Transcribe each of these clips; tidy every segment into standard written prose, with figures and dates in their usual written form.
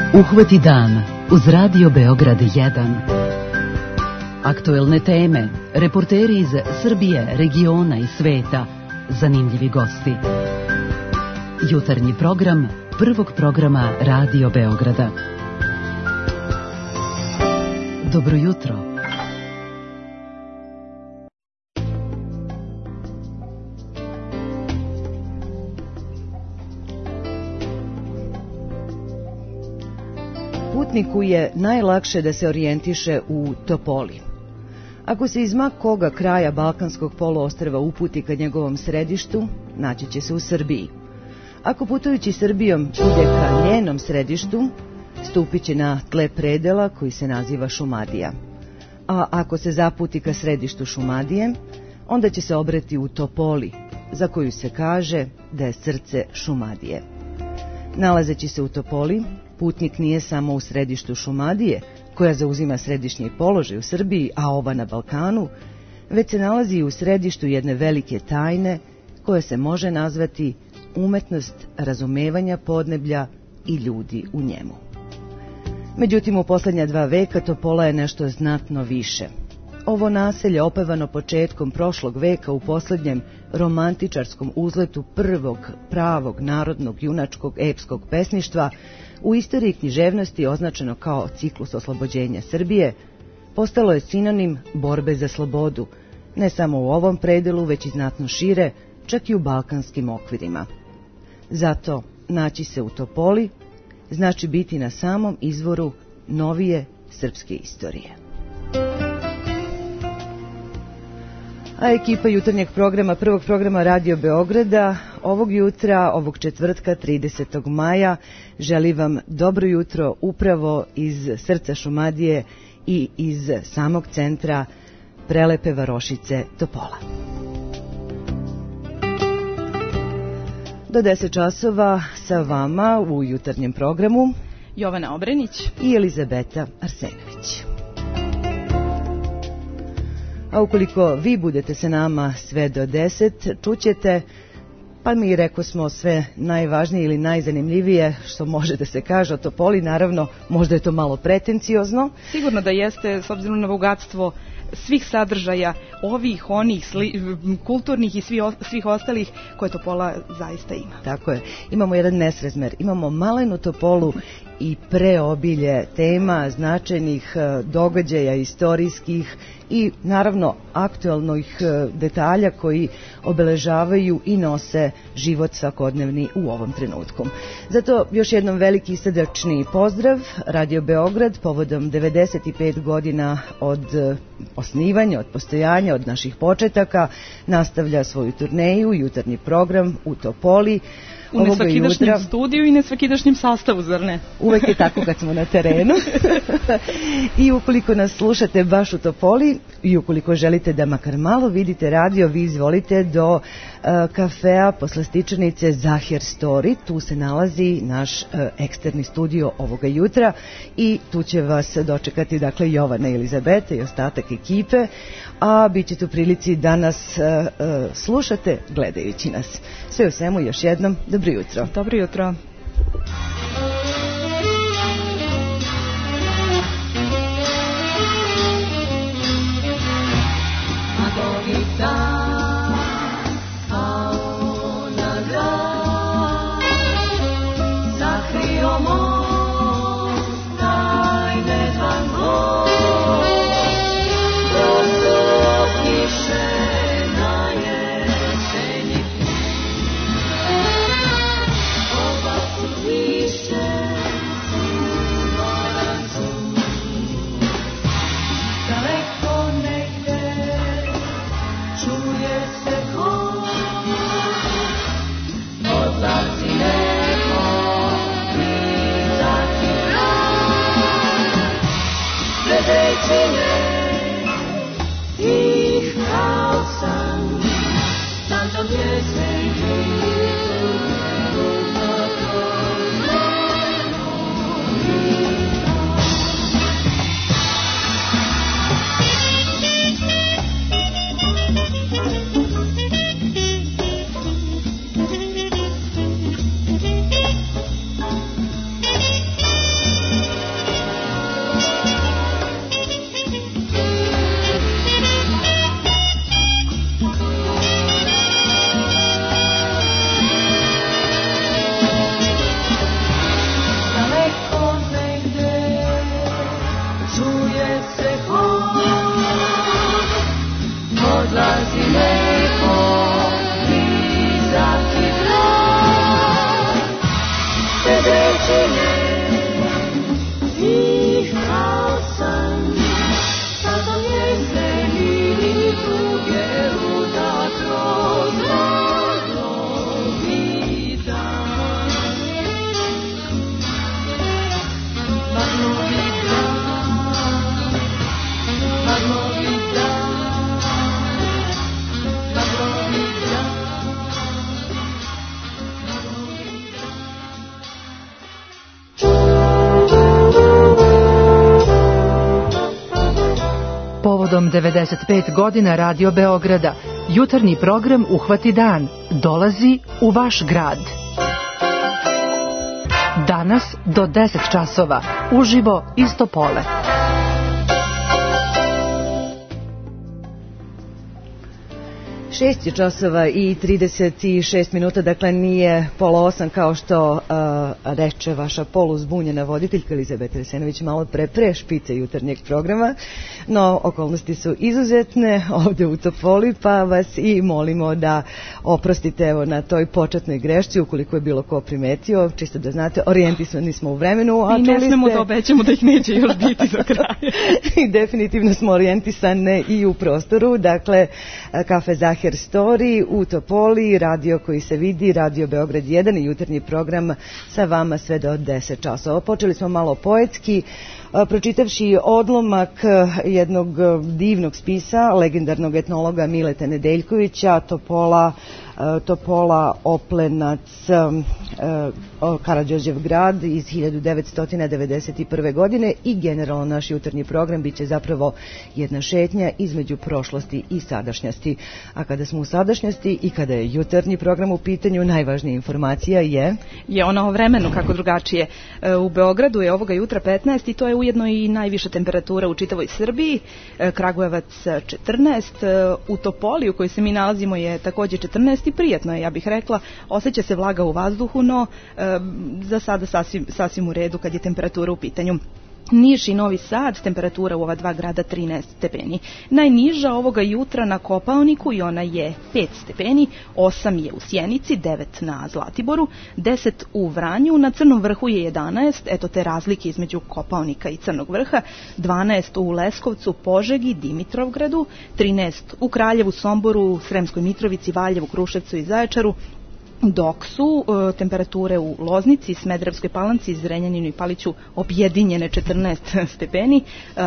Uhvati dan uz Radio Beograd 1. Aktuelne teme, reporteri iz Srbije, regiona i sveta, zanimljivi gosti. Jutarnji program prvog programa Radio Beograda. Dobro jutro. Putniku je najlakše da se orijentiše u Topoli. Ako se iz ma koga kraja Balkanskog poluostrva uputi ka njegovom središtu, naći će se u Srbiji. Ako putujući Srbijom ide ka njenom središtu, stupit će na tle predela koji se naziva Šumadija. A ako se zaputi ka središtu Šumadije, onda će se obrati u Topoli, za koju se kaže da je srce Šumadije. Nalazeći se u Topoli, putnik nije samo u središtu Šumadije, koja zauzima središnji položaj u Srbiji, a ova na Balkanu, već se nalazi i u središtu jedne velike tajne, koja se može nazvati umetnost razumevanja podneblja i ljudi u njemu. Međutim, u posljednja 2 veka Topola je nešto znatno više. Ovo naselje, opevano početkom prošlog veka u posljednjem romantičarskom uzletu prvog pravog narodnog junačkog epskog pesništva, u istoriji književnosti označeno kao ciklus oslobođenja Srbije, postalo je sinonim borbe za slobodu, ne samo u ovom predelu, već i znatno šire, čak i u balkanskim okvirima. Zato naći se u Topoli znači biti na samom izvoru novije srpske istorije. A ekipa jutarnjeg programa, prvog programa Radio Beograda, ovog jutra, ovog četvrtka 30. maja, želi vam dobro jutro upravo iz srca Šumadije i iz samog centra prelepe varošice Topola. Do 10 časova sa vama u jutarnjem programu Jovana Obrenić i Elizabeta Arsenović. A ukoliko vi budete sa nama sve do 10, čućete, pa mi reko smo sve najvažnije ili najzanimljivije što može da se kaže o Topoli. Naravno, možda je to malo pretenciozno. Sigurno da jeste, s obzirom na bogatstvo svih sadržaja, ovih, onih, kulturnih i svih ostalih koje Topola zaista ima. Tako je. Imamo jedan nesrazmer. Imamo malenu Topolu i preobilje tema, značajnih događaja istorijskih i naravno aktualnih detalja koji obeležavaju i nose život svakodnevni u ovom trenutku. Zato još jednom veliki srdačni pozdrav. Radio Beograd povodom 95 godina od osnivanja, od postojanja, od naših početaka nastavlja svoju turneju, jutarnji program u Topoli. U nesvakidašnjem studiju i nesvakidašnjem sastavu, zar ne? Uvek je tako kad smo na terenu. I ukoliko nas slušate baš u Topoli i ukoliko želite da makar malo vidite radio, vi izvolite do kafea poslastičarnice Zahir Story. Tu se nalazi naš eksterni studio ovoga jutra i tu će vas dočekati dakle Jovana i Elizabeta i ostatak ekipe, a bit ćete u prilici da nas slušate gledajući nas. Sve u svemu još jednom dobro jutro. Dobro jutro. Oba Povodom 95 godina Radio Beograda, jutarnji program Uhvati dan dolazi u vaš grad. Danas do 10 časova, uživo iz Topole. Šest je časova i 36 minuta, dakle nije 7:30 kao što reče vaša poluzbunjena voditeljka Elizabeta Resenović malo pre špice jutarnjeg programa, no okolnosti su izuzetne ovdje u Topoli, pa vas i molimo da oprostite evo na toj početnoj grešci, ukoliko je bilo ko primetio, čisto da znate, orijentisani smo u vremenu, a i ne smemo da obećamo da ih neće još biti do kraja. I definitivno smo orijentisane i u prostoru, dakle Kafe Zahir Story u Topoli, radio koji se vidi, Radio Beograd 1 i jutarnji program sa vama sve do 10 časova. Počeli smo malo poetski, pročitavši odlomak jednog divnog spisa legendarnog etnologa Mileta Nedeljkovića, Topola, Oplenac, Karađorđev grad iz 1991. godine i generalno naš jutarnji program biće zapravo jedna šetnja između prošlosti i sadašnjosti. A kada smo u sadašnjosti i kada je jutarnji program u pitanju, najvažnija informacija je ona o vremenu, kako drugačije. U Beogradu je ovoga jutra 15 i to je ujedno i najviša temperatura u čitavoj Srbiji. Kragujevac 14, u Topoli u kojoj se mi nalazimo je također 14 i prijatno je, ja bih rekla. Osjeća se vlaga u vazduhu, no za sada sasvim u redu kad je temperatura u pitanju. Niš i Novi Sad, temperatura u ova dva grada 13 stepeni. Najniža ovoga jutra na Kopaoniku i ona je 5 stepeni, 8 je u Sjenici, 9 na Zlatiboru, 10 u Vranju, na Crnom vrhu je 11, eto te razlike između Kopaonika i Crnog vrha, 12 u Leskovcu, Požegi, Dimitrovgradu, 13 u Kraljevu, Somboru, Sremskoj Mitrovici, Valjevu, Kruševcu i Zaječaru, dok su temperature u Loznici, Smederevskoj Palanci, Zrenjaninu i Paliću objedinjene 14 stepeni,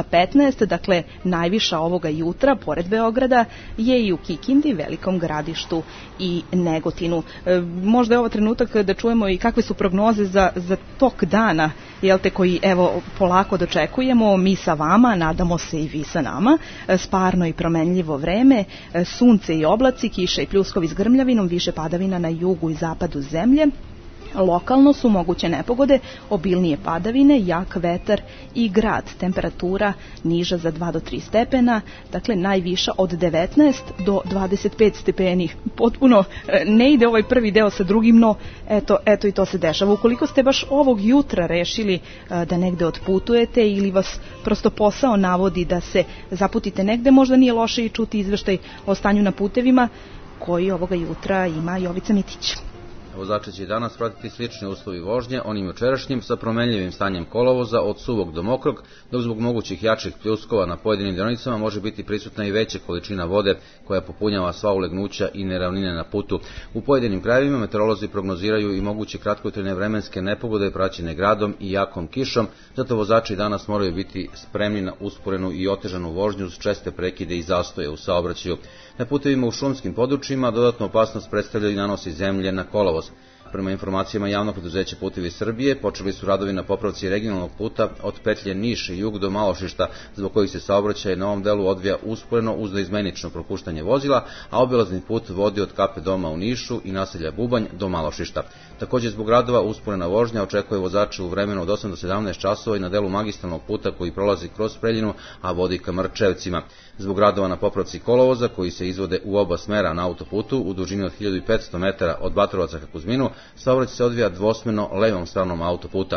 15, dakle najviša ovoga jutra, pored Beograda, je i u Kikindi, Velikom Gradištu i Negotinu. Možda je ovo trenutak da čujemo i kakve su prognoze za tok dana, koji evo polako dočekujemo, mi sa vama, nadamo se i vi sa nama, sparno i promenljivo vreme, sunce i oblaci, kiša i pljuskovi s grmljavinom, više padavina na jugu i zapadu zemlje. Lokalno su moguće nepogode, obilnije padavine, jak vetar i grad. Temperatura niža za 2 do 3 stepena, dakle najviša od 19 do 25 stepeni. Potpuno ne ide ovaj prvi deo sa drugim, no eto i to se dešava. Ukoliko ste baš ovog jutra rešili da negde otputujete ili vas prosto posao navodi da se zaputite negde, možda nije loše i čuti izveštaj o stanju na putevima koji ovoga jutra ima Jovica Mitić. Vozači će danas pratiti slični uslovi vožnje onim jučerašnjim sa promenljivim stanjem kolovoza od suvog do mokrog, dok zbog mogućih jačih pljuskova na pojedinim deonicama može biti prisutna i veća količina vode koja popunjava sva ulegnuća i neravnine na putu. U pojedinim krajevima meteorolozi prognoziraju i moguće kratkotrajne vremenske nepogode praćene gradom i jakom kišom, zato vozači danas moraju biti spremni na usporenu i otežanu vožnju uz česte prekide i zastoje u saobraćaju. Na putevima u šumskim područjima dodatnu opasnost predstavljaju i nanosi zemlje na kolovoz. Prema informacijama javnog preduzeća Putevi Srbije, počeli su radovi na popravci regionalnog puta od petlje Niš i jug do Malošišta, zbog kojih se saobraćaj na ovom delu odvija usporeno uz neizmenično propuštanje vozila, a obilazni put vodi od Kape Doma u Nišu i naselja Bubanj do Malošišta. Također zbog radova usporena vožnja očekuje vozače u vremenu od 8 do 17 časova i na delu magistralnog puta koji prolazi kroz Preljinu, a vodi ka Mrčevcima. Zbog radova na popravci kolovoza koji se izvode u oba smera na autoputu u dužini od 1500 metara od Batrovaca ka Kuzminu, saobraćaj se odvija dvosmerno levom stranom autoputa.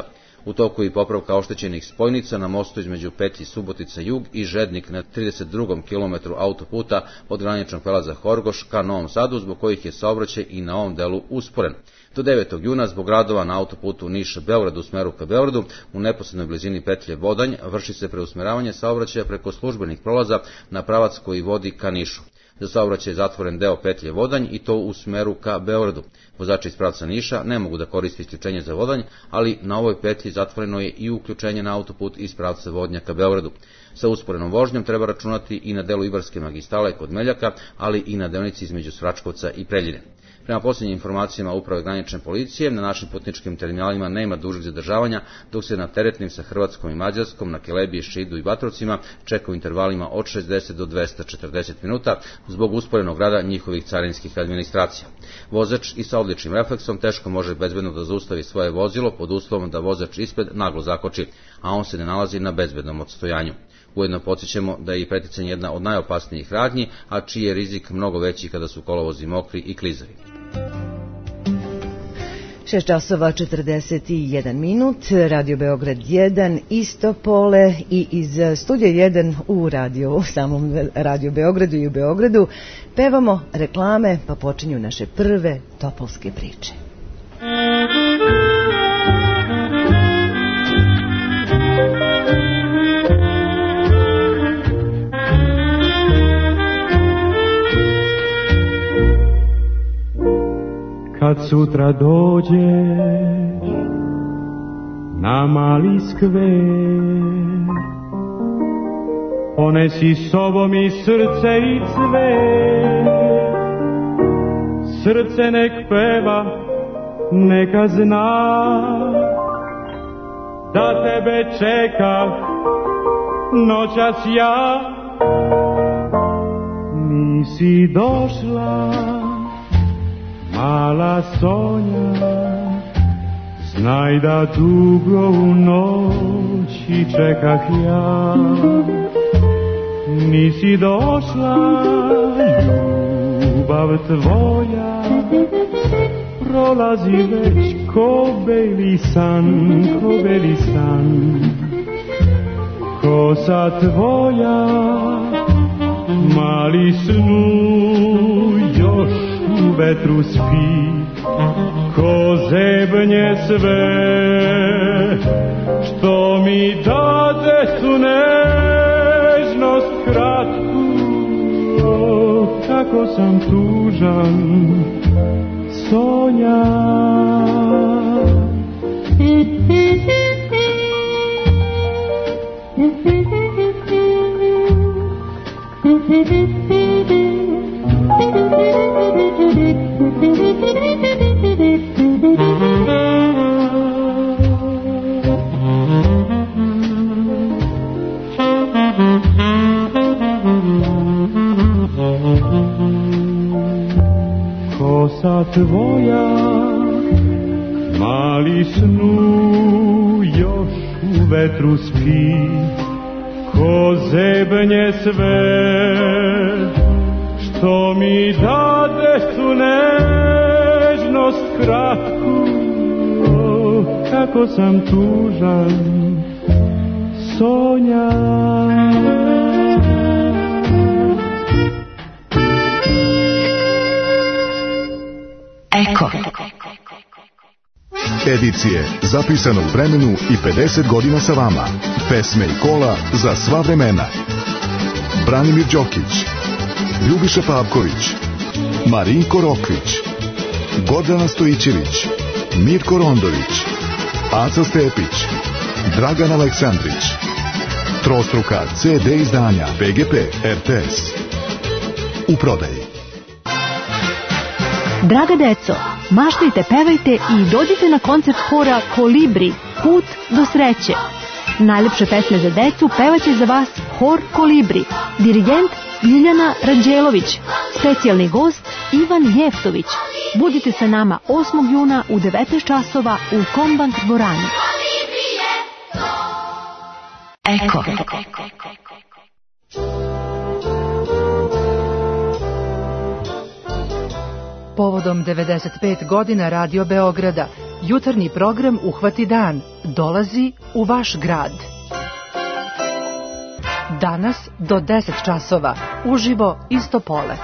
U toku i popravka oštećenih spojnica na mostu između petlji Subotica Jug i Žednik na 32. kilometru autoputa od graničnog prelaza Horgoš ka Novom Sadu, zbog kojih je saobraćaj i na ovom delu usporen. Do 9. juna zbog radova na autoputu Niš-Beograd u smeru ka Beogradu u neposrednoj blizini petlje Vodanj vrši se preusmeravanje saobraćaja preko službenih prolaza na pravac koji vodi ka Nišu. Za saobraćaj je zatvoren deo petlje Vodanj i to u smeru ka Beogradu. Vozači iz pravca Niša ne mogu da koriste isključenje za Vodanj, ali na ovoj petlji zatvoreno je i uključenje na autoput iz pravca Vodnja ka Beogradu. Sa usporenom vožnjom treba računati i na delu Ibarske magistrale kod Meljaka, ali i na deonici između Svračkovca i Preljine. Prema posljednjim informacijama Uprave granične policije, na našim putničkim terminalima nema dužih zadržavanja, dok se na teretnim sa Hrvatskom i Mađarskom, na Kelebiji, Šidu i Batrovcima čeka u intervalima od 60 do 240 minuta zbog usporenog rada njihovih carinskih administracija. Vozač i sa odličnim refleksom teško može bezbedno da zaustavi svoje vozilo pod uslovom da vozač ispred naglo zakoči, a on se ne nalazi na bezbednom odstojanju. Ujedno podsjećamo da je i preticanje jedna od najopasnijih radnji, a čiji je rizik mnogo veći kada su kolovozi mokri i klizavi. 6 časova 41 minut, Radio Beograd 1, Istopole i iz studija 1 u samom Radio Beogradu i u Beogradu pevamo reklame, pa počinju naše prve topolske priče. Kad sutra dođeš na mali skver, ponesi sobom i srce i cvet. Srce nek peva, neka zna da tebe čekam noćas ja. Nisi došla, mala Sonja, znaj da dugo u noći čekah ja. Nisi došla, ljubav tvoja prolazi već ko beli san, ko beli san. Kosa tvoja, mali snu, još u vetru spi, ko zebnje sve, što mi dade tu nežnost kratku. O, kako sam tužan, Sonja. Kosa tvoja, mali snu, još u vetru spi, ko zebnje sve, što mi dade tu nežnost kratku. O, kako sam tužan, Sonja. Eko. Edicije zapisane u vremenu i 50 godina sa vama. Pesme i kola za sva vremena. Branimir Đokić, Ljubiša Pavković, Marinko Rokvić, Gordana Stojićević, Mirko Rondović, Aca Stepić, Dragan Aleksandrić. Trostruka CD izdanja PGP RTS. U prodaji. Draga deco, maštajte, pevajte i dođite na koncert hora Kolibri, Put do sreće. Najlepše pesme za decu pevaće za vas hor Kolibri, dirigent Ljiljana Ranđelović, specijalni gost Ivan Jeftović. Budite sa nama 8. juna u 19 časova u Kombank dvorani. Eko. Povodom 95 godina Radio Beograda Jutarnji program Uhvati dan dolazi u vaš grad. Danas do 10 časova, uživo iz Topole.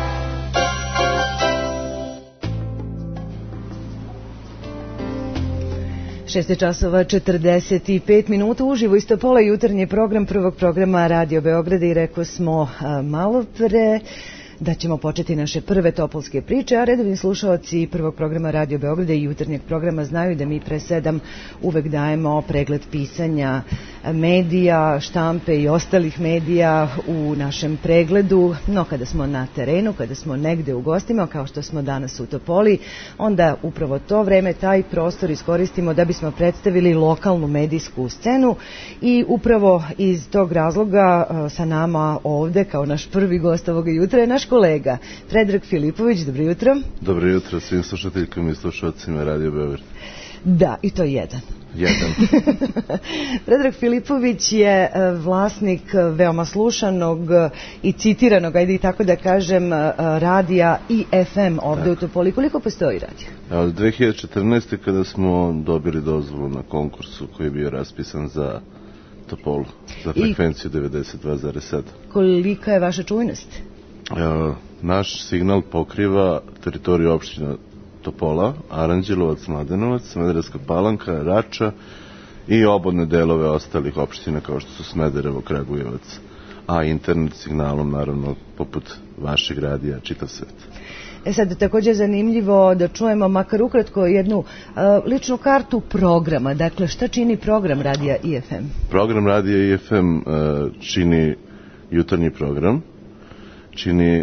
Šeste časova 45 minuta, uživo iz Topole, jutarnji program prvog programa Radio Beograda i rekao smo malo pre da ćemo početi naše prve topolske priče, a redovni slušalci prvog programa Radio Beograda i jutarnjeg programa znaju da mi pre 7 uvek dajemo pregled pisanja medija, štampe i ostalih medija u našem pregledu, no kada smo na terenu, kada smo negde u gostima, kao što smo danas u Topoli, onda upravo to vreme, taj prostor iskoristimo da bismo predstavili lokalnu medijsku scenu i upravo iz tog razloga sa nama ovde, kao naš prvi gost ovoga jutra, je naš kolega Predrag Filipović. Dobro jutro. Dobro jutro svim slušateljkama i slušalcima Radio Beograd. Da, i to je jedan. Predrag Filipović je vlasnik veoma slušanog i citiranog, ajde i tako da kažem, radija IFM ovde u Topoli. Koliko postoji radio? Od 2014. kada smo dobili dozvolu na konkursu koji je bio raspisan za Topolu, za frekvenciju 92,7. Kolika je vaša čujnost? Naš signal pokriva teritoriju opština Topola, Aranđelovac, Mladenovac, Smederevska Palanka, Rača i obodne delove ostalih opština kao što su Smederevo, Kragujevac, a internet signalom naravno poput vašeg radija čitav svet. Sad, također je zanimljivo da čujemo makar ukratko jednu ličnu kartu programa. Dakle, šta čini program radija IFM? Program radija IFM čini jutarnji program, čini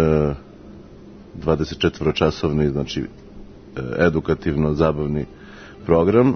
24-časovni, znači edukativno-zabavni program.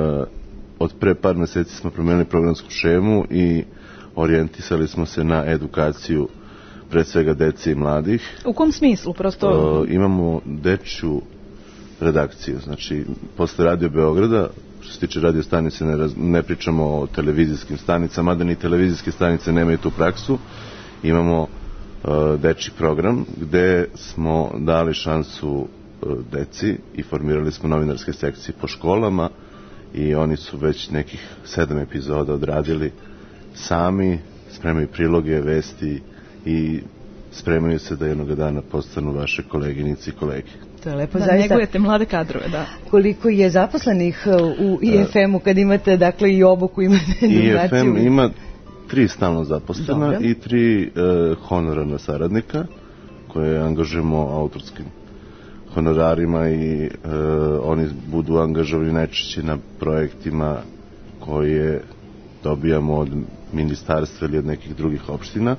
Od pre par meseci smo promenili programsku šemu i orijentisali smo se na edukaciju pre svega dece i mladih. U kom smislu? Prosto... Imamo dečju redakciju, znači posle Radio Beograda, što se tiče radio stanice, ne pričamo o televizijskim stanicama, mada ni televizijske stanice nemaju tu praksu. Imamo dečji program gde smo dali šansu deci i formirali smo novinarske sekcije po školama i oni su već nekih 7 epizoda odradili sami, spremaju priloge, vesti i spremaju se da jednog dana postanu vaše koleginice i kolege. To je lepo, da zaista. Negujete mlade kadrove, da. Koliko je zaposlenih u IFM-u kad imate, dakle, i obuku, imate edukaciju? IFM ima 3 stalno zaposlena. Dobre. I 3 honorarna saradnika koje angažujemo autorskim honorarima i oni budu angažovani najčešće na projektima koje dobijamo od ministarstva ili od nekih drugih opština.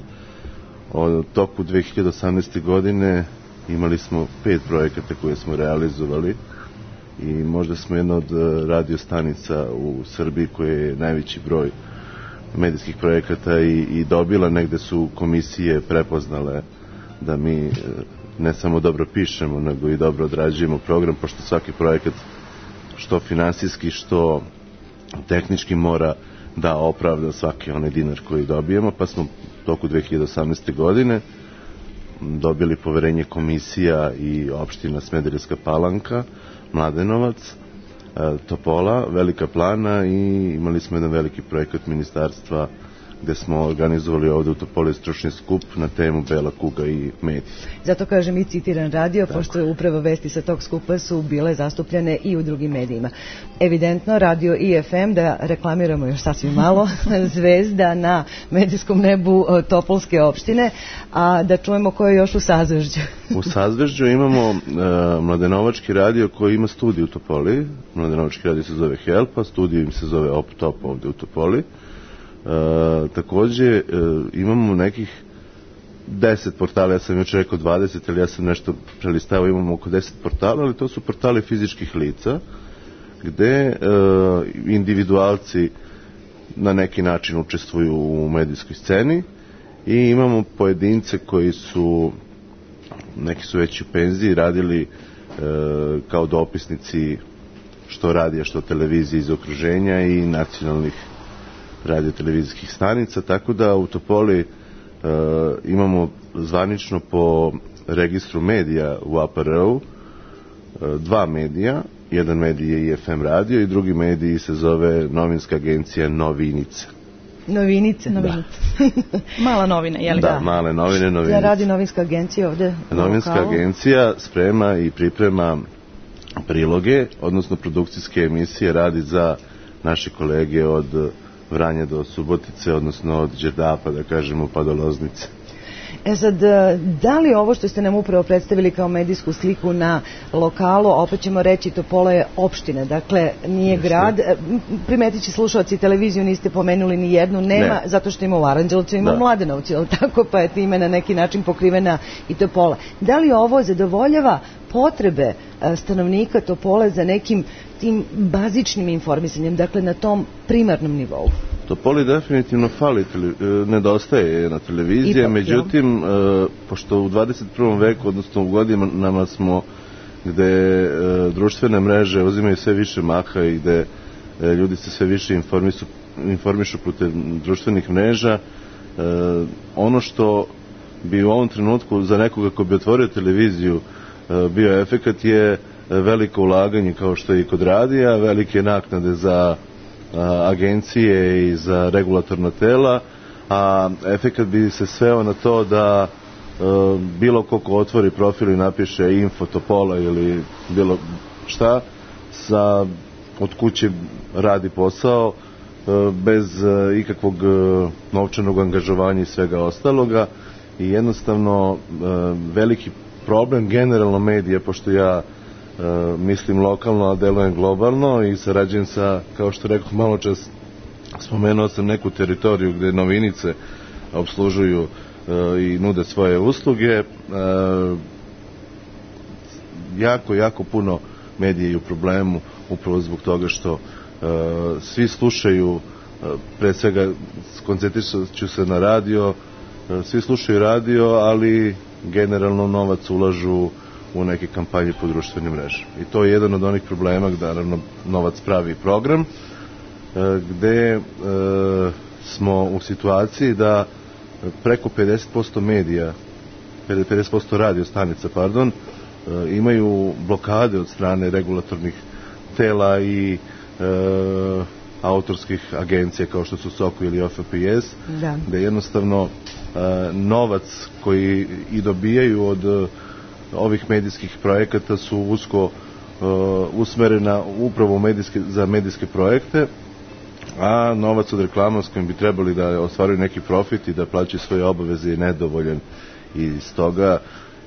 Od toku 2018. godine imali smo 5 projekata koje smo realizovali i možda smo jedna od radio stanica u Srbiji koje je najveći broj medijskih projekata i dobila, negde su komisije prepoznale da mi ne samo dobro pišemo, nego i dobro odrađujemo program, pošto svaki projekat što finansijski, što tehnički mora da opravda svaki onaj dinar koji dobijemo, pa smo u toku 2018. godine dobili poverenje komisija i opština Smederevska Palanka, Mladenovac, Topola, Velika Plana i imali smo jedan veliki projekat ministarstva gde smo organizovali ovde u Topoli stručni skup na temu Bela kuga i mediji. Zato kažem i citiran radio, pošto upravo vesti sa tog skupa su bile zastupljene i u drugim medijima. Evidentno, radio IFM, da reklamiramo još sasvim malo, zvezda na medijskom nebu Topolske opštine, a da čujemo ko je još u Sazvežđu. U Sazvežđu imamo Mladenovački radio koji ima studiju u Topoli. Mladenovački radio se zove Helpa, studiju im se zove Op Top ovde u Topoli. Takođe imamo nekih 10 portala, ja sam još rekao 20, ali ja sam nešto prelistao, imamo oko 10 portala, ali to su portali fizičkih lica gde individualci na neki način učestvuju u medijskoj sceni i imamo pojedince koji su, neki su već u penziji, radili kao dopisnici što radija, što televizije iz okruženja i nacionalnih radio-televizijskih stanica, tako da u Topoli imamo zvanično po registru medija u APR-u dva medija. Jedan medij je IFM radio i drugi medij se zove novinska agencija Novinice. Novinice? Da. Mala novina, je li? Da, male novine, Novinice. Ja radi novinska agencija ovde? Novinska agencija sprema i priprema priloge, odnosno produkcijske emisije, radi za naše kolege od Vranja do Subotice, odnosno od Đerdapa, da kažemo, pa do Loznice. Sad, da li ovo što ste nam upravo predstavili kao medijsku sliku na lokalu, opet ćemo reći Topola je opština, dakle nije grad, primetit će slušalci televiziju, niste pomenuli ni jednu, nema, zato što ima u Aranđelovcu, ima u Mladenovcu, je li tako, pa je time na neki način pokrivena i Topola. Da li ovo zadovoljava potrebe stanovnika Topole za nekim tim bazičnim informisanjem, dakle na tom primarnom nivou? Topoli definitivno fali, nedostaje na televizije, međutim, pošto u 21. veku, odnosno u godinama smo gde društvene mreže uzimaju sve više maha i gde ljudi se sve više informišu putem društvenih mreža, ono što bi u ovom trenutku za nekoga ko bi otvorio televiziju bio efekat je veliko ulaganje kao što je i kod radija, velike naknade za agencije i za regulatorna tela, a efekat bi se sveo na to da bilo ko otvori profil i napiše info Topola ili bilo šta, od kuće radi posao bez ikakvog novčanog angažovanja i svega ostaloga, i jednostavno veliki problem generalno medija, pošto ja mislim lokalno, a delujem globalno i sarađujem sa, kao što rekao malo čas, spomenuo sam neku teritoriju gde Novinice obslužuju i nude svoje usluge. Jako puno medija je u problemu upravo zbog toga što svi slušaju, pre svega koncentrišat ću se na radio, svi slušaju radio, ali generalno novac ulažu u neke kampanje po društvenim mrežama. I to je jedan od onih problema gde naravno novac pravi program, gde smo u situaciji da preko 50% medija, 50% radio stanica, imaju blokade od strane regulatornih tela i autorskih agencija kao što su SOKO ili OFPS, gde jednostavno novac koji i dobijaju od ovih medijskih projekata su usko usmerena upravo za medijske projekte, a novac od reklama s kojim bi trebali da ostvaruju neki profit i da plaćaju svoje obaveze je nedovoljan, i stoga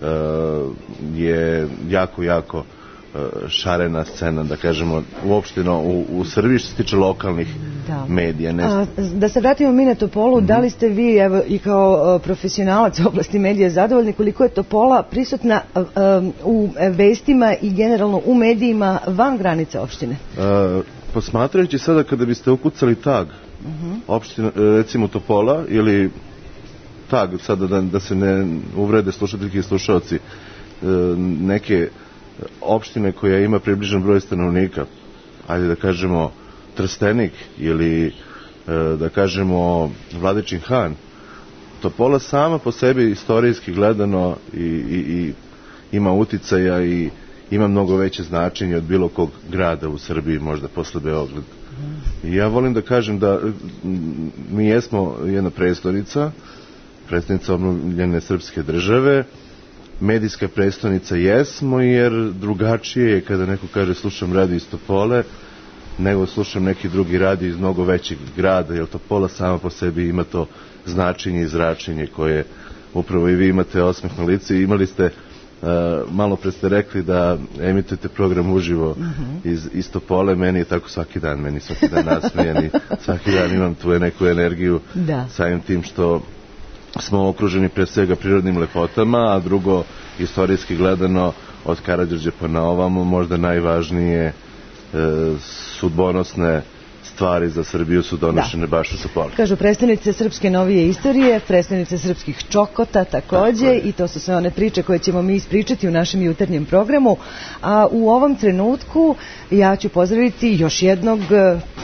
je jako šarena scena, da kažemo, uopšteno u Srbiji što se tiče lokalnih medija. Da se vratimo mi na Topolu, da li ste vi, evo, i kao profesionalac u oblasti medija zadovoljni koliko je Topola prisutna u vestima i generalno u medijima van granica opštine? Posmatrajući sada, kada biste ukucali tag opština, recimo Topola, ili tag, sada da se ne uvrede slušateljki i slušalci, neke opštine koja ima približan broj stanovnika, ajde da kažemo Trstenik ili da kažemo Vladičin Han, Topola sama po sebi istorijski gledano i ima uticaja i ima mnogo veće značenje od bilo kog grada u Srbiji, možda posle Beograda. I ja volim da kažem da mi jesmo jedna prestonica obnovljene srpske države, medijska prestonica jesmo, jer drugačije je kada neko kaže slušam radio iz Topole nego slušam neki drugi radio iz mnogo većeg grada, jer Topola sama po sebi ima to značenje i zračenje koje upravo i vi imate osmeh na licu. Imali ste, malo pre ste rekli da emitujete program uživo iz Topole, meni je tako svaki dan nasmejan i svaki dan imam tu neku energiju samim tim što smo okruženi pre svega prirodnim lepotama, a drugo, istorijski gledano, od Karađorđa pa na ovamo, možda najvažnije sudbonosne stvari za Srbiju su donošene baš u Topoli. Kažu predstavnice srpske novije istorije, predstavnice srpskih čokota takođe, i to su sve one priče koje ćemo mi ispričati u našem jutarnjem programu. A u ovom trenutku ja ću pozdraviti još jednog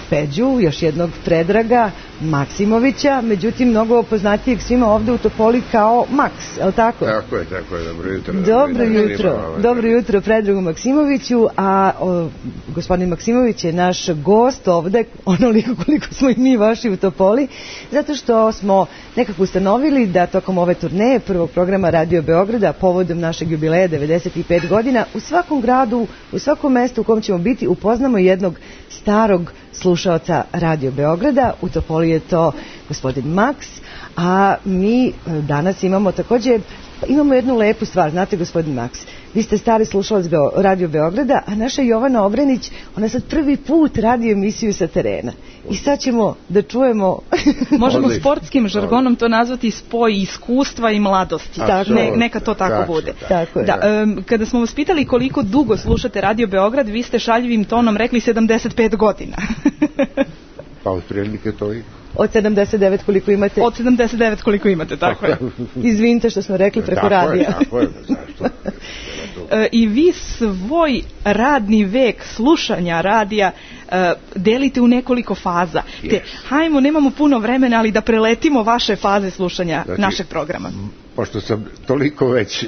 Peđu, još jednog Predraga Maksimovića, međutim mnogo poznatijeg svima ovde u Topoli kao Maks, je li tako? Tako je, dobro jutro. Dobro jutro Predragu Maksimoviću, a gospodin Maksimović je naš gost ovde, onoliko koliko smo i mi vaši u Topoli, zato što smo nekako ustanovili da tokom ove turneje prvog programa Radio Beograda, povodom našeg jubileja 95 godina, u svakom gradu, u svakom mestu u kom ćemo biti, upoznamo jednog starog slušaoca Radio Beograda. U Topoli je to gospodin Maks, a mi danas imamo takođe jednu lepu stvar. Znate, gospodin Maks, vi ste stari slušalac Radio Beograda, a naša Jovana Obrenić, ona sad prvi put radi emisiju sa terena. I sad ćemo da čujemo... Možemo sportskim žargonom to nazvati spoj iskustva i mladosti. Neka to tako bude. Kada smo vas pitali koliko dugo slušate Radio Beograd, vi ste šaljivim tonom rekli 75 godina. Pa otprilike to i... Od 79 koliko imate? Od 79 koliko imate, tako je. Izvinite što smo rekli preko radija. Tako je, zašto? I vi svoj radni vek slušanja radija delite u nekoliko faza. Hajmo, nemamo puno vremena, ali da preletimo vaše faze slušanja našeg programa. Pošto sam toliko već,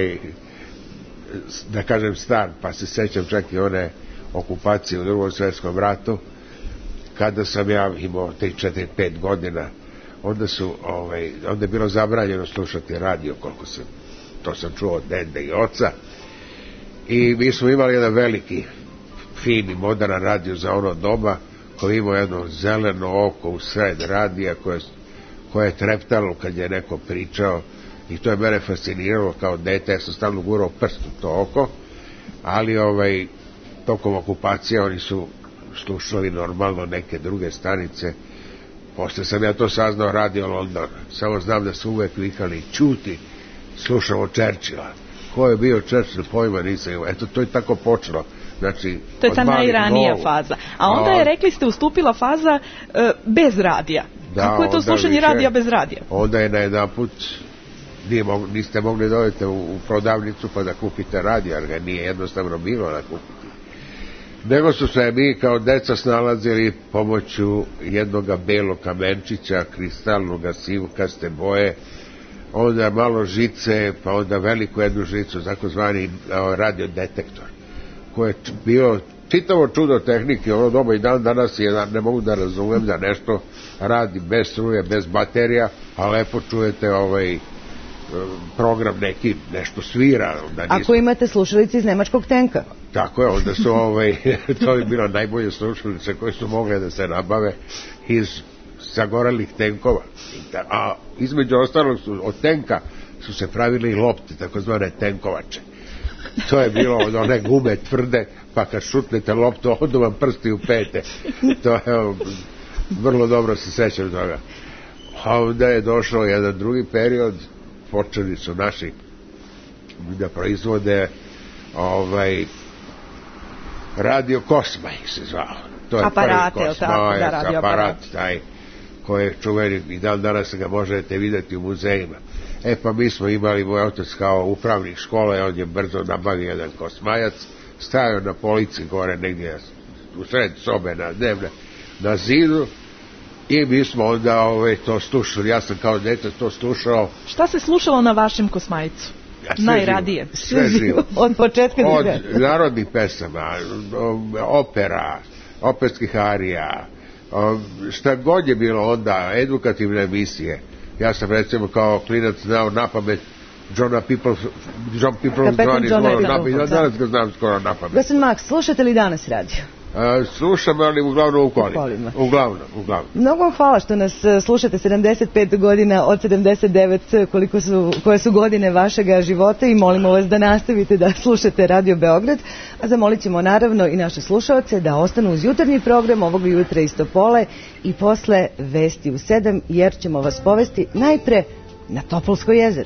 da kažem, star, pa se sećam čak i one okupacije u Drugom svjetskom ratu, kada sam ja imao 3-4-5 godina, onda je bilo zabranjeno slušati radio, to sam čuo od dede i oca, i mi smo imali jedan veliki, fini, moderan radio za ono doba, koji imao jedno zeleno oko u sred radija koje je treptalo kad je neko pričao, i to je mene fasciniralo kao dete. Ja sam stalno gurao prst u to oko, ali tokom okupacije oni su slušali normalno neke druge stanice. Posle sam ja to saznao, Radio London. Samo znam da su uvek vikali: ćuti, slušamo Churchilla. Ko je bio Churchill, pojma nisam imao. Eto, to je tako počelo. Znači, to je ta najranija faza. A onda je, rekli ste, ustupila faza bez radija. Kako je to slušanje radija bez radija? Onda je najedanput niste mogli da odete u prodavnicu pa da kupite radio, jer ga nije jednostavno bilo da kupite. Nego su se mi kao deca snalazili pomoću jednoga belog kamenčića, kristalnoga sivukaste boje, onda malo žice, pa onda veliku jednu žicu, takozvani radiodetektor, koje je bilo čitavo čudo tehnike. Ono doba i dan danas ne mogu da razumem da nešto radi bez struje, bez baterija, a lepo čujete program neki, nešto svira. Ako imate slušalice iz nemačkog tenka. Tako je, onda su to je bilo najbolje slušalice koje su mogle da se nabave iz sagorelih tenkova. A između ostalog od tenka su se pravili i lopte, takozvane tenkovače. To je bilo od one gume tvrde, pa kad šutnete loptu, onda vam prsti u pete. To je, vrlo dobro se sećam toga. A onda je došao jedan drugi period, počeli su naši da proizvode Radio Kosmaj se zvao. To je aparate, prvi Kosmaj, aparat taj koji je čuveni i dan danas ga možete vidjeti u muzejima. Pa mi smo imali, moj otac kao upravnik škole, on je brzo nabavio jedan Kosmajac, stajao na polici gore negdje u sred sobe na zidu, i mi smo onda to slušali. Ja sam kao dete to slušao. Šta se slušalo na vašem Kosmajcu? Najradije. Sve živo. Od početka od narodnih pesama, opera, operskih arija, šta god je bilo onda, edukativne emisije. Ja sam recimo kao klinac znao napamet John Peoples danas ga znam skoro napamet. Gospodin Maks, slušate li danas radio? Slušam, ali uglavnom u kolima. Uglavnom. Mnogo vam hvala što nas slušate 75 godina od 79 koje su godine vašega života, i molimo vas da nastavite da slušate Radio Beograd, a zamolit ćemo naravno i naše slušaoce da ostanu uz jutarnji program ovog jutra iz Topole i posle vesti u 7, jer ćemo vas povesti najpre na Topolsko jezero.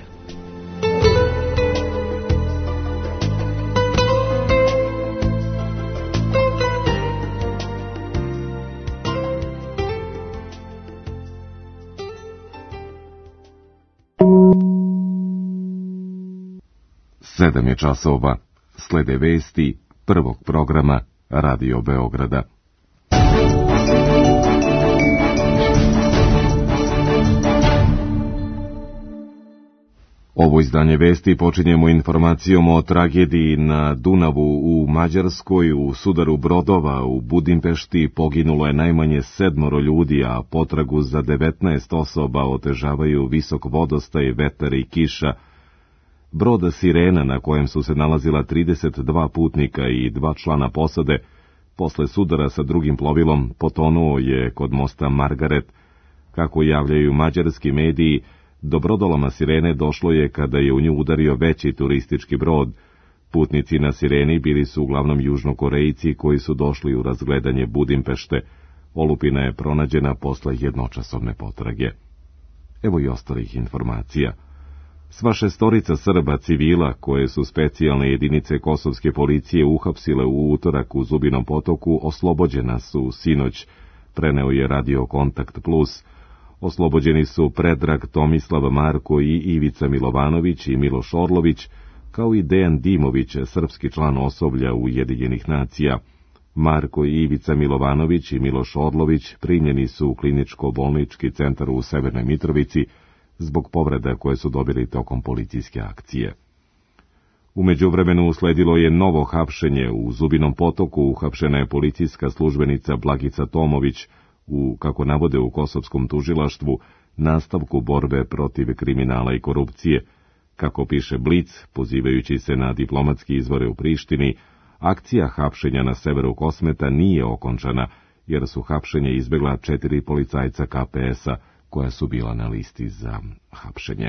Sedam je časova. Slede vesti prvog programa Radio Beograda. Ovo izdanje vesti počinjemo informacijom o tragediji na Dunavu u Mađarskoj. U sudaru brodova u Budimpešti poginulo je najmanje 7 ljudi, a potragu za 19 osoba otežavaju visok vodostaj, vetar i kiša. Brod Sirena, na kojem su se nalazila 32 putnika i 2 člana posade, posle sudara sa drugim plovilom potonuo je kod mosta Margaret. Kako javljaju mađarski mediji, do brodoloma Sirene došlo je kada je u nju udario veći turistički brod. Putnici na Sireni bili su uglavnom Južnokorejci koji su došli u razgledanje Budimpešte. Olupina je pronađena posle jednočasovne potrage. Evo i ostalih informacija. Sva 6 Srba civila, koje su specijalne jedinice kosovske policije uhapsile u utorak u Zubinom Potoku, oslobođena su sinoć, preneo je Radio Kontakt Plus. Oslobođeni su Predrag Tomislav Marko i Ivica Milovanović i Miloš Orlović, kao i Dejan Dimović, srpski član osoblja Ujedinjenih nacija. Marko i Ivica Milovanović i Miloš Orlović primljeni su u kliničko-bolnički centar u Severnoj Mitrovici zbog povreda koje su dobili tokom policijske akcije. U međuvremenu usledilo je novo hapšenje. U Zubinom Potoku uhapšena je policijska službenica Blagica Tomović u, kako navode u kosovskom tužilaštvu, nastavku borbe protiv kriminala i korupcije. Kako piše Blic, pozivajući se na diplomatski izvore u Prištini, akcija hapšenja na severu Kosmeta nije okončana, jer su hapšenje izbegla 4 policajca KPS-a, koja su bila na listi za hapšenje.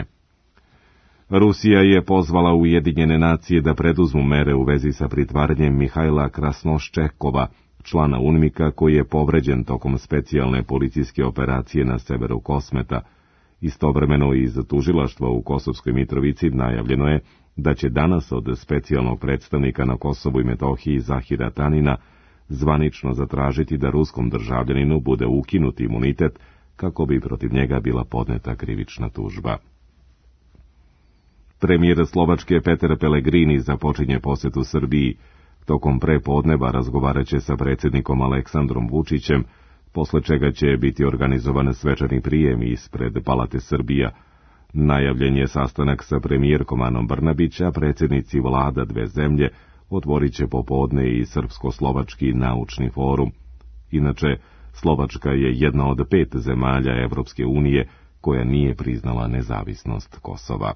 Rusija je pozvala Ujedinjene nacije da preduzmu mere u vezi sa pritvaranjem Mihajla Krasnoščekova, člana UNMIK-a koji je povređen tokom specijalne policijske operacije na severu Kosmeta. Istovremeno iz tužilaštva u Kosovskoj Mitrovici najavljeno je da će danas od specijalnog predstavnika na Kosovu i Metohiji Zahira Tanina zvanično zatražiti da ruskom državljaninu bude ukinut imunitet kako bi protiv njega bila podneta krivična tužba. Premijer Slovačke Peter Pellegrini započinje posetu Srbiji. Tokom prepodneva razgovaraće sa predsjednikom Aleksandrom Vučićem, posle čega će biti organizovan svečani prijem ispred Palate Srbija. Najavljen je sastanak sa premijerkom Anom Brnabić, a predsjednici vlada dve zemlje otvorit će popodne i Srpsko-slovački naučni forum. Inače, Slovačka je jedna od 5 zemalja Evropske unije koja nije priznala nezavisnost Kosova.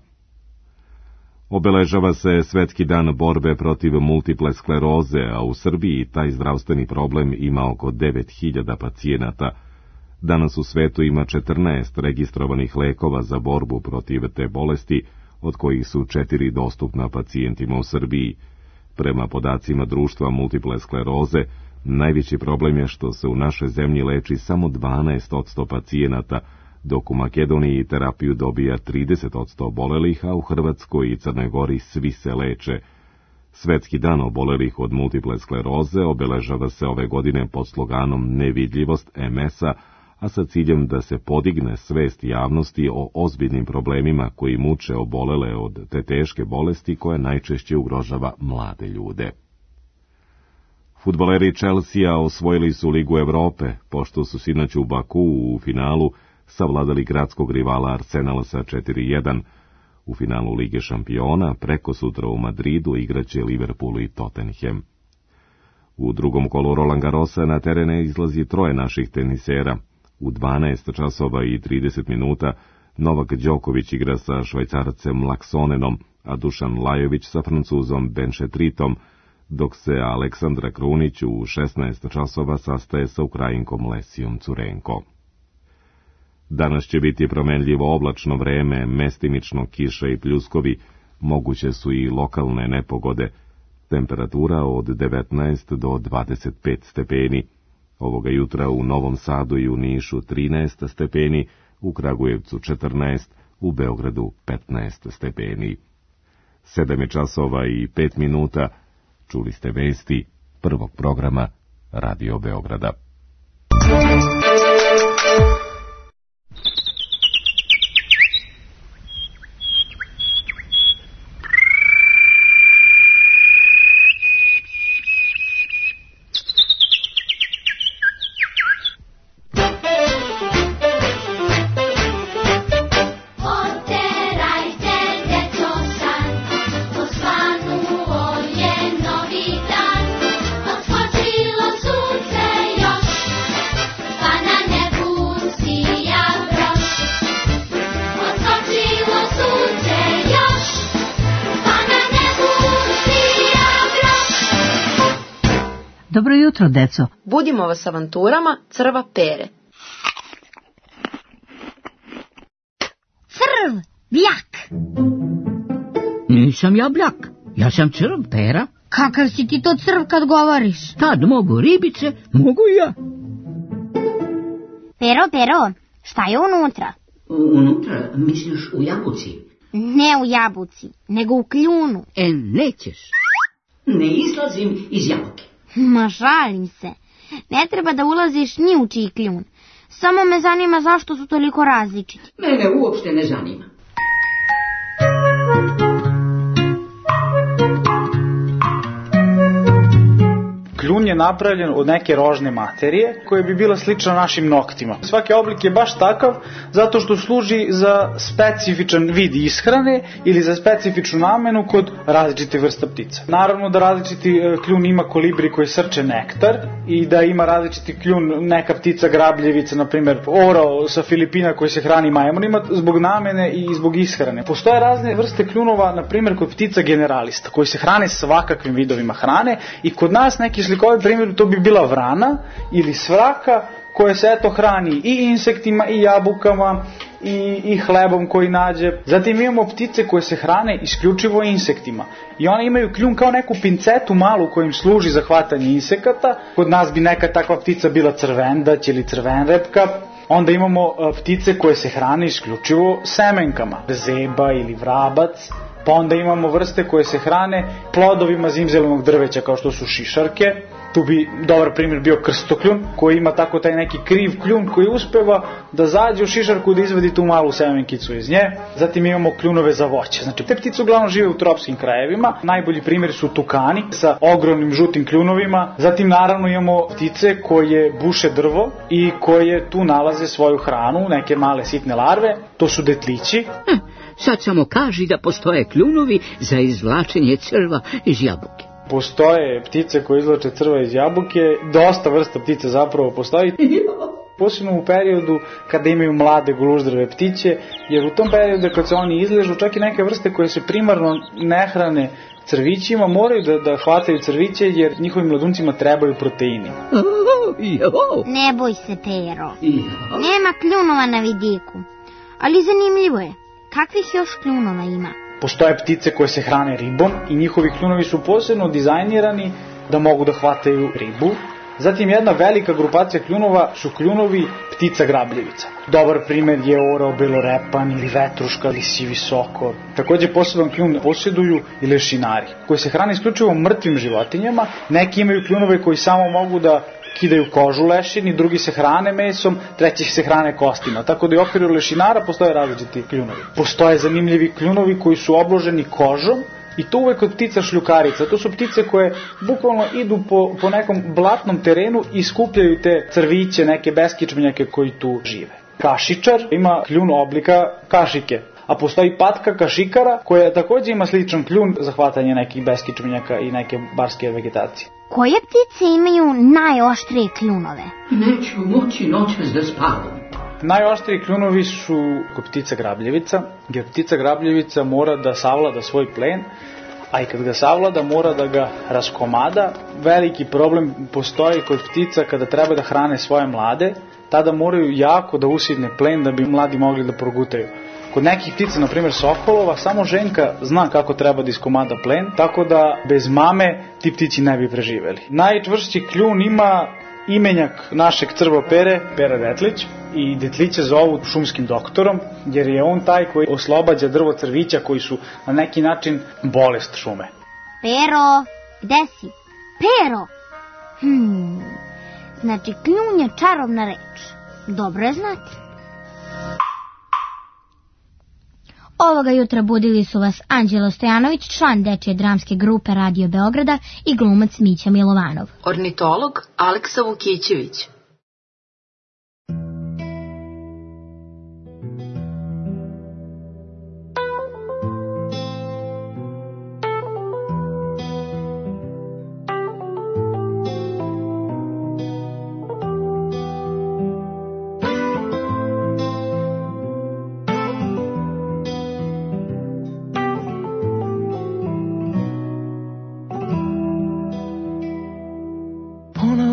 Obeležava se Svetski dan borbe protiv multiple skleroze, a u Srbiji taj zdravstveni problem ima oko 9000 pacijenata. Danas u svetu ima 14 registrovanih lekova za borbu protiv te bolesti, od kojih su 4 dostupna pacijentima u Srbiji. Prema podacima društva multiple skleroze, najveći problem je što se u našoj zemlji leči samo 12% pacijenata, dok u Makedoniji terapiju dobija 30% obolelih, a u Hrvatskoj i Crnoj Gori svi se leče. Svetski dan obolelih od multiple skleroze obeležava se ove godine pod sloganom Nevidljivost MS-a, a sa ciljem da se podigne svest javnosti o ozbiljnim problemima koji muče obolele od te teške bolesti koja najčešće ugrožava mlade ljude. Fudbaleri Chelsea osvojili su Ligu Evrope, pošto su sinoć u Baku u finalu savladali gradskog rivala Arsenal sa 4:1. U finalu Lige šampiona prekosutra u Madridu igraće Liverpool i Tottenham. U drugom kolu Roland Garrosa na terene izlazi 3 naših tenisera. U 12 časova i 30 minuta Novak Đoković igra sa Švajcarcem Laksonenom, a Dušan Lajović sa Francuzom Benšetritom, dok se Aleksandra Krunić u 16 časova sastaje sa Ukrajinkom Lesijom Curenko. Danas će biti promenljivo oblačno vreme, mestimično kiša i pljuskovi, moguće su i lokalne nepogode, temperatura od 19 do 25 stepeni. Ovoga jutra u Novom Sadu i u Nišu 13 stepeni, u Kragujevcu 14, u Beogradu 15 stepeni. 7 časova i 5 minuta, čuli ste vesti prvog programa Radio Beograda. Monteraj zemlje Dobro jutro, deco. Budimo vas avanturama crva Pere. Crv, bljak. Nisam ja bljak, ja sam crv Pera. Kakav si ti to crv kad govoriš? Tad mogu ribice, mogu i ja. Pero, šta je unutra? Unutra, misliš u jabuci? Ne u jabuci, nego u kljunu. Nećeš. Ne izlazim iz jabuke. Ma žalim se. Ne treba da ulaziš ni u čiji kljun. Samo me zanima zašto su toliko različiti. Mene uopšte ne zanima. Kljun je napravljen od neke rožne materije koja bi bila slična našim noktima. Svaki oblik je baš takav zato što služi za specifičan vid ishrane ili za specifičnu namenu kod različite vrsta ptica. Naravno da različiti kljun ima kolibri koji srče nektar i da ima različiti kljun neka ptica grabljevica, na primjer orao sa Filipina koji se hrani majmunima zbog namene i zbog ishrane. Postoje razne vrste kljunova, na primjer kod ptica generalista koji se hrane svakakvim vidovima hrane i kod nas neki slikovi primjer to bi bila vrana ili svraka koja se eto hrani i insektima i jabukama i hlebom koji nađe. Zatim imamo ptice koje se hrane isključivo insektima i one imaju kljun kao neku pincetu malu kojim služi za hvatanje insekata. Kod nas bi neka takva ptica bila crvendać ili crvenrepka. Onda imamo ptice koje se hrane isključivo semenkama, zeba ili vrabac. Pa onda imamo vrste koje se hrane plodovima zimzelenog drveća kao što su šišarke. Tu bi dobar primjer bio krstokljun koji ima tako taj neki kriv kljun koji uspeva da zađe u šišarku da izvadi tu malu semenkicu iz nje. Zatim imamo kljunove za voće. Znači te ptice uglavnom žive u tropskim krajevima. Najbolji primjer su tukani sa ogromnim žutim kljunovima. Zatim naravno imamo ptice koje buše drvo i koje tu nalaze svoju hranu, neke male sitne larve. To su detlići. Sad samo kaži da postoje kljunovi za izvlačenje crva iz jabuke. Postoje ptice koje izvlače crva iz jabuke, dosta vrsta ptica zapravo postoji. Posebno u periodu kada imaju mlade guluždrave ptiće, jer u tom periodu kad se oni izležu, čak i neke vrste koje se primarno ne hrane crvićima, moraju da hvataju crviće jer njihovim mladuncima trebaju proteini. Ne boj se, Pero. Nema kljunova na vidiku, ali zanimljivo je. Kakvih još kljunova ima? Postoje ptice koje se hrane ribom i njihovi kljunovi su posebno dizajnirani da mogu da hvataju ribu. Zatim jedna velika grupacija kljunova su kljunovi ptica grabljevica. Dobar primjer je orao belorepan ili vetruška ili sivi sokor. Također poseban kljun posjeduju i lešinari koji se hrane isključivo mrtvim životinjama. Neki imaju kljunove koji samo mogu da kidaju kožu lešini, drugi se hrane mesom, treći se hrane kostima. Tako da i u okviru lešinara postoje različiti kljunovi. Postoje zanimljivi kljunovi koji su obloženi kožom i to uvek od ptica šljukarica. To su ptice koje bukvalno idu po nekom blatnom terenu i skupljaju te crviće, neke beskičmenjake koji tu žive. Kašičar ima kljun oblika kašike, a postoji patka kašikara koja također ima sličan kljun za hvatanje nekih beskičmenjaka i neke barske vegetacije. Koje ptice imaju najoštrije kljunove? Neću moći noćas da spavam. Najoštriji kljunovi su kod ptica grabljevica, jer ptica grabljevica mora da savlada svoj plen, a i kad ga savlada mora da ga raskomada. Veliki problem postoji kod ptica kada treba da hrane svoje mlade, tada moraju jako da usidne plen da bi mladi mogli da progutaju. Kod nekih ptica, na primjer sokolova, samo ženka zna kako treba da iskomada plen, tako da bez mame ti ptici ne bi preživeli. Najčvršći kljun ima imenjak našeg crva Pere, Pera Detlić, i detliće zovu šumskim doktorom, jer je on taj koji oslobađa drvo crvića koji su na neki način bolest šume. Pero, gde si? Pero! Znači kljun je čarobna reč. Dobro je znati. Ovoga jutra budili su vas Anđelo Stojanović, član dečje dramske grupe Radio Beograda i glumac Mića Milovanov. Ornitolog Aleksa Vukićević.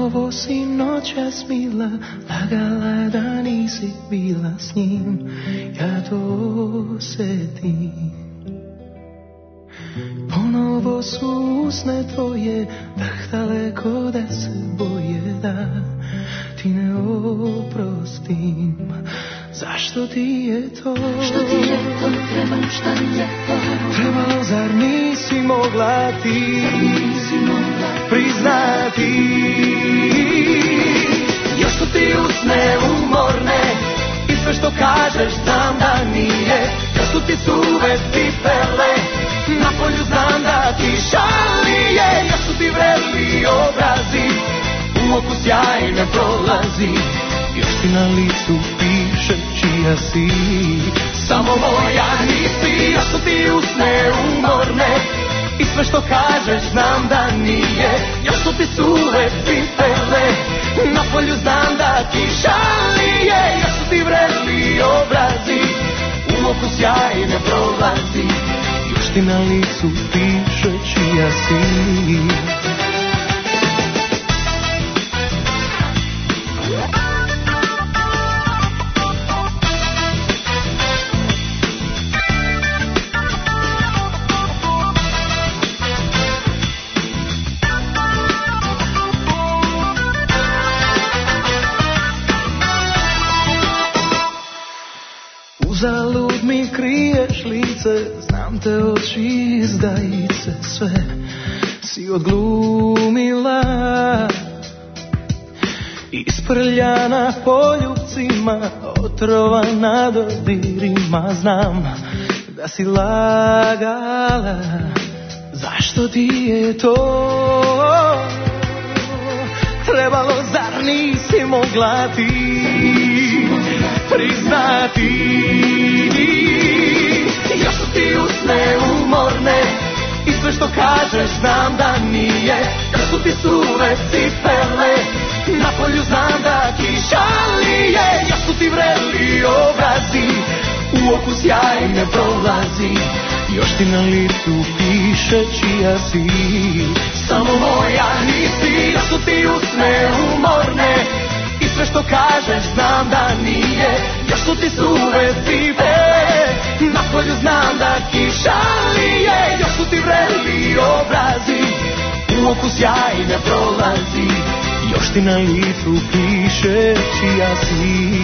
Ponovo si noćas mila, lagala da nisi bila s njim, ja to osetim. Ponovo su usne tvoje, dahtale ko da se boje da ti ne oprostim. Zašto ti je to? Što ti je to? Trebalo šta je to? Trebalo, zar nisi mogla ti priznati? Još su ti usne umorne i sve što kažeš znam da nije. Još su ti suve cipele, na polju znam da ti šalije. Još su ti vreli obrazi, u oku sjaj ne prolazi. Još ti na licu piše čija si, samo moja nisi. Još su ti usne umorne i sve što kažeš znam da nije. Još su ti suve cipele, na polju znam da ti šalije. Još su ti vreli obrazi, u oku sjaj ne prolazi. Još ti na licu piše čija si. Uzalud mi kriješ lice, znam te oči izdajice, sve si odglumila. Isprljana poljubcima, otrovana dodirima, znam da si lagala. Zašto ti je to trebalo, zar nisi mogla ti priznati? Još su ti usne umorne i sve što kažeš znam da nije. Još su ti suve cipele, na polju znam da kiša lije. Još su ti vreli obrazi, u oku sjaj ne prolazi. Još ti na licu piše čija si, samo moja nisi. Još su ti usne umorne i sve što kažeš znam da nije. Još su ti suve cipele, na polju znam da kiša lije. Još su ti vreli obrazi, u oku sjaj ne prolazi. Još ti na licu piše čija si.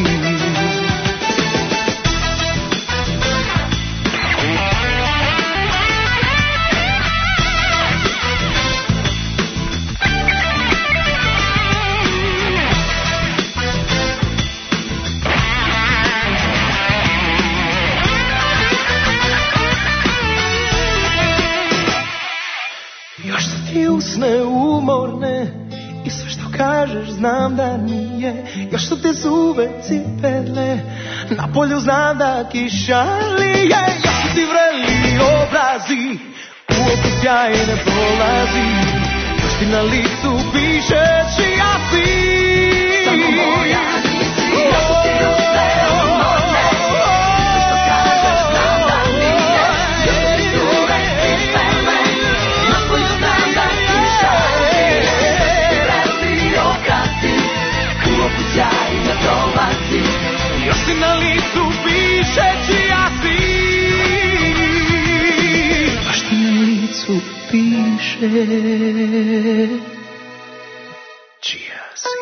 Usne umorne i sve što kažeš znam da nije. Još su te zube cipele, na polju znam da kiša lije. Još su ti vreli obrazi, u oku sjaj ne prolazi. Još ti na licu piše čija si, samo moja nisi. Još su ti usne umorne i sve što kažeš znam da nije. Još su ti zube cipele, na polju znam da sjaj ne prolazi. Još ti na licu piše čija si. Još ti na licu piše čija si.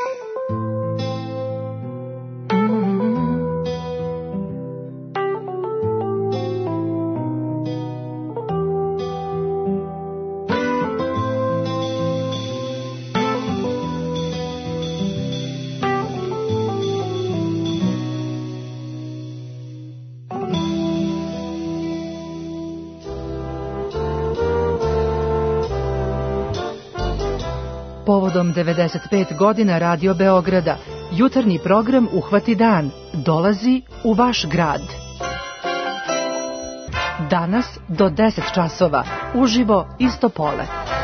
Povodom 95 godina Radio Beograda, jutarnji program Uhvati dan dolazi u vaš grad. Danas do 10 časova, uživo iz Topole.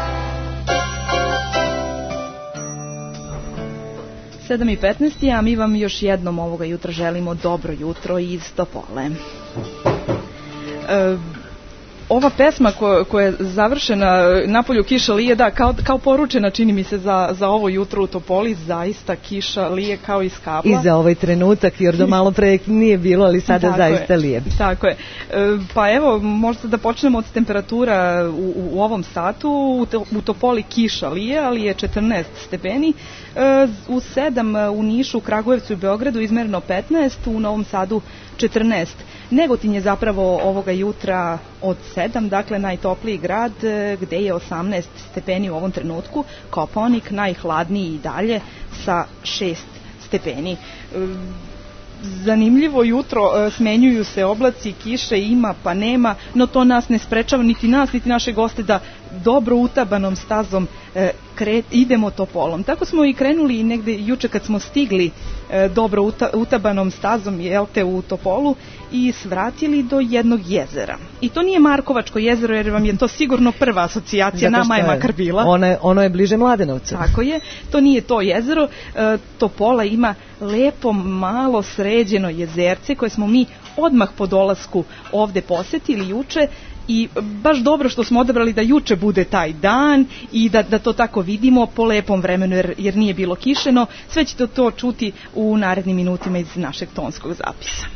7:15, a mi vam još jednom ovoga jutra želimo dobro jutro iz Topole. ova pesma koja je završena, Napolju kiša lije, da, kao poručena čini mi se za ovo jutro u Topoli, zaista kiša lije kao iz kapla. I za ovaj trenutak, jer do malo pre nije bilo, ali sada zaista lije. Tako je. Pa evo, možda da počnemo od temperatura u ovom satu. U Topoli kiša lije, ali je 14 stepeni. U 7 u Nišu, Kragujevcu i Beogradu izmereno 15, u Novom Sadu 14. Negotin je zapravo ovoga jutra od 7, dakle najtopliji grad gde je 18 stepeni u ovom trenutku. Kopaonik najhladniji i dalje sa 6 stepeni. Zanimljivo jutro, smenjuju se oblaci, kiše ima pa nema, no to nas ne sprečava, niti nas, niti naše goste da dobro utabanom stazom idemo Topolom. Tako smo i krenuli negde juče kad smo stigli dobro utabanom stazom u Topolu i svratili do jednog jezera. I to nije Markovačko jezero, jer vam je to sigurno prva asocijacija, nama je makar bila. Ono je bliže Mladenovcu. Tako je, to nije to jezero. Topola ima lepo, malo sređeno jezerce koje smo mi odmah po dolasku ovde posetili juče. I baš dobro što smo odabrali da juče bude taj dan i da to tako vidimo po lepom vremenu, jer nije bilo kišeno. Sve ćete to čuti u narednim minutima iz našeg tonskog zapisa.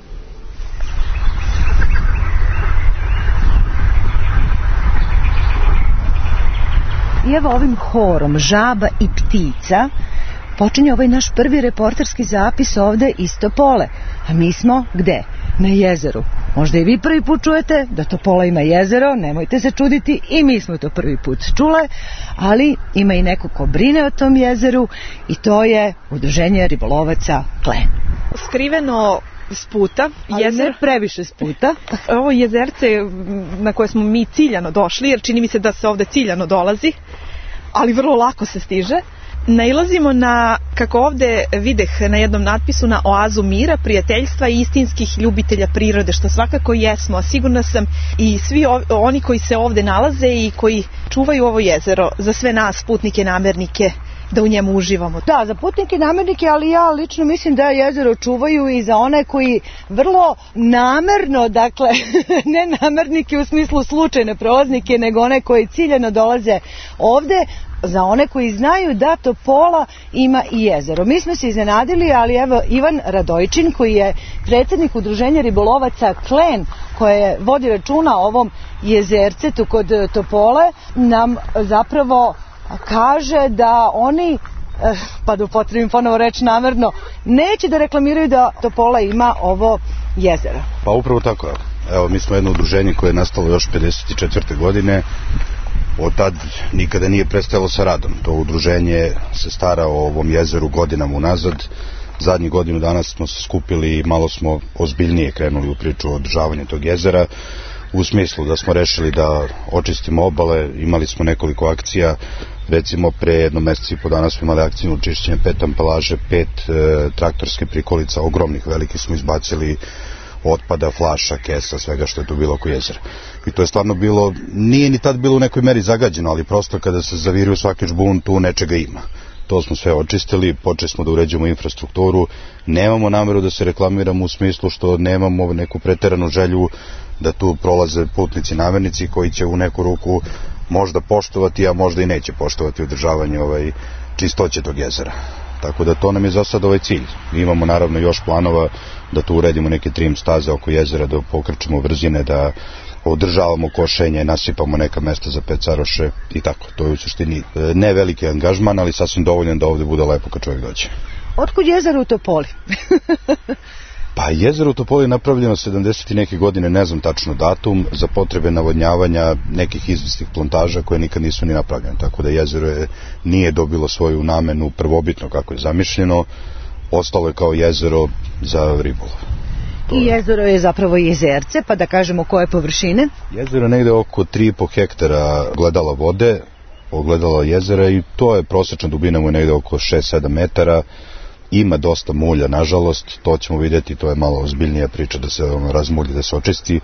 I evo ovim horom žaba i ptica počinje ovaj naš prvi reporterski zapis ovde iz Topole. A mi smo gde? Na jezeru. Možda i vi prvi put čujete da Topola ima jezero, nemojte se čuditi, i mi smo to prvi put čule, ali ima i neko ko brine o tom jezeru i to je Udruženje ribolovaca Klen. Skriveno s puta, ali ne previše s puta. Ovo jezerce na koje smo mi ciljano došli, jer čini mi se da se ovde ciljano dolazi, ali vrlo lako se stiže. Nailazimo na, kako ovde videh na jednom natpisu, na oazu mira, prijateljstva i istinskih ljubitelja prirode, što svakako jesmo, a sigurna sam i svi oni koji se ovde nalaze i koji čuvaju ovo jezero, za sve nas, putnike, namernike, da u njemu uživamo. Da, za putnike i namernike, ali ja lično mislim da jezero čuvaju i za one koji vrlo namerno, dakle, ne namernike u smislu slučajne prolaznike, nego one koji ciljano dolaze ovde, za one koji znaju da Topola ima i jezero. Mi smo se iznenadili, ali evo Ivan Radojčin, koji je predsjednik Udruženja ribolovaca Klen, koje vodi računa o ovom jezercetu kod Topole, nam zapravo kaže da oni, pa da upotrebim ponovo reč namerno, neće da reklamiraju da Topola ima ovo jezero. Pa upravo tako. Evo, mi smo jedno udruženje koje je nastalo još 54. godine. Od tad nikada nije prestajalo sa radom. To udruženje se stara o ovom jezeru godinama unazad. Zadnjih godinu dana smo se skupili i malo smo ozbiljnije krenuli u priču o održavanju tog jezera, u smislu da smo rešili da očistimo obale. Imali smo nekoliko akcija, recimo pre jedno mesec i po dana smo imali akciju čišćenja 5 ambalaže, 5 traktorske prikolica, ogromnih, velikih smo izbacili otpada, flaša, kesa, svega što je tu bilo oko jezera. I to je stvarno bilo, nije ni tad bilo u nekoj meri zagađeno, ali prosto kada se zavirio svaki žbun, tu nečega ima. To smo sve očistili, počeli smo da uređujemo infrastrukturu, nemamo nameru da se reklamiramo u smislu što nemamo neku preteranu želju da tu prolaze putnici, namernici koji će u neku ruku možda poštovati, a možda i neće poštovati održavanje čistoće tog jezera. Tako da to nam je za sad ovaj cilj. Imamo naravno još planova da tu uredimo neke trim staze oko jezera, da pokrčimo brzine, da održavamo košenje, nasipamo neka mesta za pecaroše i tako. To je u suštini ne veliki angažman, ali sasvim dovoljan da ovde bude lepo kad čovjek dođe. Otkud jezero u Topoli? Pa jezero u Topoli je napravljeno 70 i neke godine, ne znam tačno datum, za potrebe navodnjavanja nekih izvesnih plantaža koje nikad nisu ni napravljene. Tako da jezero nije dobilo svoju namenu prvobitno kako je zamišljeno, ostalo je kao jezero za ribolov. I jezero je zapravo jezerce, pa da kažemo koje površine? Jezero je negde oko 3,5 hektara ogledala vode, ogledala jezera, i to je prosečna dubina mu je negde oko 6-7 metara. Ima dosta mulja, nažalost, to ćemo vidjeti, to je malo ozbiljnija priča da se razmulji, da se očisti.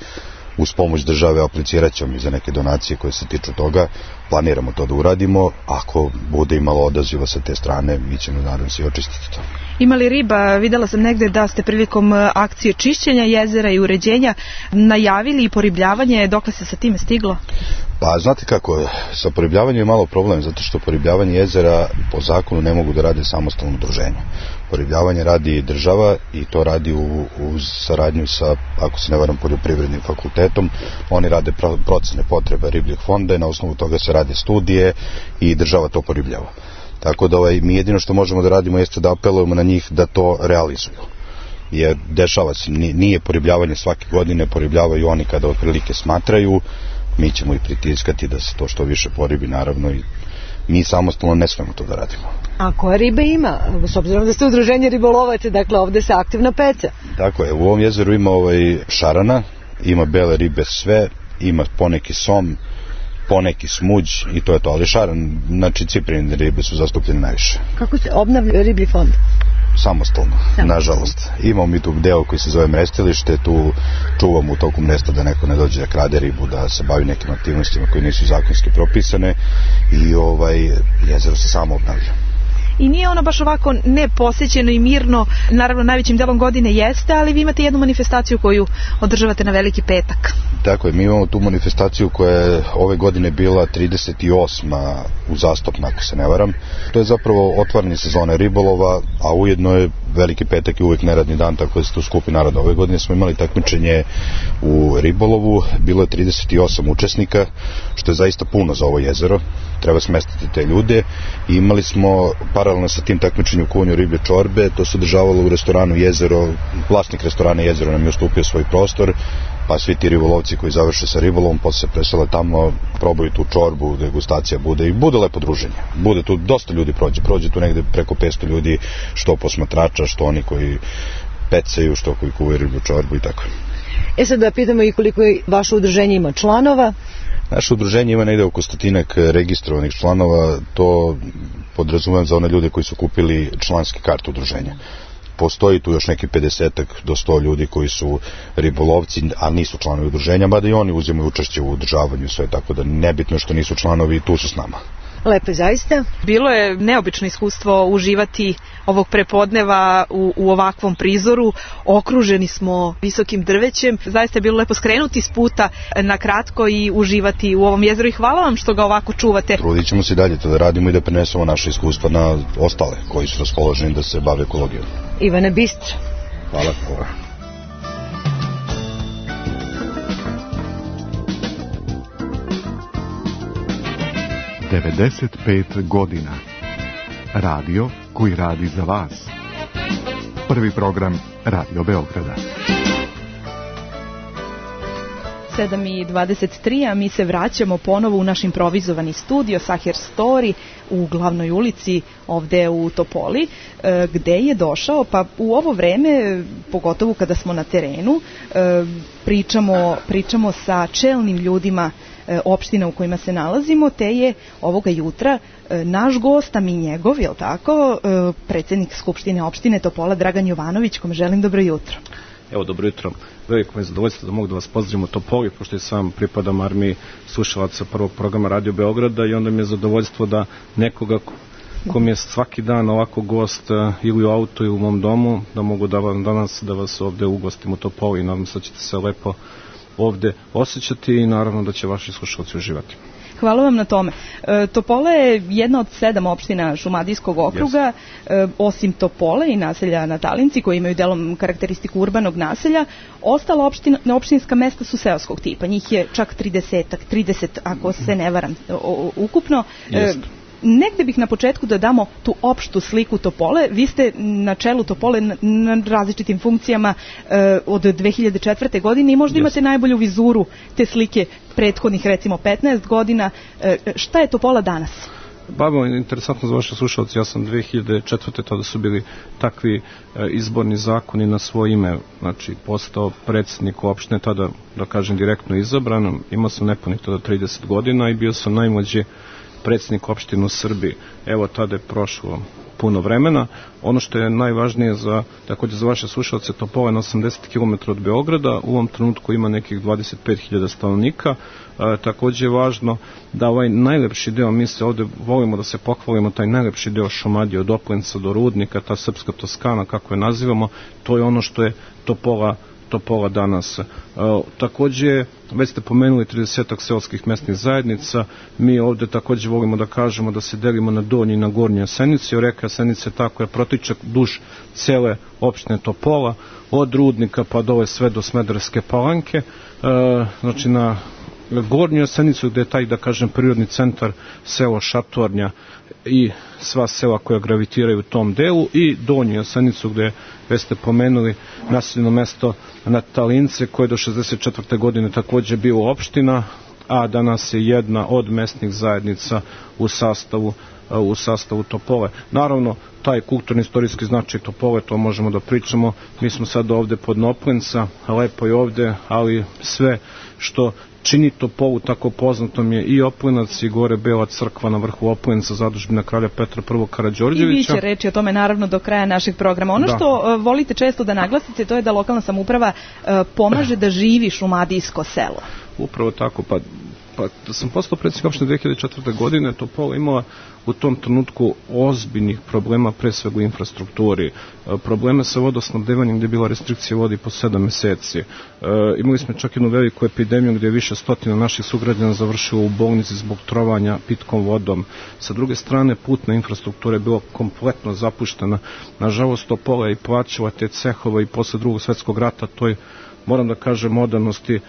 uz pomoć države aplicirat ćemo i za neke donacije koje se tiču toga. Planiramo to da uradimo. Ako bude imalo odaziva sa te strane, mi ćemo naravno se i očistiti to. Ima li riba? Videla sam negde da ste prilikom akcije čišćenja jezera i uređenja najavili i poribljavanje. Dokle se sa time stiglo? Pa znate kako, sa poribljavanjem je malo problem, zato što poribljavanje jezera po zakonu ne mogu da rade samostalno udruženje. Poribljavanje radi država i to radi uz saradnju sa, ako se ne varam, poljoprivrednim fakultetom. Oni rade procene potreba ribljeg fonda i na osnovu toga se rade studije i država to poribljava. Tako da mi jedino što možemo da radimo jeste da apelujemo na njih da to realizuju. Jer dešava se, nije poribljavanje svake godine, poribljavaju oni kada otprilike smatraju. Mi ćemo i pritiskati da se to što više poribi, naravno, i mi samostalno ne smemo to da radimo. A koje ribe ima? S obzirom da ste udruženje ribolovaca, dakle ovde se aktivna peca. Tako je, u ovom jezeru ima šarana, ima bele ribe sve, ima poneki som, poneki smuđ i to je to, ali šaran, znači ciprine ribe su zastupljene najviše. Kako se obnavlja riblji fond? Samostalno, nažalost. Imamo mi tu deo koji se zove mrestilište, tu čuvamo u toku mresta da neko ne dođe da krade ribu, da se bavi nekim aktivnostima koje nisu zakonski propisane i jezero se samo obnavlja. I nije ono baš ovako neposećeno i mirno, naravno najvećim delom godine jeste, ali vi imate jednu manifestaciju koju održavate na Veliki petak. Tako je, mi imamo tu manifestaciju koja je ove godine bila 38. uzastopna, ako se ne varam. To je zapravo otvaranje sezone ribolova, a ujedno je Veliki petak i uvijek neradni dan, tako da se tu skupi narod. Ove godine smo imali takmičenje u ribolovu, bilo je 38 učesnika, što je zaista puno za ovo jezero. Treba smestiti te ljude i imali smo paralelno sa tim takmičenjem u kuvanju riblje čorbe, to se održavalo u restoranu Jezero, vlasnik restorana Jezero nam je ustupio svoj prostor, pa svi ti ribolovci koji završe sa ribolovom posle se presele tamo, probaju tu čorbu, degustacija bude i bude lepo druženje. Bude tu, dosta ljudi prođe tu negde preko 500 ljudi, što posmatrača, što oni koji pecaju, što koji kuvaju riblju čorbu i tako. Sad da pitamo i koliko vaše udruženje ima članova? Naše udruženje ima negde oko 100 registrovanih članova, to podrazumijem za one ljude koji su kupili članski kart udruženja. Postoji tu još neki 50 do 100 ljudi koji su ribolovci, a nisu članovi udruženja, mada i oni uzimaju učešće u održavanju sve, tako da nebitno što nisu članovi i tu su s nama. Lepo, zaista. Bilo je neobično iskustvo uživati ovog prepodneva u ovakvom prizoru. Okruženi smo visokim drvećem. Zaista je bilo lepo skrenuti s puta na kratko i uživati u ovom jezeru i hvala vam što ga ovako čuvate. Trudit ćemo se i dalje to da radimo i da prenesemo naše iskustva na ostale koji su raspoloženi da se bave ekologijom. Ivane Bistra. Hvala. 95 godina. Radio koji radi za vas. Prvi program Radio Beograda. 7:23, a mi se vraćamo ponovo u naš improvizovani studio Saher Story u glavnoj ulici ovde u Topoli, gde je došao, pa u ovo vreme, pogotovo kada smo na terenu, pričamo sa čelnim ljudima opština u kojima se nalazimo, te je ovoga jutra naš gost, a mi njegov, je li tako, predsjednik Skupštine opštine Topola Dragan Jovanović, kome želim dobro jutro. Evo, dobro jutro. Veliko mi je zadovoljstvo da mogu da vas pozdravim u Topoli, pošto i sam pripadam armiji slušalaca prvog programa Radio Beograda i onda mi je zadovoljstvo da nekoga ko mi je svaki dan ovako gost ili u auto ili u mom domu, da mogu danas da vas ovde ugostim u Topoli i nadam se da ćete se lepo ovde osjećati i naravno da će vaši slušalci uživati. Hvala vam na tome. Topola je jedna od 7 opština Šumadijskog okruga, osim Topole i naselja Natalinci koji imaju delom karakteristiku urbanog naselja, ostala opštinska mesta su seoskog tipa, njih je čak 30 ako se ne varam ukupno. Negde bih na početku da damo tu opštu sliku Topole. Vi ste na čelu Topole na različitim funkcijama od 2004. godine i možda imate najbolju vizuru te slike prethodnih recimo 15 godina. Šta je Topola danas? Babo, interesantno za vaše slušalci, ja sam 2004. tada su bili takvi izborni zakoni na svoje ime, znači postao predsjednik opštine, tada da kažem direktno izabran, imao sam nepunih tada 30 godina i bio sam najmlađi predsjednik opštine u Srbiji. Evo, tada je prošlo puno vremena. Ono što je najvažnije također za vaše slušalce, Topola na 80 km od Beograda, u ovom trenutku ima nekih 25.000 stanovnika. Također je važno da ovaj najlepši deo, mi se ovdje volimo da se pohvalimo, taj najlepši deo Šumadije od Oplenca do Rudnika, ta srpska Toskana, kako je nazivamo, to je ono što je Topola danas. Također, već ste pomenuli 30 seoskih mesnih zajednica, mi ovdje također volimo da kažemo da se delimo na Donji i na Gornji Jasenici, reka Jasenice ta koja protiče duž cele opštine Topola, od Rudnika pa dole sve do Smederevske Palanke, znači na Gornju Jasenicu gdje je taj, da kažem, prirodni centar selo Šatornja i sva sela koja gravitiraju u tom delu, i Donju Jasenicu gdje već ste pomenuli naseljeno mesto Natalince koje do 64. godine također bilo opština, a danas je jedna od mesnih zajednica u sastavu Topole. Naravno, taj kulturno-istorijski značaj Topole, to možemo da pričamo, mi smo sad ovdje pod Oplenca, lepo je ovdje, ali sve što čini Topolu tako poznatom je i Oplenac i gore Bela crkva na vrhu Oplenca, zadužbina kralja Petra I. Karađorđevića. I biće reći o tome naravno do kraja našeg programa. Ono što volite često da naglasite, to je da lokalna samouprava pomaže da živi šumadijsko selo. Upravo tako, pa da sam postao predsjednik opštine 2004. godine, Topola imala u tom trenutku ozbiljnih problema, pre svega u infrastrukturi. Probleme sa vodosnabdevanjem gdje je bila restrikcija vodi po 7 meseci. Imali smo čak jednu veliku epidemiju gdje je više stotina naših sugrađana završilo u bolnici zbog trovanja pitkom vodom. Sa druge strane, putna infrastruktura je bila kompletno zapuštena. Nažalost, Topola je i plaćala te cehove i posle Drugog svjetskog rata toj, moram da kažem, modernosti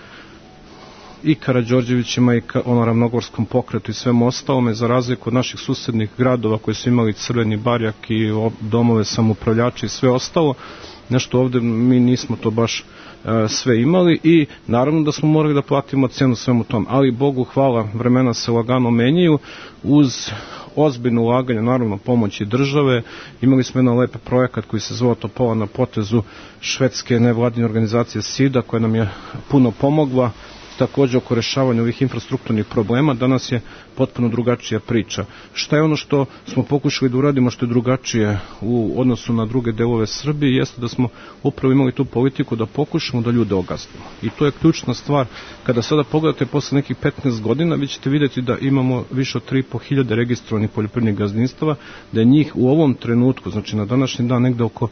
i Karađorđevićima i Ravnogorskom pokretu i svemu ostalome, za razliku od naših susednih gradova koji su imali crveni barjak i domove samoupravljača i sve ostalo, nešto ovdje mi nismo to baš sve imali, i naravno da smo morali da platimo cenu svemu tom, ali Bogu hvala, vremena se lagano menjaju uz ozbiljno ulaganje, naravno pomoći države. Imali smo jedan lep projekat koji se zvao Topola na potezu švedske nevladine organizacije SIDA, koja nam je puno pomogla također oko rešavanja ovih infrastrukturnih problema. Danas je potpuno drugačija priča. Šta je ono što smo pokušali da uradimo što je drugačije u odnosu na druge delove Srbije, jeste da smo upravo imali tu politiku da pokušamo da ljude ogazdimo. I to je ključna stvar. Kada sada pogledate posle nekih 15 godina, vi ćete vidjeti da imamo više od 3.500 registrovanih poljoprivrednih gazdinstava, da je njih u ovom trenutku, znači na današnji dan, negde oko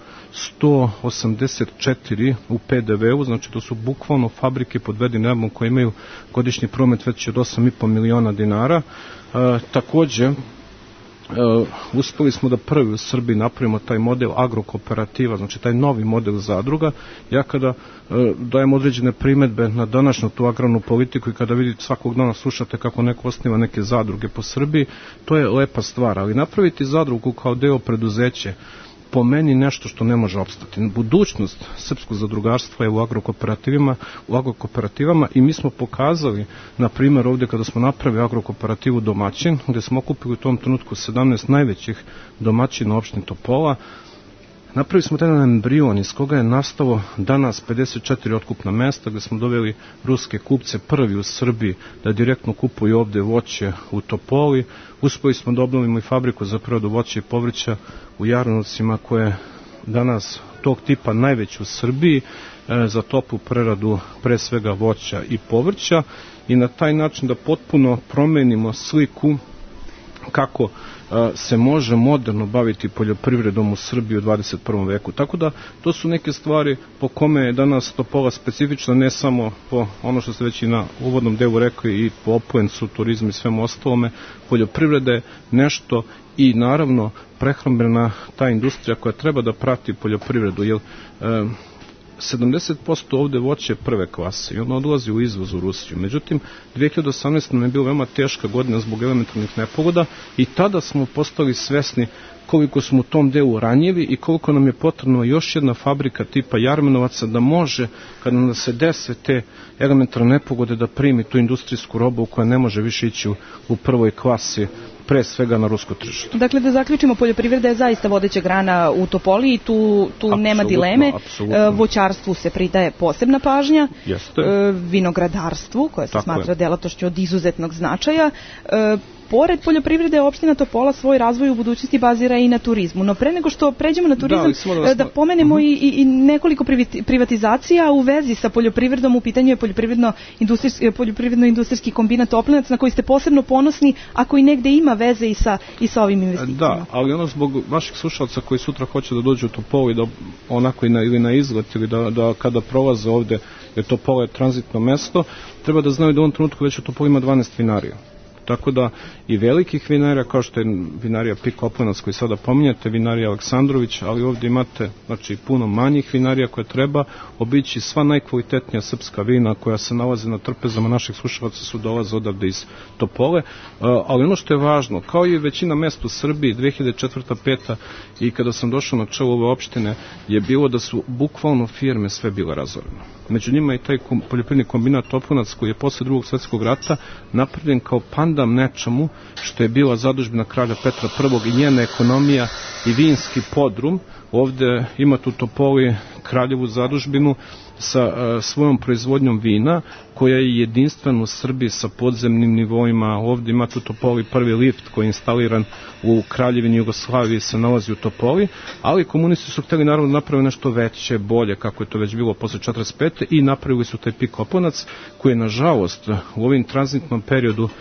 184 u PDV-u, znači to su bukvalno fabrike pod vedrim nebom koje imaju godišnji promet veći od 8,5 miliona dinara. Također, uspeli smo da prvi u Srbiji napravimo taj model agrokooperativa, znači taj novi model zadruga. Ja kada dajem određene primedbe na današnju tu agrarnu politiku i kada vidite svakog dana slušate kako neko osniva neke zadruge po Srbiji, to je lepa stvar, ali napraviti zadrugu kao deo preduzeće po meni nešto što ne može opstati. Budućnost srpskog zadrugarstva je u agrokooperativama i mi smo pokazali, na primjer ovdje kada smo napravili agrokooperativu Domaćin, gdje smo okupili u tom trenutku 17 najvećih domaćina opštine Topola, napravili smo jedan embrion iz koga je nastalo danas 54 otkupna mesta, gdje smo doveli ruske kupce prvi u Srbiji da direktno kupuju ovdje voće u Topoli. Uspeli smo da obnovimo i fabriku za preradu voća i povrća u Jarnovcima, koja je danas tog tipa najveća u Srbiji za toplu preradu pre svega voća i povrća, i na taj način da potpuno promenimo sliku kako se može moderno baviti poljoprivredom u Srbiji u 21. veku. Tako da to su neke stvari po kome je danas Topola specifična, ne samo po ono što ste već i na uvodnom delu rekli i po Oplencu, turizmu i svemu ostalome. Poljoprivreda je nešto i naravno prehrambena ta industrija koja treba da prati poljoprivredu, jer 70% ovdje voće prve klase i ono odlazi u izvoz u Rusiju. Međutim, 2018. nam je bila veoma teška godina zbog elementarnih nepogoda i tada smo postali svesni koliko smo u tom delu ranjivi i koliko nam je potrebno još jedna fabrika tipa Jarmenovaca da može, kada nam se dese te elementarne nepogode, da primi tu industrijsku robu koja ne može više ići u prvoj klasi, pre svega na rusko tržište. Dakle, da zaključimo, poljoprivreda je zaista vodeća grana u Topoli i tu nema dileme. Apsolutno. Voćarstvu se pridaje posebna pažnja, vinogradarstvu, koje se smatra delatnošću od izuzetnog značaja. pored poljoprivrede opština Topola svoj razvoj u budućnosti bazira i na turizmu. No pre nego što pređemo na turizam, da pomenemo i nekoliko privatizacija u vezi sa poljoprivredom. U pitanju je poljoprivredno-industrijski kombinat Toplinac, na koji ste posebno ponosni, a koji negde ima veze i sa ovim investicijama. Da, ali ono zbog vaših slušalaca koji sutra hoće da dođu u Topolu i da onako ili na izlet ili da kada prolaze ovde, jer Topola je tranzitno mesto, treba da znaju da u ovom trenutku već u Topoli ima 12 vinarija. Tako da i velikih vinarija, kao što je vinarija Pik Oplanac koji sada pominjate, vinarija Aleksandrović, ali ovdje imate puno manjih vinarija koje treba obići. Sva najkvalitetnija srpska vina koja se nalaze na trpezama naših slušalaca su dolaze odavde iz Topole, ali ono što je važno, kao i većina mesta u Srbiji, 2004-2005 i kada sam došao na čelo ove opštine, je bilo da su bukvalno firme sve bile razorene. Među njima je taj poljoprivredni kombinat Toplanac koji je posle Drugog svjetskog rata napravljen kao pandam nečemu što je bila zadužbina kralja Petra I i njena ekonomija i vinski podrum. Ovde imate u Topoli kraljevu zadužbinu sa svojom proizvodnjom vina koja je jedinstvena u Srbiji sa podzemnim nivoima. Ovde imate u Topoli prvi lift koji je instaliran u Kraljevini Jugoslaviji, se nalazi u Topoli, ali komunisti su hteli naravno napraviti nešto veće, bolje, kako je to već bilo posle 45. i napravili su taj Pik Oplanac koji je nažalost u ovim tranzitnom periodu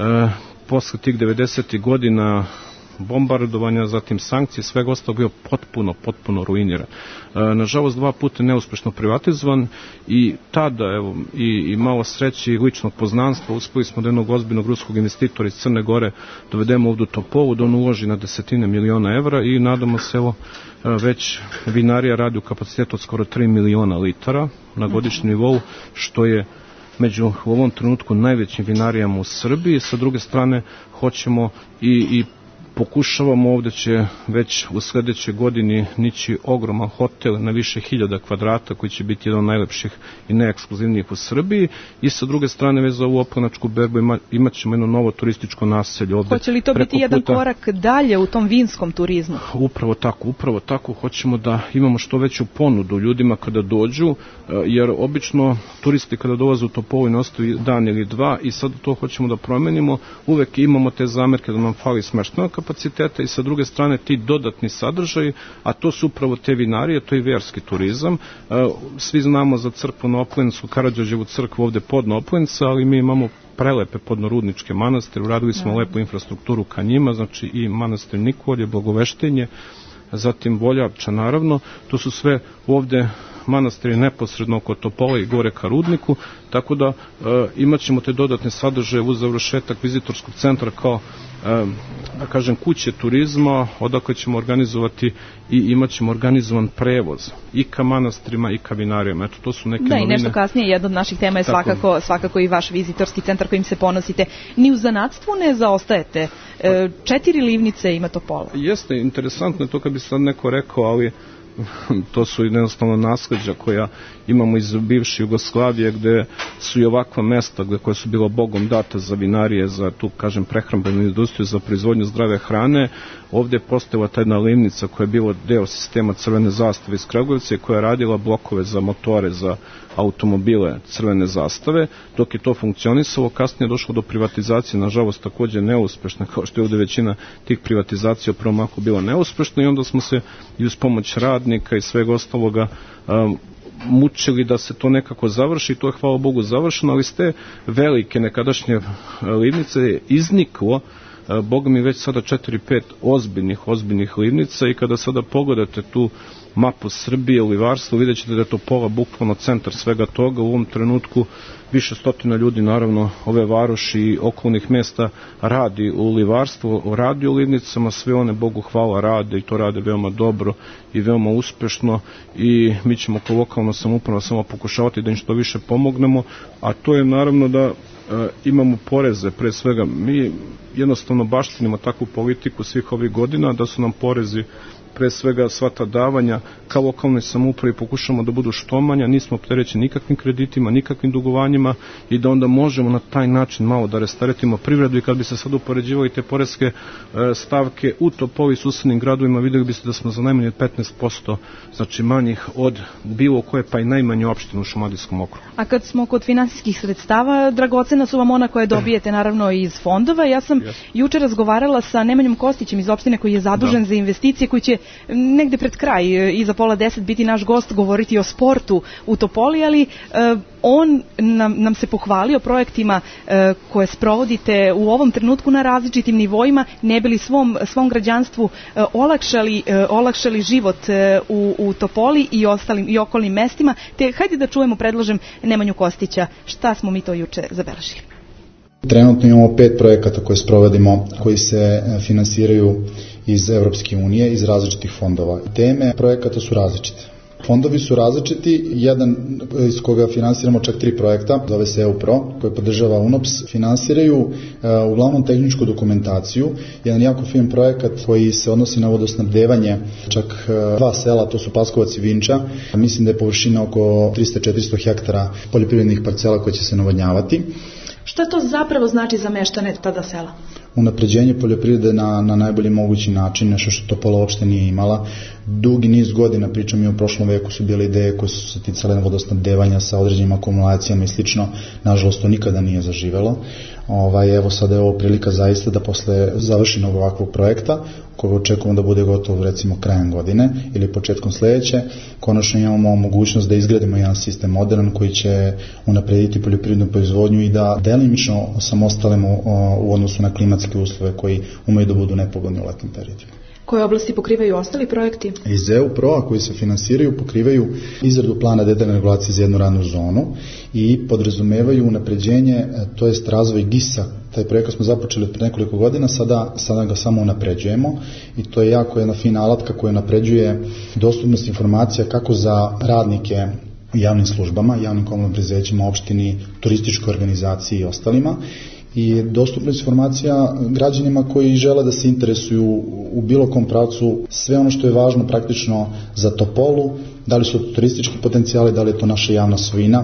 posle tih 90. godina bombardovanja, zatim sankcije, svega ostalo bio potpuno ruiniran. Nažalost, 2 puta neuspešno privatizovan i tada, evo, i malo sreće i ličnog poznanstva, uspeli smo da jednog ozbiljnog ruskog investitora iz Crne Gore dovedemo ovdje u Topolu, da on uloži na desetine miliona evra i nadamo se, evo, već vinarija radi u kapacitetu od skoro 3 miliona litara na godišnjem nivou, što je među u ovom trenutku najvećim vinarijama u Srbiji. Sa druge strane, hoćemo i pokušavamo, ovdje će već u sljedećoj godini nići ogroman hotel na više 1000 kvadrata koji će biti jedan od najlepših i neekskluzivnijih u Srbiji i sa druge strane već za ovu Oplanačku berbu imat ćemo jedno novo turističko naselje ovdje. Hoće li to biti jedan korak dalje u tom vinskom turizmu? Upravo tako, hoćemo da imamo što veću ponudu ljudima kada dođu, jer obično turisti kada dolaze u Topolu ne ostaju dan ili dva i sad to hoćemo da promenimo. Uvek imamo te zamerke da nam fali smeštenog kapaciteta i sa druge strane ti dodatni sadržaji, a to su upravo te vinarije, to je verski turizam. Svi znamo za crkvu na Oplencu, Karađorđevu crkvu ovde pod Oplenca, ali mi imamo prelepe podnorudničke manastire, uradili smo lepu infrastrukturu ka njima, znači i manastir Nikolje, Blagoveštenje, zatim Voljavča naravno, to su sve ovde manastiri neposredno oko Topole i gore ka Rudniku, tako da imat ćemo te dodatne sadržaje uz završetak vizitorskog centra kao da kažem kuće turizma, odakle ćemo organizovati i imat ćemo organizovan prevoz i ka manastirima i ka vinarijama. Eto, to su neke novine. I nešto kasnije, jedna od naših tema je svakako i vaš vizitorski centar kojim se ponosite. Ni u zanatstvu ne zaostajete. 4 livnice ima Topola. Jeste, interesantno je to kad bi sad neko rekao, ali to su jednostavno nasleđa koja imamo iz bivše Jugoslavije, gde su i ovakva mesta koja su bila Bogom data za vinarije, za tu, kažem, prehrambenu industriju, za proizvodnju zdrave hrane. Ovdje je postojala ta jedna livnica koja je bila deo sistema Crvene zastave iz Kragujevca i koja je radila blokove za motore, za automobile Crvene zastave. Dok je to funkcionisalo, kasnije je došlo do privatizacije, nažalost također neuspešna, kao što je ovdje većina tih privatizacija u prvom mahu bila neuspešna, i onda smo se i uz pomoć radnika i svega ostaloga mučili da se to nekako završi, i to je hvala Bogu završeno, ali s te velike nekadašnje livnice je izniklo, Boga mi već sada 4-5 ozbiljnih livnica, i kada sada pogledate tu mapu Srbije u livarstvu, vidjet ćete da je Topola bukvalno centar svega toga. U ovom trenutku više stotina ljudi, naravno, ove varoši i okolnih mesta radi u livarstvu, radi u livnicama, sve one, Bogu hvala, rade i to rade veoma dobro i veoma uspešno, i mi ćemo kao lokalna samouprava samo pokušavati da im što više pomognemo, a to je naravno da imamo poreze, pre svega mi jednostavno baštinimo takvu politiku svih ovih godina, da su nam porezi pre svega sva ta davanja kao lokalnoj samoupravi pokušamo da budu što manja, nismo opterećeni nikakvim kreditima, nikakvim dugovanjima i da onda možemo na taj način malo da restaretimo privredu. I kad bi se sad upoređivali te poreske stavke u Topoli i susednim gradovima, vidjeli biste da smo za najmanje 15%, znači manjih od bilo koje pa i najmanje opštine u Šumadijskom okrugu. A kad smo kod finansijskih sredstava, dragocena su vam ona koje dobijete naravno iz fondova. Ja sam juče razgovarala sa Nemanjom Kostićem iz opštine koji je zadužen za investicije, koji će negde pred kraj, iza 9:30 biti naš gost, govoriti o sportu u Topoli, ali on nam se pohvalio projektima koje sprovodite u ovom trenutku na različitim nivoima, ne bi li svom građanstvu olakšali život u Topoli i okolnim mestima. Te hajde da čujemo, predlažem, Nemanju Kostića, šta smo mi to juče zabeležili. Trenutno imamo 5 projekata koje sprovodimo, koji se finansiraju iz Evropske unije, iz različitih fondova. Teme projekata su različite. Fondovi su različiti, jedan iz koga finansiramo čak 3 projekta, zove se EUPRO, koji podržava UNOPS, finansiraju uglavnom tehničku dokumentaciju, jedan jako fin projekat koji se odnosi na vodosnabdevanje čak 2 sela, to su Paskovac i Vinča. Mislim da je površina oko 300-400 hektara poljoprivrednih parcela koje će se navodnjavati. Šta to zapravo znači za meštane tada sela? Unapređenje poljoprivrede na najbolji mogući način, nešto što Topola uopšte nije imala. Dugi niz godina, pričam i u prošlom veku, su bile ideje koje su se ticale na vodosnabdevanja sa određenim akumulacijama i slično. Nažalost, to nikada nije zaživelo. Evo sada je ovo prilika zaista da posle završenog ovakvog projekta, koga očekujemo da bude gotovo recimo krajem godine ili početkom sledeće, konačno imamo mogućnost da izgradimo jedan sistem modern koji će unaprediti poljoprivrednu proizvodnju i da delimično samostalimo u odnosu na klimatske uslove koji umeju da budu nepogodni u letnim periodima. Koje oblasti pokrivaju ostali projekti? Iz EU-PRO-a koji se finansiraju pokrivaju izradu plana detaljne regulacije za jednu radnu zonu i podrazumevaju unapređenje, to jest razvoj GIS-a. Taj projekat smo započeli pre nekoliko godina, sada ga samo unapređujemo i to je jako jedna fina alatka koja unapređuje dostupnost informacija kako za radnike u javnim službama, javnim komunalnim preduzećima, opštini, turističkoj organizaciji i ostalima, i dostupnost informacija građanima koji žele da se interesuju u bilo kom pravcu, sve ono što je važno praktično za Topolu, da li su to turistički potencijali, da li je to naša javna svojina,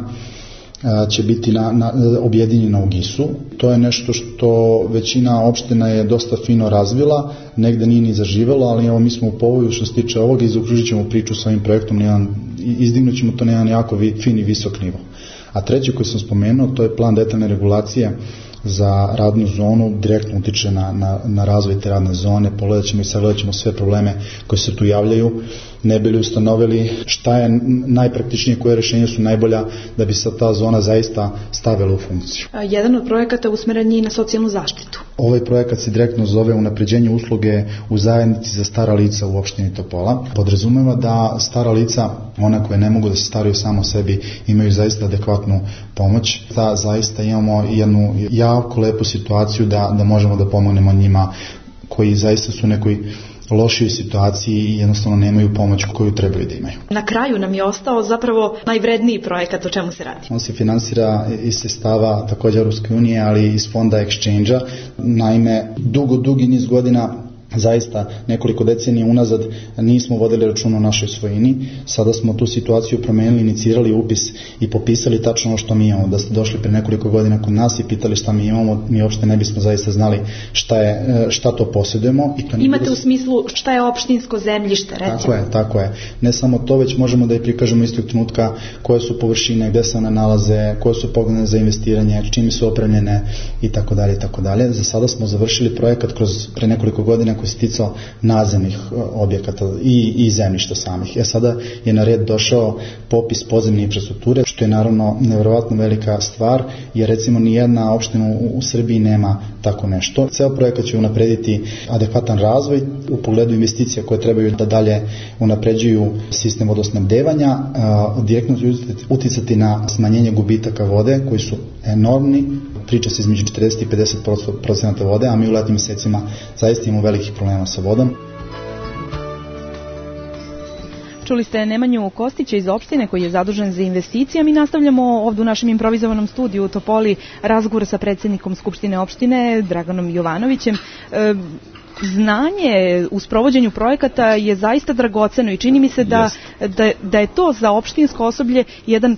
će biti objedinjena u GIS-u. To je nešto što većina opština je dosta fino razvila, negde nije ni zaživelo, ali evo mi smo u povoju što se tiče ovoga i zaokružit ćemo priču sa ovim projektom, izdignut ćemo to na jedan jako fin i visok nivo. A treće koji sam spomenuo, to je plan detaljne regulacije za radnu zonu, direktno utiče na razvoj te radne zone. Pogledat ćemo i sagledat ćemo sve probleme koji se tu javljaju, ne bili ustanovili šta je najpraktičnije, koje rešenje su najbolja da bi se ta zona zaista stavila u funkciju. Jedan od projekata usmeren je i na socijalnu zaštitu. Ovaj projekat se direktno zove unapređenje usluge u zajednici za stara lica u opštini Topola. Podrazumeva da stara lica, ona koje ne mogu da se staraju samo sebi, imaju zaista adekvatnu pomoć. Da zaista imamo jednu jako lepu situaciju da možemo da pomognemo njima koji zaista su u nekoj lošoj situaciji i jednostavno nemaju pomoć koju trebaju da imaju. Na kraju nam je ostao zapravo najvredniji projekat, o čemu se radi. On se finansira iz sredstava također Evropske unije, ali iz fonda Exchange-a. Naime, dugi niz godina, zaista nekoliko decenija unazad, nismo vodili račun o našoj svojini. Sada smo tu situaciju promenili, inicirali upis i popisali tačno ono što mi imamo. Da ste došli pre nekoliko godina kod nas i pitali šta mi imamo, mi uopšte ne bismo zaista znali šta to posjedujemo. Imate u smislu šta je opštinsko zemljište, recimo? Tako je. Ne samo to, već možemo da i prikažemo istog trenutka koje su površine, gde se one nalaze, koje su pogodne za investiranje, čime su opremljene i tako dalje. Za sada smo završili projekat pre nekoliko godina koji se ticao nadzemnih objekata i zemljišta samih. Sada je na red došao popis podzemne infrastrukture, što je naravno neverovatno velika stvar, jer recimo nijedna opština u Srbiji nema tako nešto. Ceo projekat će unaprediti adekvatan razvoj u pogledu investicija koje trebaju da dalje unapređuju sistem vodosnabdevanja, direktno uticati na smanjenje gubitaka vode koji su enormni, priča se između 40 i 50% vode, a mi u letnim mesecima zaista imamo velikih problema sa vodom. Čuli ste Nemanju Kostića iz opštine koji je zadužen za investicije. Mi nastavljamo ovdje u našem improvizovanom studiju u Topoli razgovor sa predsjednikom Skupštine opštine Draganom Jovanovićem. znanje u sprovođenju projekata je zaista dragoceno i čini mi se da je to za opštinsko osoblje jedan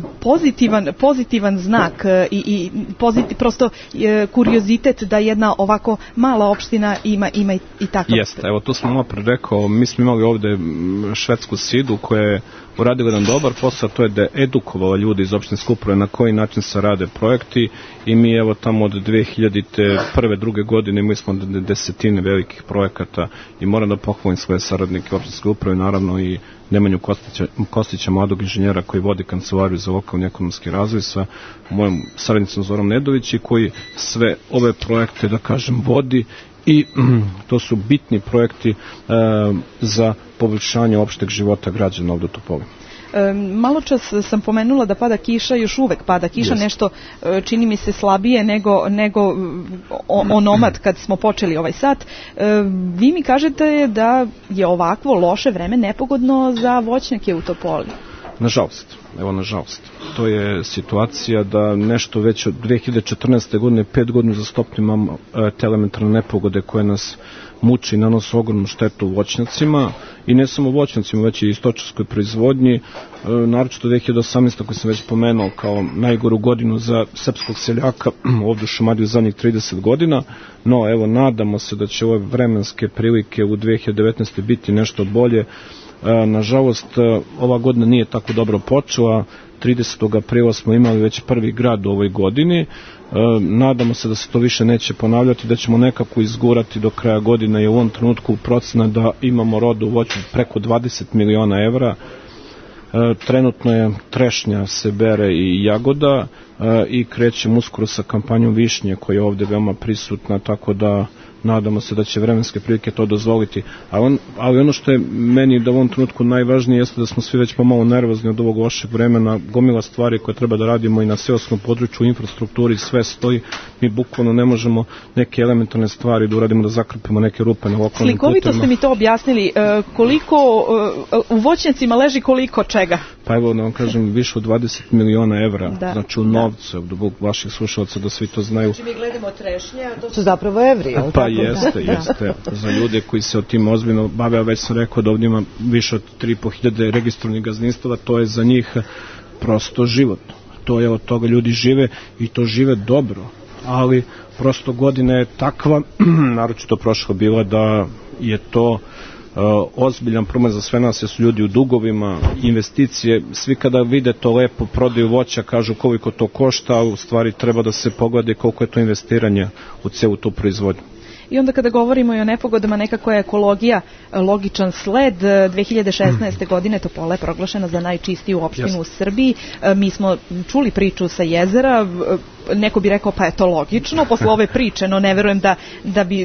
pozitivan znak i prosto kuriozitet da jedna ovako mala opština ima i takav. Jeste, evo tu smo malo rekao, mi smo imali ovde švedsku SID-u koja je uradila jedan dobar posao, to je da je edukovala ljudi iz opštinske uprave na koji način se rade projekti i mi evo tamo od 2001. druge godine imali smo desetine velikih projekata i moram da pohvalim svoje saradnike opštinske uprave, naravno i Nemanju Kostića, mladog inženjera koji vodi kancelariju za lokalni ekonomski razvoj sa mojom saradnicom Zorom Nedović i koji sve ove projekte, da kažem, vodi i to su bitni projekti za poboljšanje opšteg života građana ovde u Topoli. Malo čas sam pomenula da pada kiša, još uvek pada kiša, nešto čini mi se slabije nego onomad kad smo počeli ovaj sat. Vi mi kažete da je ovakvo loše vreme nepogodno za voćnjake u Topoli. Nažalost, to je situacija da nešto već od 2014. godine, 5 godina uzastopno imamo te elementarne nepogode koje nas muči i nanose ogromnu štetu voćnjacima i ne samo voćnjacima, već i stočarskoj proizvodnji, naročito 2018. koju sam već pomenuo kao najgoru godinu za srpskog seljaka ovdje u Šumadiji u zadnjih 30 godina, no evo nadamo se da će ove vremenske prilike u 2019. biti nešto bolje. Nažalost, ova godina nije tako dobro počela, 30. aprila smo imali već prvi grad u ovoj godini, nadamo se da se to više neće ponavljati, da ćemo nekako izgurati do kraja godine i u ovom trenutku procena da imamo rodu voću preko 20 miliona evra. Trenutno je trešnja, se bere i jagoda i krećemo uskoro sa kampanjom višnje koja je ovde veoma prisutna, tako da nadamo se da će vremenske prilike to dozvoliti. Ali ono što je meni da u ovom trenutku najvažnije jeste da smo svi već pomalo nervozni od ovog lošeg vremena, gomila stvari koje treba da radimo i na seoskom području, infrastrukturi, sve stoji, mi bukvalno ne možemo neke elementarne stvari da uradimo, da zakrpimo neke rupe na lokalnim putevima. Slikovito ste mi to objasnili, koliko u voćnjacima leži koliko čega? Pa evo da vam kažem, više od 20 miliona evra, znači u novcu, od vaših slušalaca da svi to znaju. Znači mi gledamo trešnje, a to su zapravo evri, ali pa jeste. Za ljude koji se o tim ozbiljno bave, a već sam rekao da ovdje ima više od 3.500 registrovanih gazdinstava, to je za njih prosto život. To je od toga ljudi žive i to žive dobro, ali prosto godina je takva, naročito prošla bila, da je to ozbiljan problem za sve nas, jer su ljudi u dugovima, investicije, svi kada vide to lepo prodaju voća kažu koliko to košta, a u stvari treba da se pogleda koliko je to investiranje u celu tu proizvodnju. I onda kada govorimo i o nepogodama, nekako je ekologija logičan sled. 2016. godine Topola je proglašena za najčistiju opštinu u Srbiji. Mi smo čuli priču sa jezera, neko bi rekao pa je to logično posle ove priče, no ne verujem da bi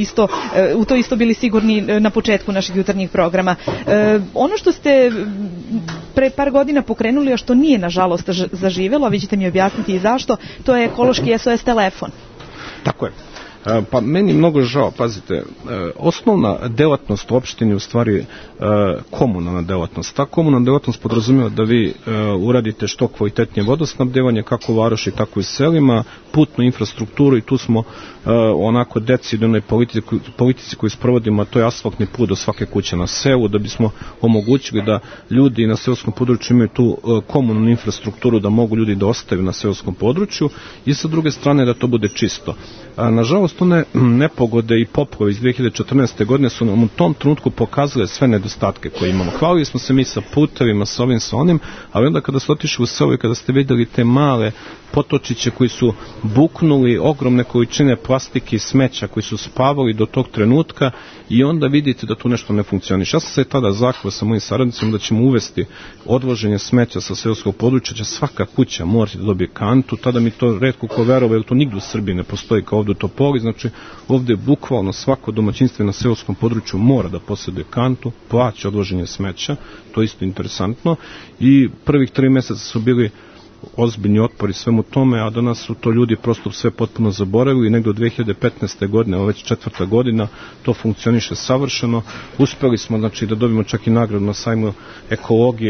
u to isto bili sigurni na početku naših jutarnjih programa. Ono što ste pre par godina pokrenuli, a što nije nažalost zaživelo, a vi ćete mi objasniti i zašto, to je ekološki SOS telefon. Tako je. Pa meni mnogo žao, pazite, osnovna delatnost u opštini je u stvari komunalna delatnost. Ta komunalna delatnost podrazumijeva da vi uradite što kvalitetnije vodosnabdevanje, kako u varoši, tako i selima, putnu infrastrukturu i tu smo onako decidionoj politici koju sprovodimo, a to je asfaltni put do svake kuće na selu, da bismo omogućili da ljudi na seoskom području imaju tu komunalnu infrastrukturu, da mogu ljudi da ostaju na seoskom području i sa druge strane da to bude čisto. Nažalost, one nepogode i poplave iz 2014. godine su nam u tom trenutku pokazale sve nedostatke koje imamo. Hvalili smo se mi sa putevima, sa ovim, sa onim, ali onda kada ste otišli u selo i kada ste vidjeli te male potočiće koji su buknuli, ogromne količine plastike i smeća koji su spavali do tog trenutka i onda vidite da tu nešto ne funkcioniše. Ja sam se tada zakljao sa mojim saradnicima da ćemo uvesti odvoženje smeća sa seoskog područja, će svaka kuća morati da dobije kantu, tada mi to retko ko verova, jer to nigde u Srbiji ne postoji kao ovdje u Topoli, znači ovdje bukvalno svako domaćinstvo na seoskom području mora da posjeduje kantu, plaća odvoženje smeća, to je isto interesantno i prvih 3 mjeseca su bili ozbiljni otpori svemu tome, a danas su to ljudi prosto sve potpuno zaboravili i negdje od 2015. godine, ovo već 4. godina, to funkcioniše savršeno. Uspeli smo znači da dobijemo čak i nagradu na sajmu ekologije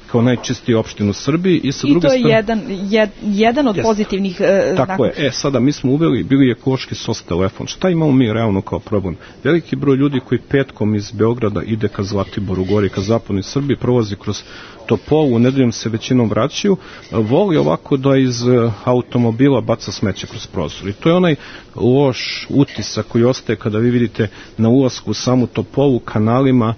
kao najčistiju opštinu u Srbiji. I to je jedan od pozitivnih tako je. Sada mi smo uveli, bili ekološki SOS telefon. Šta imamo mi realno kao problem? Veliki broj ljudi koji petkom iz Beograda ide ka Zlatiboru, gori ka zapadnoj Srbiji, prolazi kroz Topolu, u nedeljom se većinom vraćaju, voli ovako da iz automobila baca smeće kroz prozor. I to je onaj loš utisak koji ostaje kada vi vidite na ulasku u samu Topolu, kanalima,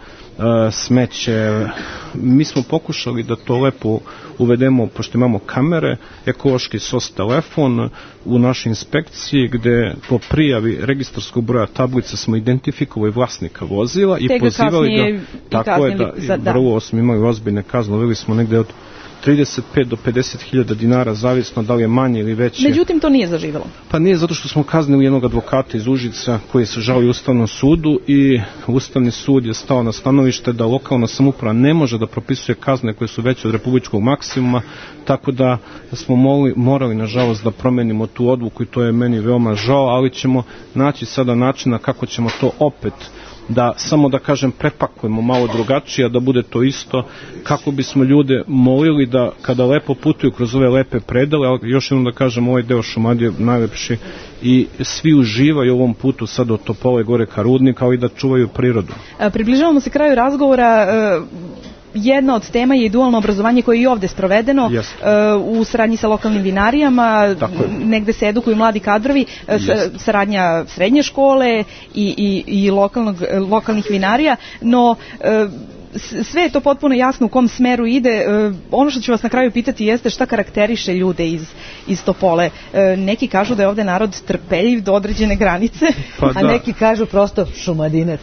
smeće. Mi smo pokušali da to lepo uvedemo, pošto imamo kamere, ekološki SOS telefon u našoj inspekciji, gde po prijavi registarskog broja tablice smo identifikovali vlasnika vozila i pozivali vrlo smo imali ozbiljne kazne, uveli smo negde od 35 do 50.000 dinara, zavisno da li je manje ili veće. Međutim, to nije zaživelo. Pa nije, zato što smo kaznili jednog advokata iz Užica koji se žali Ustavnom sudu i Ustavni sud je stao na stanovište da lokalna samouprava ne može da propisuje kazne koje su veće od republičkog maksimuma, tako da smo morali, nažalost, da promenimo tu odluku i to je meni veoma žao, ali ćemo naći sada načina kako ćemo to opet da, samo da kažem, prepakujemo malo drugačije, da bude to isto, kako bismo ljude molili da kada lepo putuju kroz ove lepe predele, ali još jednom da kažem, ovaj deo Šumadije je najlepši i svi uživaju u ovom putu sad od Topole gore ka Rudniku, kao i da čuvaju prirodu. Približavamo se kraju razgovora. Jedna od tema je i dualno obrazovanje koje je i ovde sprovedeno u saradnji sa lokalnim vinarijama, negde se edukuju mladi kadrovi, saradnja srednje škole i lokalnih vinarija, no sve je to potpuno jasno u kom smeru ide. Ono što ću vas na kraju pitati jeste šta karakteriše ljude iz Topole. Neki kažu da je ovde narod trpeljiv do određene granice, a neki kažu prosto šumadinac.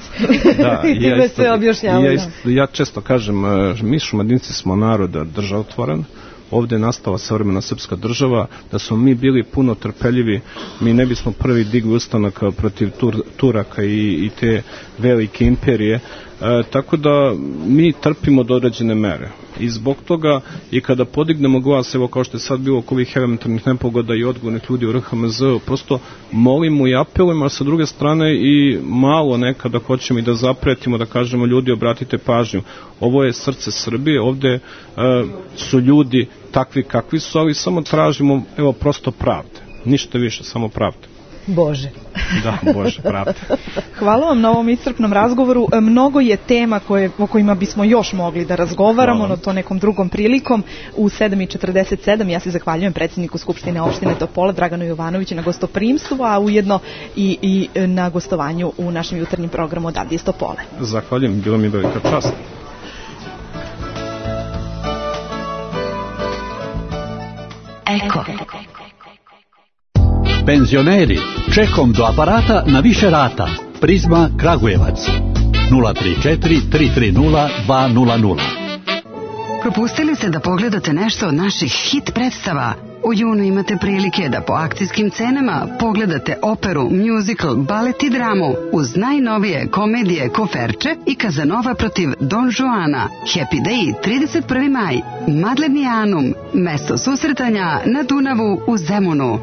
I time sve objašnjavaju. Ja često kažem, mi šumadinci smo narod državotvoran. Ovde je nastala savremena srpska država, da smo mi bili puno trpeljivi, mi ne bismo prvi digli ustanak protiv Turaka i te velike imperije, tako da mi trpimo do određene mere. I zbog toga i kada podignemo glas, evo kao što je sad bilo oko ovih elementarnih nepogoda i odgovornih ljudi u RHMZ, prosto molimo i apelujemo, a sa druge strane i malo nekada hoćemo i da zapretimo, da kažemo ljudi obratite pažnju. Ovo je srce Srbije, ovde su ljudi takvi kakvi su, ali samo tražimo, evo, prosto pravde. Ništa više, samo pravde. Bože. Da, Bože, pravda. Hvala vam na ovom iscrpnom razgovoru. Mnogo je tema o kojima bismo još mogli da razgovaramo, no to nekom drugom prilikom. U 7:47 ja se zahvaljujem predsjedniku Skupštine opštine Topola, Draganu Jovanoviću, na gostoprimstvu, a ujedno i na gostovanju u našem jutarnjem programu odavde iz Topole. Zahvaljujem, bilo mi je velika čast. Eko. Penzioneri, čekom do aparata na više rata. Prizma Kragujevac 034 330 200. Propustili ste da pogledate nešto od naših hit predstava? U junu imate prilike da po akcijskim cenama pogledate operu, musical, balet i dramu uz najnovije komedije Koferče i Kazanova protiv Don Juana. Happy Day 31. maj. Madlenianum, mesto susretanja na Dunavu u Zemunu.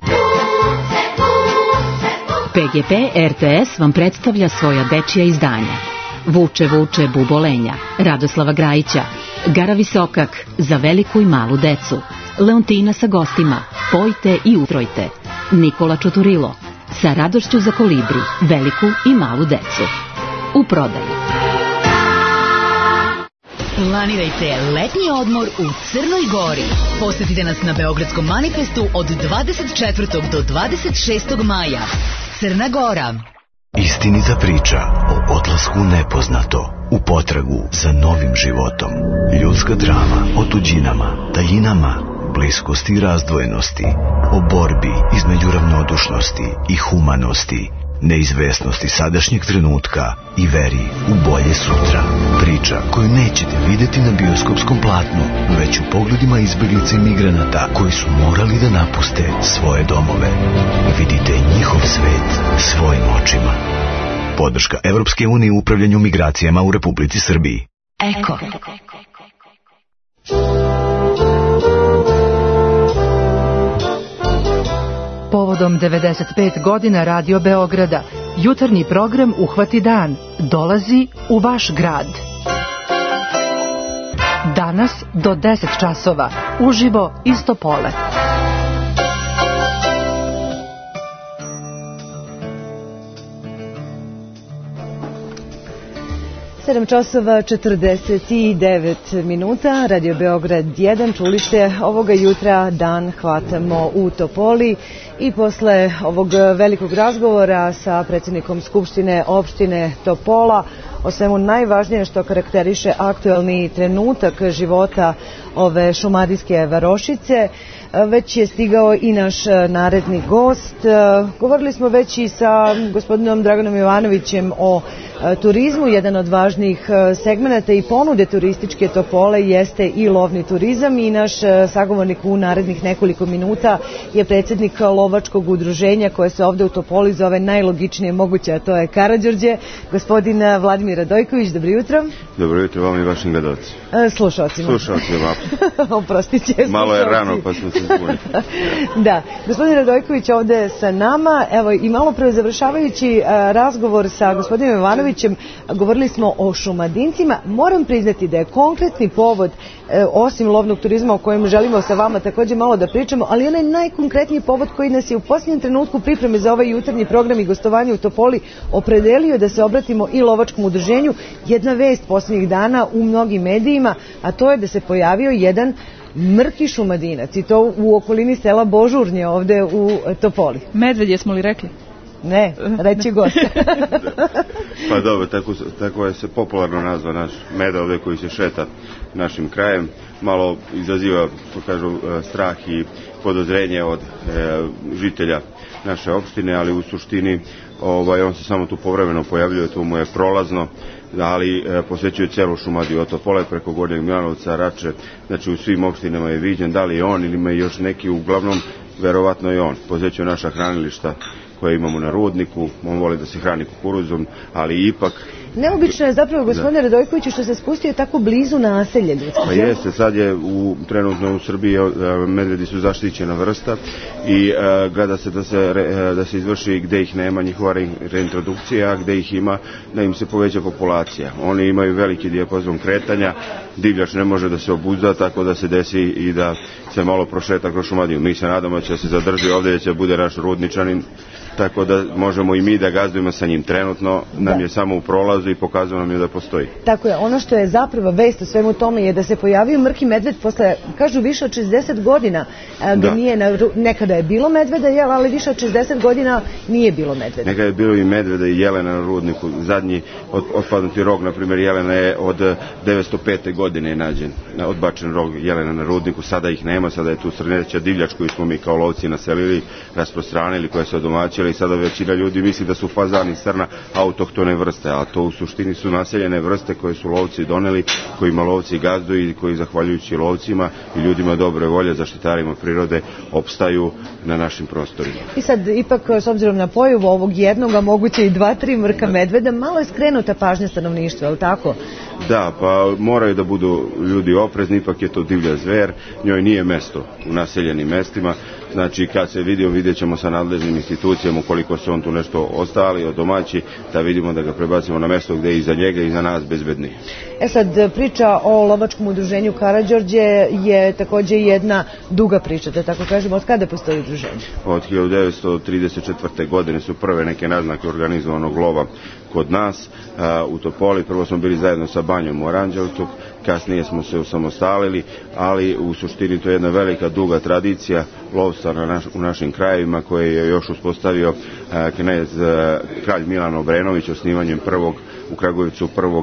PGP RTS vam predstavlja svoja dečija izdanja. Vuče, vuče, bubolenja, Radoslava Grajića, Gara Visokak, za veliku i malu decu, Leontina sa gostima, Pojte i utrojte, Nikola Čoturilo, sa radošću za kolibri, veliku i malu decu. U prodaju. Planirajte letnji odmor u Crnoj Gori. Posetite nas na Beogradskom manifestu od 24. do 26. maja. Crna Gora. Istinita priča o odlasku nepoznato, u potragu za novim životom. Ljudska drama o tuđinama, tajinama, bliskosti i razdvojenosti, o borbi između ravnodušnosti i humanosti, neizvesnosti sadašnjeg trenutka i veri u bolje sutra. Priča koju nećete vidjeti na bioskopskom platnu, već u pogledima izbjeglica i migranata koji su morali da napuste svoje domove. Vidite njihov svet svojim očima. Podrška Evropske unije u upravljanju migracijama u Republici Srbiji. Eko. Povodom 95 godina Radio Beograda, jutarnji program Uhvati dan dolazi u vaš grad. Danas danas do 10 časova, uživo iz Topole. 7 časova 49 minuta, Radio Beograd 1, čuli ste ovoga jutra dan hvatamo u Topoli i posle ovog velikog razgovora sa predsjednikom Skupštine opštine Topola o svemu najvažnije što karakteriše aktuelni trenutak života ove šumadijske varošice, već je stigao i naš naredni gost. Govorili smo već i sa gospodinom Draganom Jovanovićem o turizmu. Jedan od važnijih segmenata i ponude turističke Topole jeste i lovni turizam i naš sagovornik u narednih nekoliko minuta je predsjednik lovačkog udruženja koje se ovde u Topoli zove najlogičnije moguće, a to je Karađorđe, gospodin Vladimir Radojković. Dobro jutro. Dobro jutro vam i vašim gledalcima. Slušalcima. Slušalcima. Oprostit će. Malo je rano pa smo se zbunili. Da, gospodin Radojković ovde sa nama, evo i malo pre završavajući razgovor sa gospodinom Jovanovićem, govorili smo o šumadincima. Moram priznati da je konkretni povod, osim lovnog turizma o kojem želimo sa vama također malo da pričamo, ali onaj najkonkretniji povod koji nas je u posljednjem trenutku pripreme za ovaj jutarnji program i gostovanje u Topoli opredelio da se obratimo i lovačkom udruženju. Jedna vest posljednjih dana u mnogim medijima, a to je da se pojavio jedan mrki šumadinac i to u okolini sela Božurnje ovde u Topoli. Medved, jesmo li rekli? Ne, reći gost. Pa dobro, tako je se popularno nazva naš meda ovdje koji se šeta našim krajem. Malo izaziva, što kažu, strah i podozrenje od žitelja naše opštine, ali u suštini on se samo tu povremeno pojavljuje, to mu je prolazno, ali posvećuje celu Šumadiju od Topole preko Gornjeg Milanovca, Rače, znači u svim opštinama je viđen, da li je on ili ima još neki, uglavnom verovatno je on. Posvećuje naša hranilišta koje imamo na rudniku, on voli da se hrani kukuruzom, ali ipak... Neobično je zapravo, gospodine Radojkoviću, što se spustio tako blizu naselje ljudske. Pa jeste, sad je trenutno u Srbiji medvedi su zaštićena vrsta i gleda se da se izvrši gde ih nema njihova reintrodukcija, a gde ih ima da im se poveća populacija. Oni imaju veliki dijapazon kretanja, divljač ne može da se obuzda, tako da se desi i da se malo prošeta kroz Šumadiju. Mi se nadamo da će se zadrži ovdje, da će bude naš rudničanin, tako da možemo i mi da gazdujemo sa njim. Trenutno nam je samo u prolazu i pokazuje nam je da postoji. Tako je, ono što je zapravo vest o svemu tome je da se pojavio mrki medved posle, kažu, više od 60 godina. Nekada je bilo medveda, ali više od 60 godina nije bilo medveda. Nekada je bilo i medveda i jelena na rudniku. Zadnji otpadnuti rog, na primjer, jelena je od 905. godine nađen, odbačen rog jelena na rudniku. Sada ih nema, sada je tu srneća divljač koju smo mi kao lovci naselili, rasprostranili, koja se odomaćila i sada većina ljudi misli da su fazani srna autohtone vrste, a to u suštini su naseljene vrste koje su lovci doneli, kojima lovci gazduju i koji zahvaljujući lovcima i ljudima dobre volje, zaštitarima prirode, opstaju na našim prostorima. I sad, ipak, s obzirom na pojavu ovog jednog, a moguće i 2-3 mrka medveda, malo je skrenuta pažnja stanovništva, je li tako? Da, pa moraju da budu ljudi oprezni, ipak je to divlja zver, njoj nije mesto u naseljenim mestima, znači kad se vidjet ćemo sa nadležnim institucijama ukoliko se on tu nešto ostali od domaći, da vidimo da ga prebacimo na mesto gde je iza njega i za nas bezbednije. Sad, priča o lovačkom udruženju Karađorđe je također jedna duga priča, da tako kažemo. Od kada postoji udruženje? Od 1934. godine su prve neke naznake organizovanog lova kod nas u Topoli. Prvo smo bili zajedno sa Banjom u Aranđelovcu, kasnije smo se osamostalili, ali u suštini to je jedna velika duga tradicija lovstva u našim krajevima koje je još uspostavio kralj Milan Obrenović osnivanjem u Kragujevcu prvog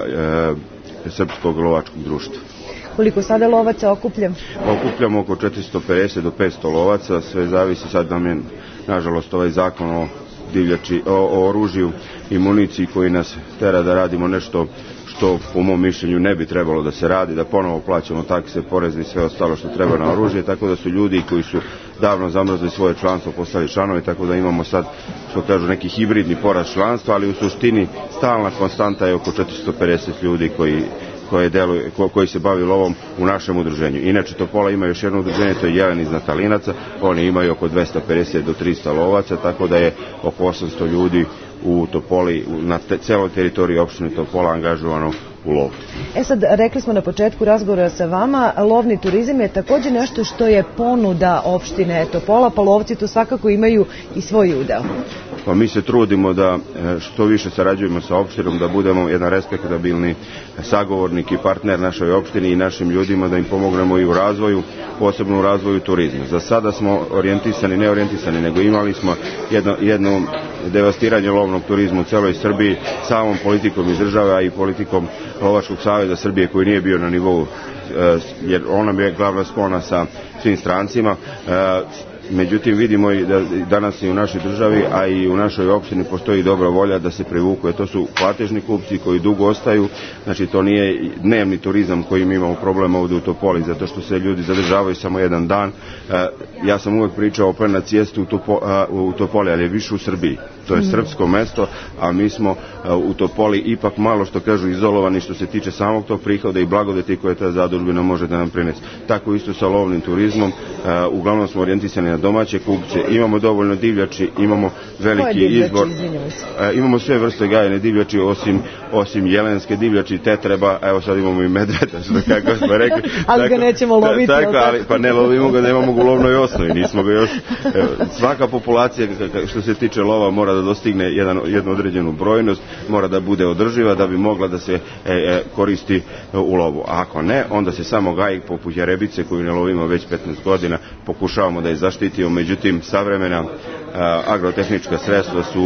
srpskog lovačkog društva. Koliko sada lovaca okupljam? Okupljamo oko 450 do 500 lovaca, sve zavisi, sad nam je nažalost ovaj zakon o divljači, o oružju i municiji koji nas tera da radimo nešto što po mom mišljenju ne bi trebalo da se radi, da ponovo plaćamo takse, poreze i sve ostalo što treba na oružje, tako da su ljudi koji su davno zamrzli svoje članstvo postali članovi, tako da imamo sad, što kažu, neki hibridni porast članstva, ali u suštini stalna konstanta je oko 450 ljudi koji se bavi lovom u našem udruženju. Inače, Topola ima još jedno udruženje, to je Jelen iz Natalinaca, oni imaju oko 250 do 300 lovaca, tako da je oko 800 ljudi u Topoli, na celoj teritoriji opštine Topola angažovano u lov. Sad, rekli smo na početku razgovora sa vama, lovni turizam je također nešto što je ponuda opštine Topola, pa lovci tu svakako imaju i svoj udeo. Pa mi se trudimo da što više sarađujemo sa opštinom, da budemo jedan respektabilni sagovornik i partner našoj opštini i našim ljudima, da im pomognemo i u razvoju, posebno u razvoju turizma. Za sada smo ne orijentisani, nego imali smo jedno devastiranje lovnog turizma u celoj Srbiji samom politikom iz države, a i politikom Lovačkog saveza Srbije koji nije bio na nivou, jer ona je glavna spona sa svim strancima. Međutim, vidimo i da danas i u našoj državi, a i u našoj opštini postoji dobra volja da se privuku. To su platežni kupci koji dugo ostaju, znači to nije dnevni turizam koji mi imamo problema ovdje u Topoli, zato što se ljudi zadržavaju samo jedan dan. Ja sam uvek pričao o Plenac jeste u Topoli, ali je više u Srbiji. To je srpsko mesto, a mi smo u Topoli ipak malo, što kažu, izolovani što se tiče samog tog prihoda i blagodeti koje ta zadužbina može da nam prinese. Tako isto sa lovnim turizmom, uglavnom smo orijentisani na domaće kupce, imamo dovoljno divljači, imamo veliki izbor, imamo sve vrste gajene divljači osim jelenske divljači, tetreba, evo sad imamo i medveda, kako smo rekli. Ali ga nećemo loviti. Tako, pa ne lovimo ga, nemamo ga u lovnoj osnovi, nismo ga još. Svaka populacija što se tiče lova mora da dostigne jednu određenu brojnost, mora da bude održiva da bi mogla da se koristi u lovu. A ako ne, onda se samo gaji poput jarebice koju ne lovimo već 15 godina, pokušavamo da je zaštitimo, međutim savremena agrotehnička sredstva su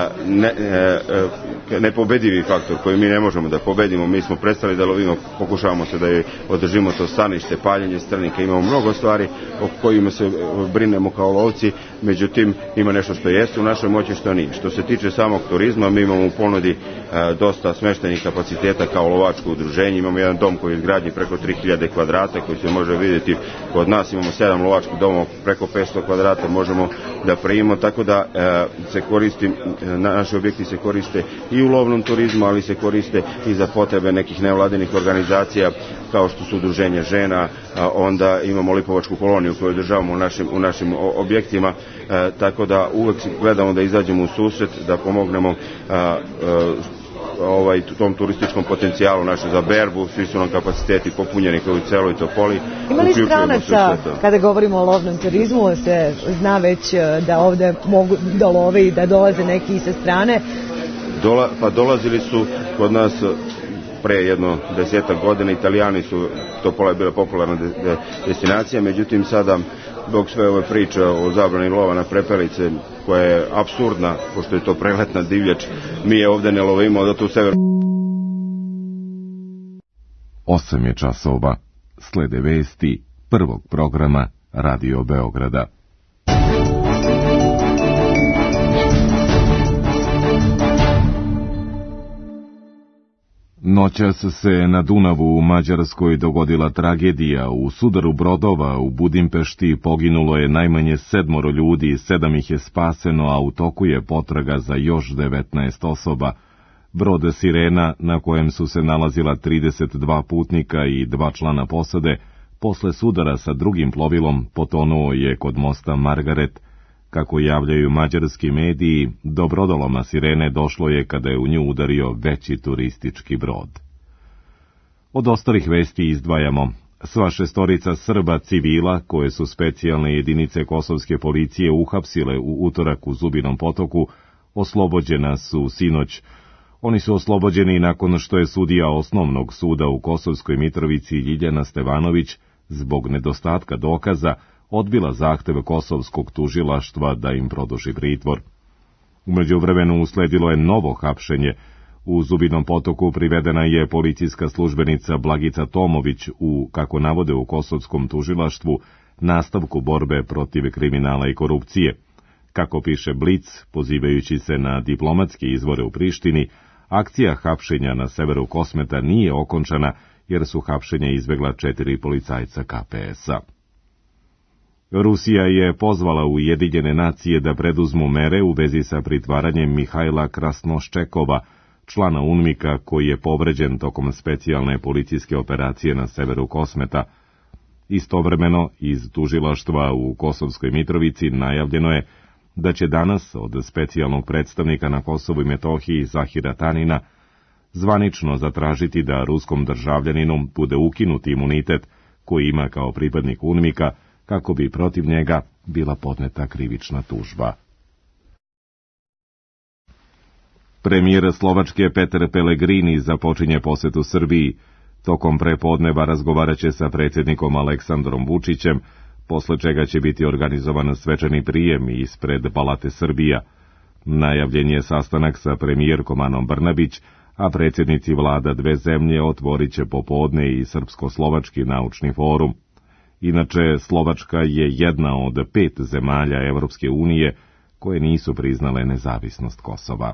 nepobedivi faktor koji mi ne možemo da pobedimo. Mi smo prestali da lovimo, pokušavamo se da je održimo to stanište, paljenje strnika, imamo mnogo stvari o kojima se brinemo kao lovci, međutim ima nešto što jeste u našoj moći, što nije. Što se tiče samog turizma, mi imamo u ponudi dosta smeštajnih kapaciteta kao lovačko udruženje, imamo jedan dom koji je izgrađen preko 3000 kvadrata koji se može vidjeti kod nas, imamo 7 lovačkih domova preko 500 kvadrata, možemo da primimo, tako da se koristi, naši objekti se koriste i u lovnom turizmu, ali se koriste i za potrebe nekih nevladinih organizacija kao što su udruženje žena, onda imamo lipovačku koloniju koju održavamo u našim objektima, tako da uvek gledamo da izađemo u susret, da pomognemo tom turističkom potencijalu našem za berbu, svi su nam kapaciteti popunjeni kao u celoj Topoli. Ima li stranaca, kada govorimo o lovnom turizmu, se zna već da ovde mogu da love i da dolaze neki sa strane? Pa dolazili su kod nas pre jedno 10 godina, Italijani su, Topola je bila popularna destinacija, međutim sada zbog sve ove priče o zabrani lova na prepelice, koja je apsurdna, pošto je to preletna divljač, mi je ovde ne lovimo, zato u severu. 8 je časova, slede vesti prvog programa Radio Beograda. Noćas se na Dunavu u Mađarskoj dogodila tragedija. U sudaru brodova u Budimpešti poginulo je najmanje 7 ljudi, 7 ih je spaseno, a u toku je potraga za još 19 osoba. Brod Sirena, na kojem su se nalazila 32 putnika i 2 člana posade, posle sudara sa drugim plovilom potonuo je kod mosta Margaret. Kako javljaju mađarski mediji, do brodoloma Sirene došlo je kada je u nju udario veći turistički brod. Od ostalih vesti izdvajamo: sva 6 Srba civila, koje su specijalne jedinice kosovske policije uhapsile u utorak u Zubinom Potoku, oslobođena su sinoć. Oni su oslobođeni nakon što je sudija osnovnog suda u Kosovskoj Mitrovici Ljiljana Stevanović zbog nedostatka dokaza odbila zahtev kosovskog tužilaštva da im produži pritvor. U međuvremenu usledilo je novo hapšenje. U Zubinom Potoku privedena je policijska službenica Blagica Tomović u, kako navode u kosovskom tužilaštvu, nastavku borbe protiv kriminala i korupcije. Kako piše Blic, pozivajući se na diplomatske izvore u Prištini, akcija hapšenja na severu Kosmeta nije okončana jer su hapšenja izbegla 4 policajca KPS-a. Rusija je pozvala Ujedinjene nacije da preduzmu mere u vezi sa pritvaranjem Mihajla Krasnoščekova, člana UNMIK-a koji je povređen tokom specijalne policijske operacije na severu Kosmeta. Istovremeno, iz tužilaštva u Kosovskoj Mitrovici najavljeno je da će danas od specijalnog predstavnika na Kosovu i Metohiji Zahira Tanina zvanično zatražiti da ruskom državljaninu bude ukinut imunitet koji ima kao pripadnik UNMIK-a kako bi protiv njega bila podneta krivična tužba. Premijer Slovačke Peter Pellegrini započinje posetu Srbiji. Tokom prepodneva razgovaraće sa predsjednikom Aleksandrom Vučićem, posle čega će biti organizovan svečani prijem ispred Palate Srbija. Najavljen je sastanak sa premijerkom Anom Brnabić, a predsjednici vlada dve zemlje otvorit će popodne i Srpsko-slovački naučni forum. Inače, Slovačka je jedna od 5 zemalja Evropske unije koje nisu priznale nezavisnost Kosova.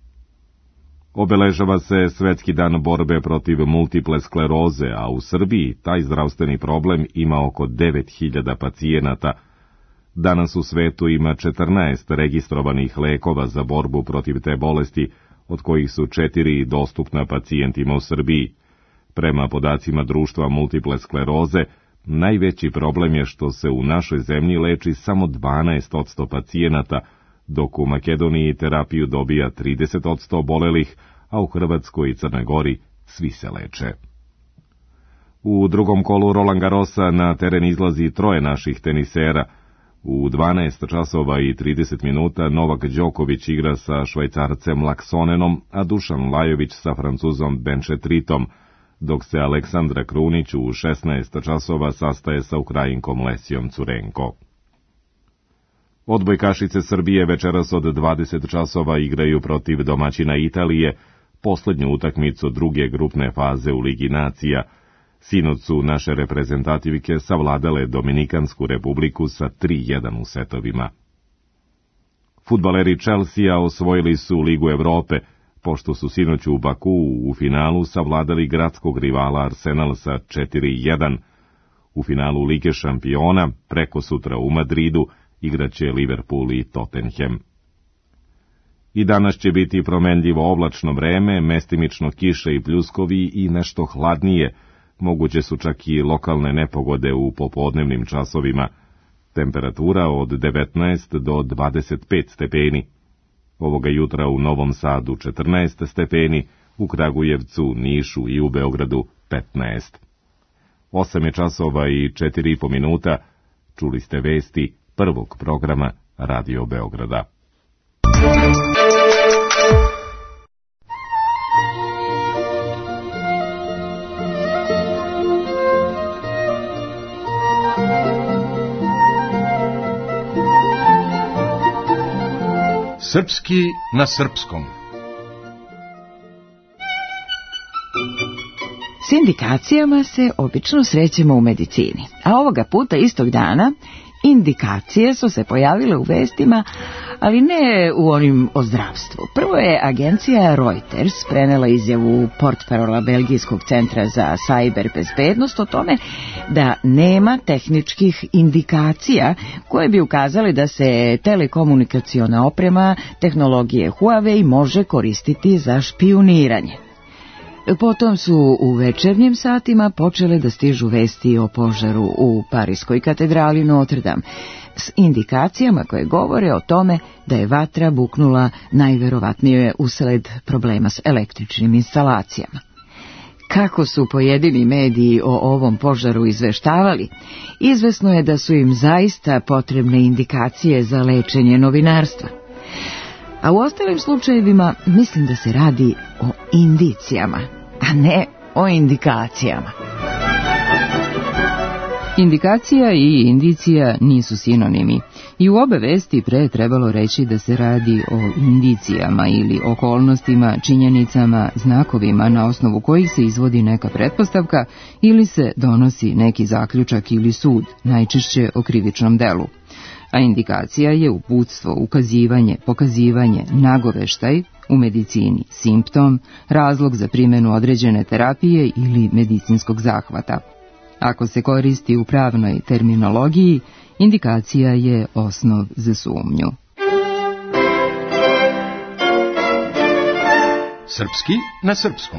Obeležava se Svetski dan borbe protiv multiple skleroze, a u Srbiji taj zdravstveni problem ima oko 9000 pacijenata. Danas u svetu ima 14 registrovanih lekova za borbu protiv te bolesti, od kojih su 4 dostupna pacijentima u Srbiji. Prema podacima društva multiple skleroze, najveći problem je što se u našoj zemlji leči samo 12% pacijenata, dok u Makedoniji terapiju dobija 30% obolelih, a u Hrvatskoj i Crnoj Gori svi se leče. U drugom kolu Roland Garrosa na teren izlazi 3 naših tenisera. U 12 časova i 30 minuta Novak Đoković igra sa Švajcarcem Laksonenom, a Dušan Lajović sa Francuzom Benšetritom, dok se Aleksandra Krunić u 16 časova sastaje sa Ukrajinkom Lesijom Curenko. Odbojkašice Srbije večeras od 20 časova igraju protiv domaćina Italije, poslednju utakmicu druge grupne faze u Ligi nacija. Sinoć su naše reprezentativke savladale Dominikansku republiku sa 3:1 u setovima. Fudbaleri Chelsea osvojili su Ligu Evrope, pošto su sinoć u Bakuu u finalu savladali gradskog rivala Arsenal sa 4:1. U finalu Lige šampiona, preko sutra u Madridu, igraće Liverpool i Tottenham. I danas će biti promenljivo oblačno vreme, mestimično kiše i pljuskovi i nešto hladnije, moguće su čak i lokalne nepogode u popodnevnim časovima. Temperatura od 19 do 25 stepeni. Ovoga jutra u Novom Sadu 14 stepeni, u Kragujevcu, Nišu i u Beogradu 15. 8 je časova i 4,5 minuta. Čuli ste vesti prvog programa Radio Beograda. Srpski na srpskom. S indikacijama se obično srećemo u medicini, a ovoga puta istog dana indikacije su se pojavile u vestima, ali ne u onim o zdravstvu. Prvo je agencija Reuters prenela izjavu portparola Belgijskog centra za sajber bezbednost o tome da nema tehničkih indikacija koje bi ukazali da se telekomunikaciona oprema tehnologije Huawei može koristiti za špijuniranje. Potom su u večernjim satima počele da stižu vesti o požaru u Parijskoj katedrali Notre Dame, s indikacijama koje govore o tome da je vatra buknula najverovatnije usled problema s električnim instalacijama. Kako su pojedini mediji o ovom požaru izveštavali, izvesno je da su im zaista potrebne indikacije za lečenje novinarstva. A u ostalim slučajevima mislim da se radi o indicijama, a ne o indikacijama. Indikacija i indicija nisu sinonimi i u obe vesti pre trebalo reći da se radi o indicijama ili okolnostima, činjenicama, znakovima na osnovu kojih se izvodi neka pretpostavka ili se donosi neki zaključak ili sud, najčešće o krivičnom delu. A indikacija je uputstvo, ukazivanje, pokazivanje, nagoveštaj, u medicini simptom, razlog za primjenu određene terapije ili medicinskog zahvata. Ako se koristi u pravnoj terminologiji, indikacija je osnov za sumnju. Srpski na srpskom.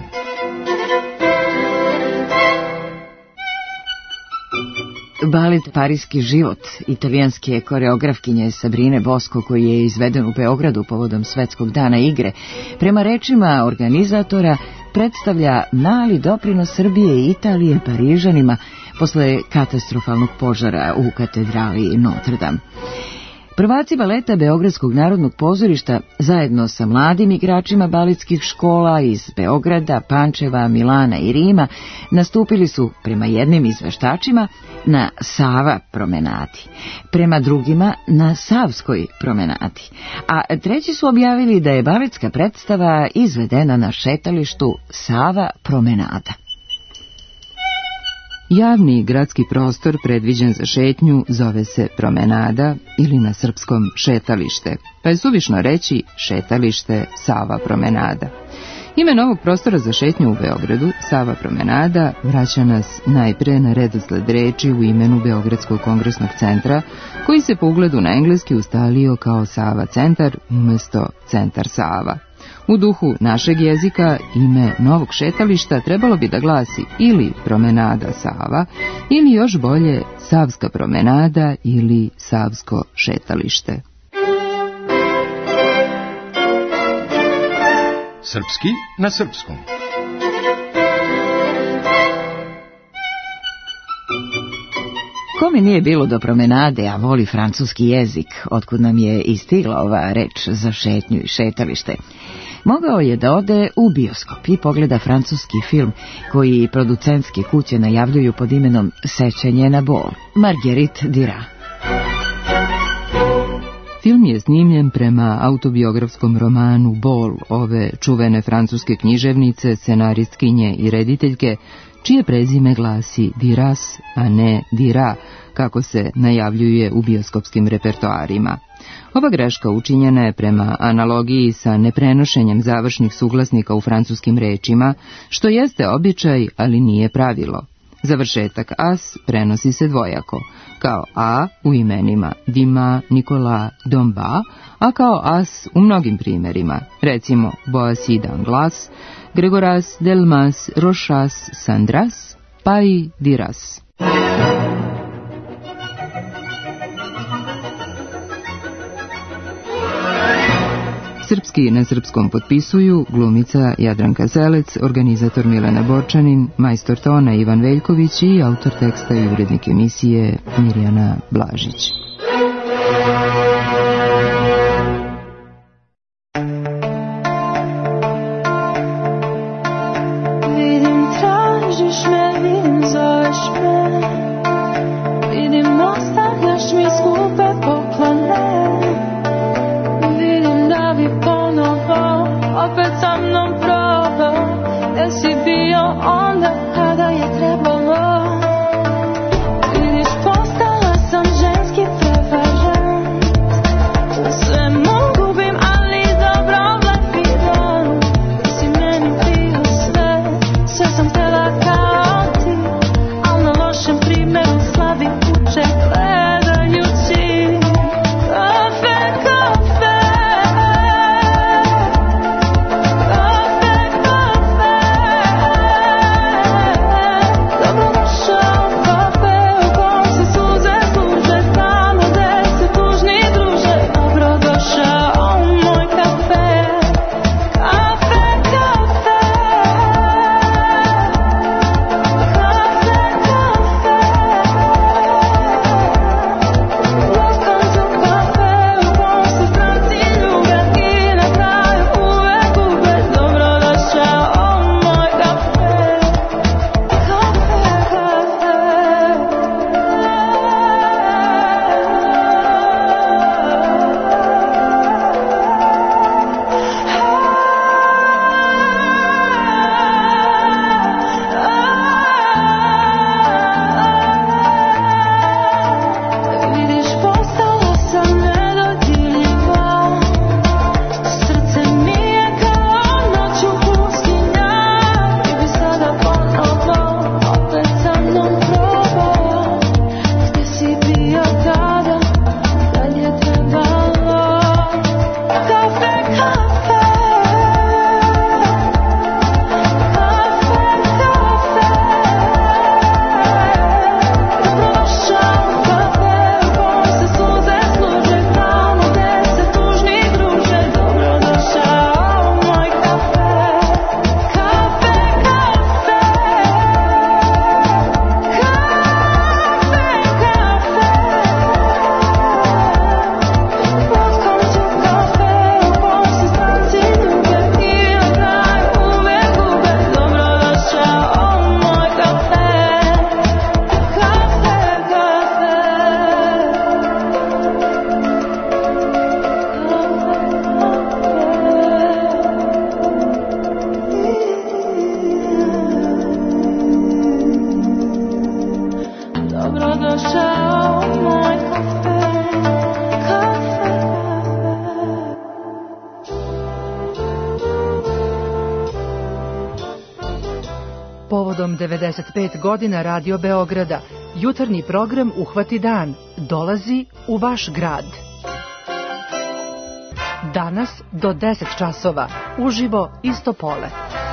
balet Parijski život italijanske koreografkinje Sabrine Bosco, koji je izveden u Beogradu povodom Svetskog dana igre, prema rečima organizatora predstavlja mali doprinos Srbije i Italije Parižanima posle katastrofalnog požara u katedrali Notre Dame. Prvaci baleta Beogradskog narodnog pozorišta zajedno sa mladim igračima baletskih škola iz Beograda, Pančeva, Milana i Rima nastupili su prema jednim izveštačima na Sava promenadi, prema drugima na Savskoj promenadi, a treći su objavili da je baletska predstava izvedena na šetalištu Sava promenada. Javni gradski prostor predviđen za šetnju zove se promenada ili na srpskom šetalište, pa je suvišno reći šetalište Sava promenada. Ime novog prostora za šetnju u Beogradu, Sava promenada, vraća nas najpre na redosled reči u imenu Beogradskog kongresnog centra, koji se po ugledu na engleski ustalio kao Sava centar umjesto Centar Sava. U duhu našeg jezika ime novog šetališta trebalo bi da glasi ili promenada Sava, ili još bolje Savska promenada ili Savsko šetalište. Srpski na srpskom. Kome nije bilo do promenade, a voli francuski jezik, otkud nam je i stigla ova reč za šetnju i šetalište, mogao je da ode u bioskop i pogleda francuski film koji producentske kuće najavljuju pod imenom Sećanje na bol, Marguerite Duras. Film je snimljen prema autobiografskom romanu Bol ove čuvene francuske književnice, scenaristkinje i rediteljke, čije prezime glasi Duras, a ne Dira, kako se najavljuje u bioskopskim repertoarima. Ova greška učinjena je prema analogiji sa neprenošenjem završnih suglasnika u francuskim rečima, što jeste običaj, ali nije pravilo. Završetak as prenosi se dvojako, kao a u imenima Dima, Nikola, Domba, a kao as u mnogim primerima, recimo Boissy d'Anglas, Gregoras, Delmas, Rochas, Sandras, pa i Diras. Srpski na srpskom potpisuju glumica Jadranka Zelec, organizator Milena Borčanin, majstor tona Ivan Veljković i autor teksta i urednik emisije Mirjana Blažić. Vidim, tražiš me, vidim, zoveš me, vidim, ostavljaš mi skupe poklone. Opet sa mnom probao, jer si bio onda kada je trebalo. Vidiš, postala sam ženski Tokom 95 godina Radio Beograda, jutarnji program Uhvati dan dolazi u vaš grad. Danas do 10 časova, uživo iz Topole.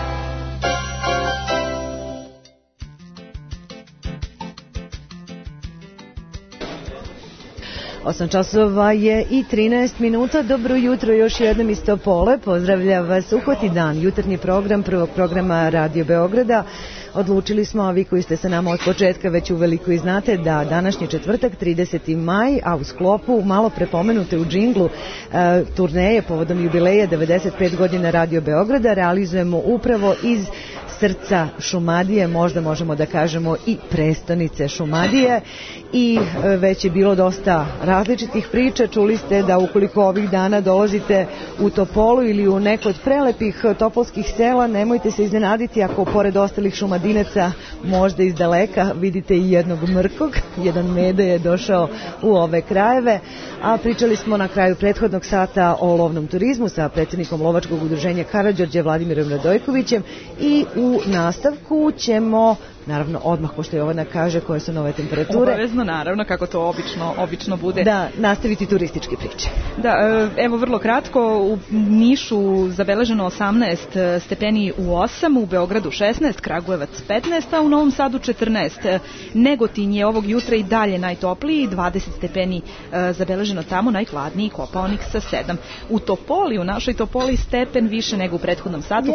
Osam časova je i 13 minuta. Dobro jutro još jednom iz Topole. Pozdravlja vas Uhvati dan, jutarnji program prvog programa Radio Beograda. Odlučili smo, a vi koji ste sa nama od početka već uveliko i znate, da današnji četvrtak, 30. maj, a u sklopu malo prepomenute u džinglu turneje povodom jubileja 95 godina Radio Beograda realizujemo upravo iz srca Šumadije, možda možemo da kažemo i prestonice Šumadije, i već je bilo dosta različitih priča. Čuli ste da ukoliko ovih dana dolazite u Topolu ili u neko od prelepih topolskih sela, nemojte se iznenaditi ako pored ostalih Šumadinaca možda iz daleka vidite i jednog mrkog. Jedan mede je došao u ove krajeve, a pričali smo na kraju prethodnog sata o lovnom turizmu sa predsjednikom Lovačkog udruženja Karađorđe Vladimirom Radojkovićem, i u nastavku ćemo, naravno odmah pošto Jovana kaže koje su nove temperature. Obavezno, naravno, kako to obično bude. Da, nastaviti turističke priče. Da, evo vrlo kratko, u Nišu zabeleženo 18 stepeni u 8, u Beogradu 16, Kragujevac 15, a u Novom Sadu 14. Negotin je ovog jutra i dalje najtopliji, 20 stepeni zabeleženo tamo, najhladniji Kopaonik sa 7. U Topoli, u našoj Topoli stepen više nego u prethodnom satu,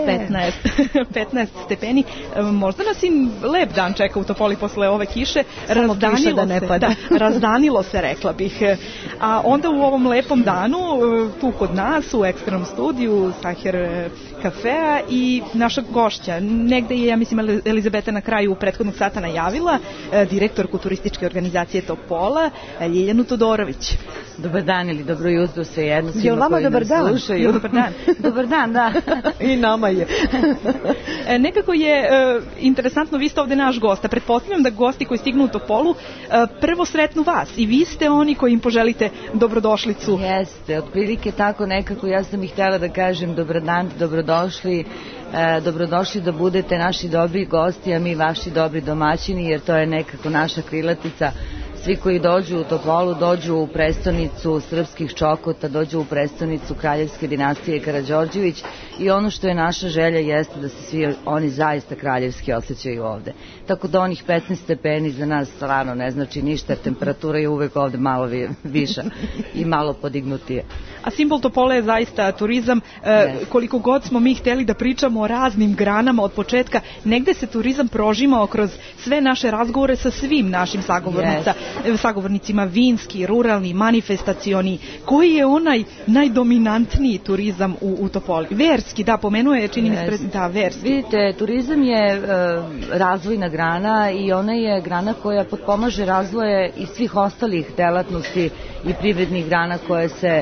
15 stepeni. Možda nas i lep dan čeka u Topoli posle ove kiše. Razdanilo se, rekla bih. A onda u ovom lepom danu, tu kod nas, u eksternom studiju Saher kafea, i naša gošća, negde je, ja mislim, Elizabeta na kraju prethodnog sata najavila, direktorku turističke organizacije Topola, Ljiljanu Todorović. Dobar dan ili dobro jutro, svejedno svima koji nas slušaju. Dobar dan. Dobar dan, da. I nama je. Nekako je interesantno, vi ste ovde naš gost, a pretpostavljam da gosti koji stignu u Topolu prvo sretnu vas i vi ste oni koji im poželite dobrodošlicu. Jeste, otprilike tako nekako, ja sam ih htjela da kažem dobar dan, dobrodošli da budete naši dobri gosti, a mi vaši dobri domaćini, jer to je nekako naša krilatica. Svi koji dođu u Topolu dođu u prestonicu srpskih čokota, dođu u prestonicu kraljevske dinastije Karađorđević, i ono što je naša želja jeste da se svi oni zaista kraljevski osjećaju ovde. Tako da onih 15 stepeni za nas stvarno ne znači ništa, jer temperatura je uvek ovde malo viša i malo podignutije. A simbol Topole je zaista turizam. Koliko god smo mi hteli da pričamo o raznim granama od početka, negde se turizam prožimao kroz sve naše razgovore sa svim našim sagovornicima, vinski, ruralni, manifestacioni. Koji je onaj najdominantniji turizam u Topoli? Verski, da, pomenuo je, čini mi se, da, verski. Vidite, turizam je razvojna grana i ona je grana koja potpomaže razvoje i svih ostalih delatnosti i privrednih grana koje se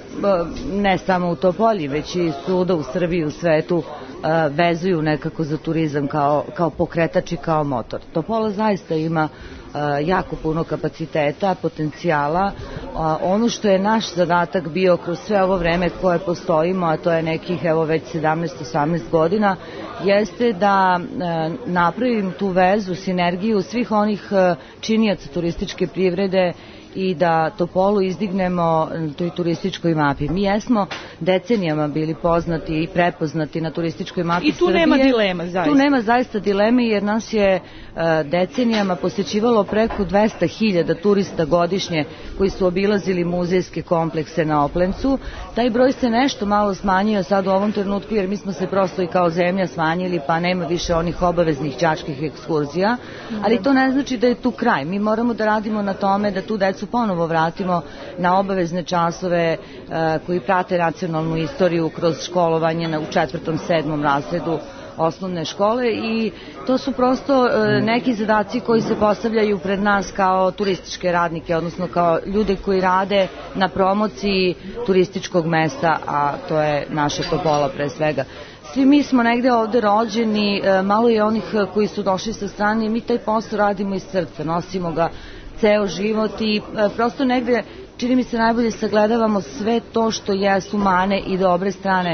ne samo u Topoli, već i svuda u Srbiji, u svetu, vezuju nekako za turizam kao pokretač i kao motor. Topola zaista ima jako puno kapaciteta, potencijala. Ono što je naš zadatak bio kroz sve ovo vreme koje postojimo, a to je nekih evo već 17-18 godina, jeste da napravim tu vezu, sinergiju svih onih činijaca turističke privrede i da Topolu izdignemo na toj turističkoj mapi. Mi jesmo decenijama bili poznati i prepoznati na turističkoj mapi Srbije. I tu nema dilema, zaista. Tu nema zaista dileme, jer nas je decenijama posećivalo preko 200.000 turista godišnje koji su obilazili muzejske komplekse na Oplencu. Taj broj se nešto malo smanjio sad u ovom trenutku, jer mi smo se prosto i kao zemlja smanjili, pa nema više onih obaveznih đačkih ekskurzija, ali to ne znači da je tu kraj. Mi moramo da radimo na tome da tu decu ponovo vratimo na obavezne časove koji prate nacionalnu istoriju kroz školovanje u 4., 7. razredu osnovne škole, i to su prosto neki zadaci koji se postavljaju pred nas kao turističke radnike, odnosno kao ljude koji rade na promociji turističkog mesta, a to je naša Topola pre svega. Svi mi smo negde ovde rođeni, malo je onih koji su došli sa strane, i mi taj posao radimo iz srca, nosimo ga ceo život i prosto negde, čini mi se, najbolje sagledavamo sve to što jesu mane i dobre strane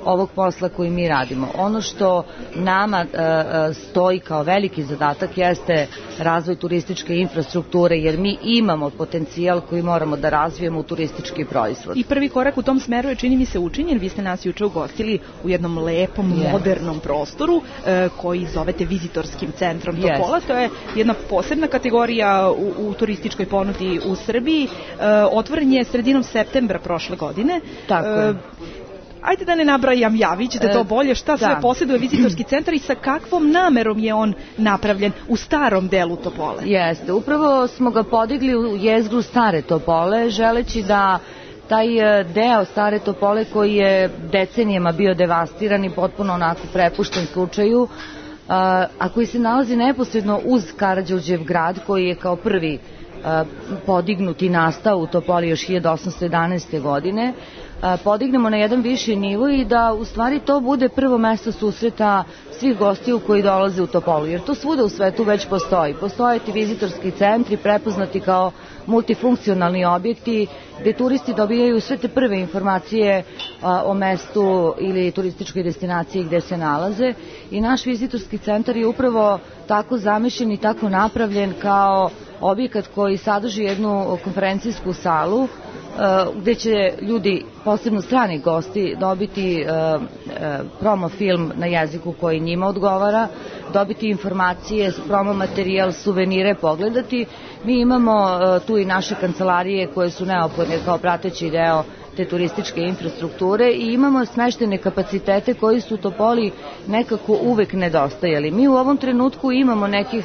ovog posla koji mi radimo. Ono što nama stoji kao veliki zadatak jeste razvoj turističke infrastrukture, jer mi imamo potencijal koji moramo da razvijemo u turistički proizvod. I prvi korak u tom smeru je, čini mi se, učinjen. Vi ste nas juče ugostili u jednom lepom, modernom prostoru koji zovete vizitorskim centrom Topola. To je jedna posebna kategorija u turističkoj ponudi u Srbiji. Otvoren je sredinom septembra prošle godine. Tako je. Ajde da ne nabrajam ja, vi ćete to bolje, šta sve posjeduje vizitorski centar i sa kakvom namerom je on napravljen u starom delu Topole? Jeste, upravo smo ga podigli u jezgru Stare Topole, želeći da taj deo Stare Topole koji je decenijama bio devastiran i potpuno onako prepušten slučaju, a koji se nalazi neposredno uz Karađorđev grad, koji je kao prvi podignut i nastao u Topoli još 1811. godine, podignemo na jedan viši nivo i da u stvari to bude prvo mesto susreta svih gostiju koji dolaze u Topolu, jer to svuda u svetu već postoji. Postoje ti vizitorski centri prepoznati kao multifunkcionalni objekti gde turisti dobijaju sve te prve informacije o mestu ili turističkoj destinaciji gde se nalaze, i naš vizitorski centar je upravo tako zamišljen i tako napravljen kao objekat koji sadrži jednu konferencijsku salu gde će ljudi, posebno strani gosti, dobiti promo film na jeziku koji njima odgovara, dobiti informacije, promo materijal, suvenire pogledati. Mi imamo tu i naše kancelarije koje su neophodne kao prateći deo te turističke infrastrukture i imamo smeštene kapacitete koji su u Topoli nekako uvek nedostajali. Mi u ovom trenutku imamo nekih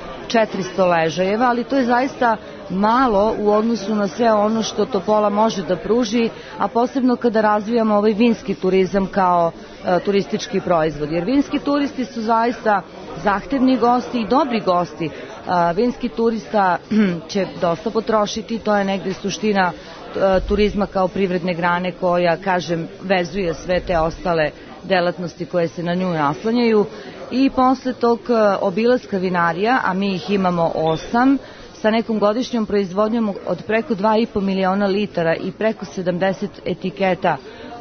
400 ležajeva, ali to je zaista malo u odnosu na sve ono što Topola može da pruži, a posebno kada razvijamo ovaj vinski turizam kao turistički proizvod. Jer vinski turisti su zaista zahtevni gosti i dobri gosti. Vinski turista će dosta potrošiti, to je negde suština turizma kao privredne grane koja, kažem, vezuje sve te ostale delatnosti koje se na nju naslanjaju, i posle tog obilaska vinarija, a mi ih imamo 8, sa nekom godišnjom proizvodnjom od preko 2,5 miliona litara i preko 70 etiketa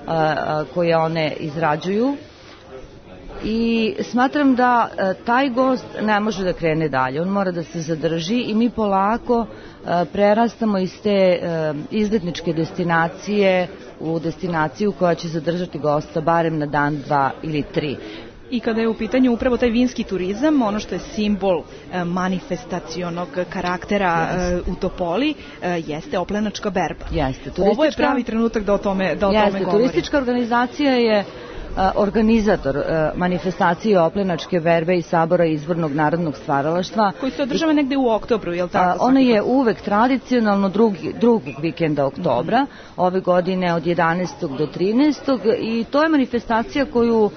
koje one izrađuju, i smatram da taj gost ne može da krene dalje, on mora da se zadrži i mi polako prerastamo iz te izletničke destinacije u destinaciju koja će zadržati gosta barem na dan, 2 ili 3. I kada je u pitanju upravo taj vinski turizam, ono što je simbol manifestacionog karaktera u Topoli jeste oplenačka berba. Ovo je pravi trenutak da o tome govorimo. Turistička organizacija je organizator manifestacije oplenačke berbe i sabora izvornog narodnog stvaralaštva. Koji se održava negde u oktobru, je li tako? Ona je uvek tradicionalno drugog vikenda oktobra, ove godine od 11. do 13. i to je manifestacija koju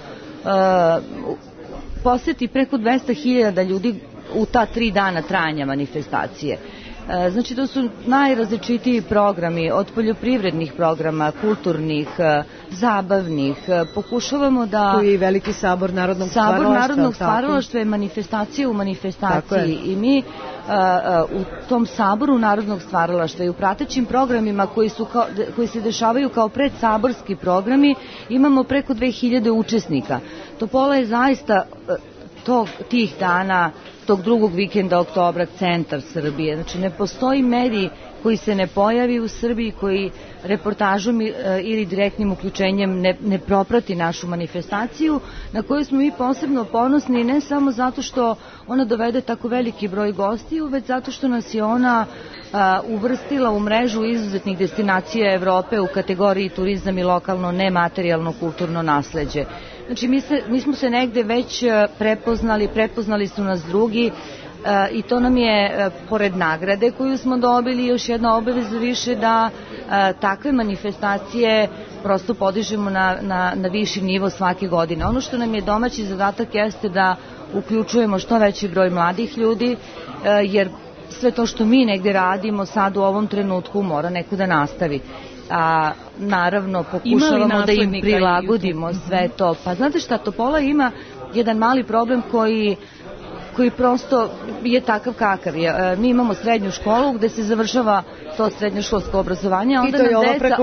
poseti preko 200.000 ljudi u ta 3 dana trajanja manifestacije. Znači, to su najrazličitiji programi, od poljoprivrednih programa, kulturnih, zabavnih. Pokušavamo da... Tu je i veliki sabor narodnog stvaralaštva. Sabor narodnog stvaralaštva je manifestacija u manifestaciji i mi u tom saboru narodnog stvaralaštva i u pratećim programima koji se dešavaju kao predsaborski programi imamo preko 2000 učesnika. Topola je zaista tih dana, tog drugog vikenda oktobra, centar Srbije. Znači, ne postoji medij koji se ne pojavi u Srbiji, koji reportažom ili direktnim uključenjem ne proprati našu manifestaciju, na koju smo mi posebno ponosni, ne samo zato što ona dovede tako veliki broj gostiju, već zato što nas je ona uvrstila u mrežu izuzetnih destinacija Evrope u kategoriji turizam i lokalno nematerijalno kulturno nasleđe. Znači, mi smo se negde već prepoznali su nas drugi, i to nam je, pored nagrade koju smo dobili, još jedna obaveza više da takve manifestacije prosto podižemo na viši nivo svake godine. Ono što nam je domaći zadatak jeste da uključujemo što veći broj mladih ljudi, jer sve to što mi negde radimo sad u ovom trenutku mora neko da nastavi. A naravno pokušavamo da im prilagodimo sve to. Pa znate šta, Topola ima jedan mali problem koji prosto je takav kakav je. Mi imamo srednju školu gde se završava to srednjoškolsko obrazovanje, a onda nam deca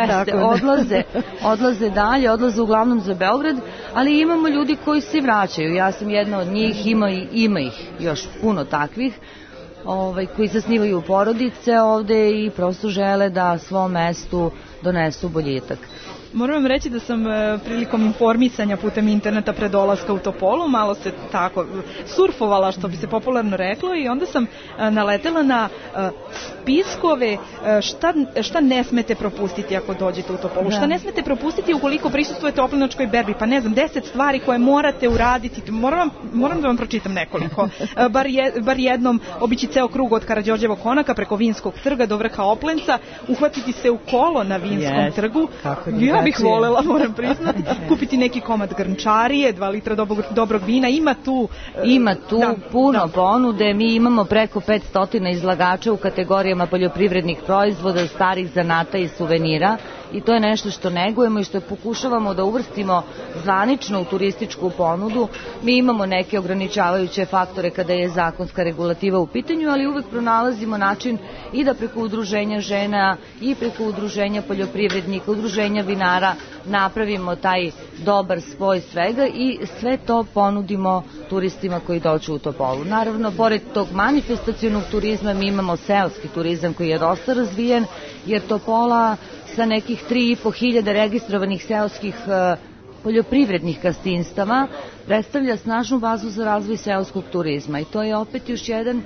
odlaze dalje, odlaze uglavnom za Beograd, ali imamo ljudi koji se vraćaju. Ja sam jedna od njih, ima ih još puno takvih, koji zasnivaju porodice ovde i prosto žele da svom mestu donesu boljitak. Moram vam reći da sam prilikom informisanja putem interneta pre dolaska u Topolu malo se tako surfovala, što bi se popularno reklo, i onda sam naletela na spiskove šta ne smete propustiti ako dođete u Topolu, šta ne smete propustiti ukoliko prisustvujete oplinačkoj berbi, pa ne znam, 10 stvari koje morate uraditi. Moram da vam pročitam nekoliko. Bar jednom obići ceo krug od Karađorđevog konaka preko Vinskog trga do vrha Oplenca, uhvatiti se u kolo na Vinskom trgu. Ja bih volela, moram priznati, kupiti neki komad grnčarije, 2 litra dobrog vina, ima tu puno ponude. Mi imamo preko 500 izlagača u kategorijama poljoprivrednih proizvoda, starih zanata i suvenira, i to je nešto što negujemo i što pokušavamo da uvrstimo zvanično u turističku ponudu. Mi imamo neke ograničavajuće faktore kada je zakonska regulativa u pitanju, ali uvek pronalazimo način i da preko udruženja žena i preko udruženja poljoprivrednika, udruženja vinara napravimo taj dobar spoj svega i sve to ponudimo turistima koji dođu u Topolu. Naravno, pored tog manifestacionog turizma mi imamo seoski turizam koji je dosta razvijen, jer Topola sa nekih 3.500 registrovanih seoskih poljoprivrednih gazdinstava predstavlja snažnu bazu za razvoj seoskog turizma i to je opet još jedan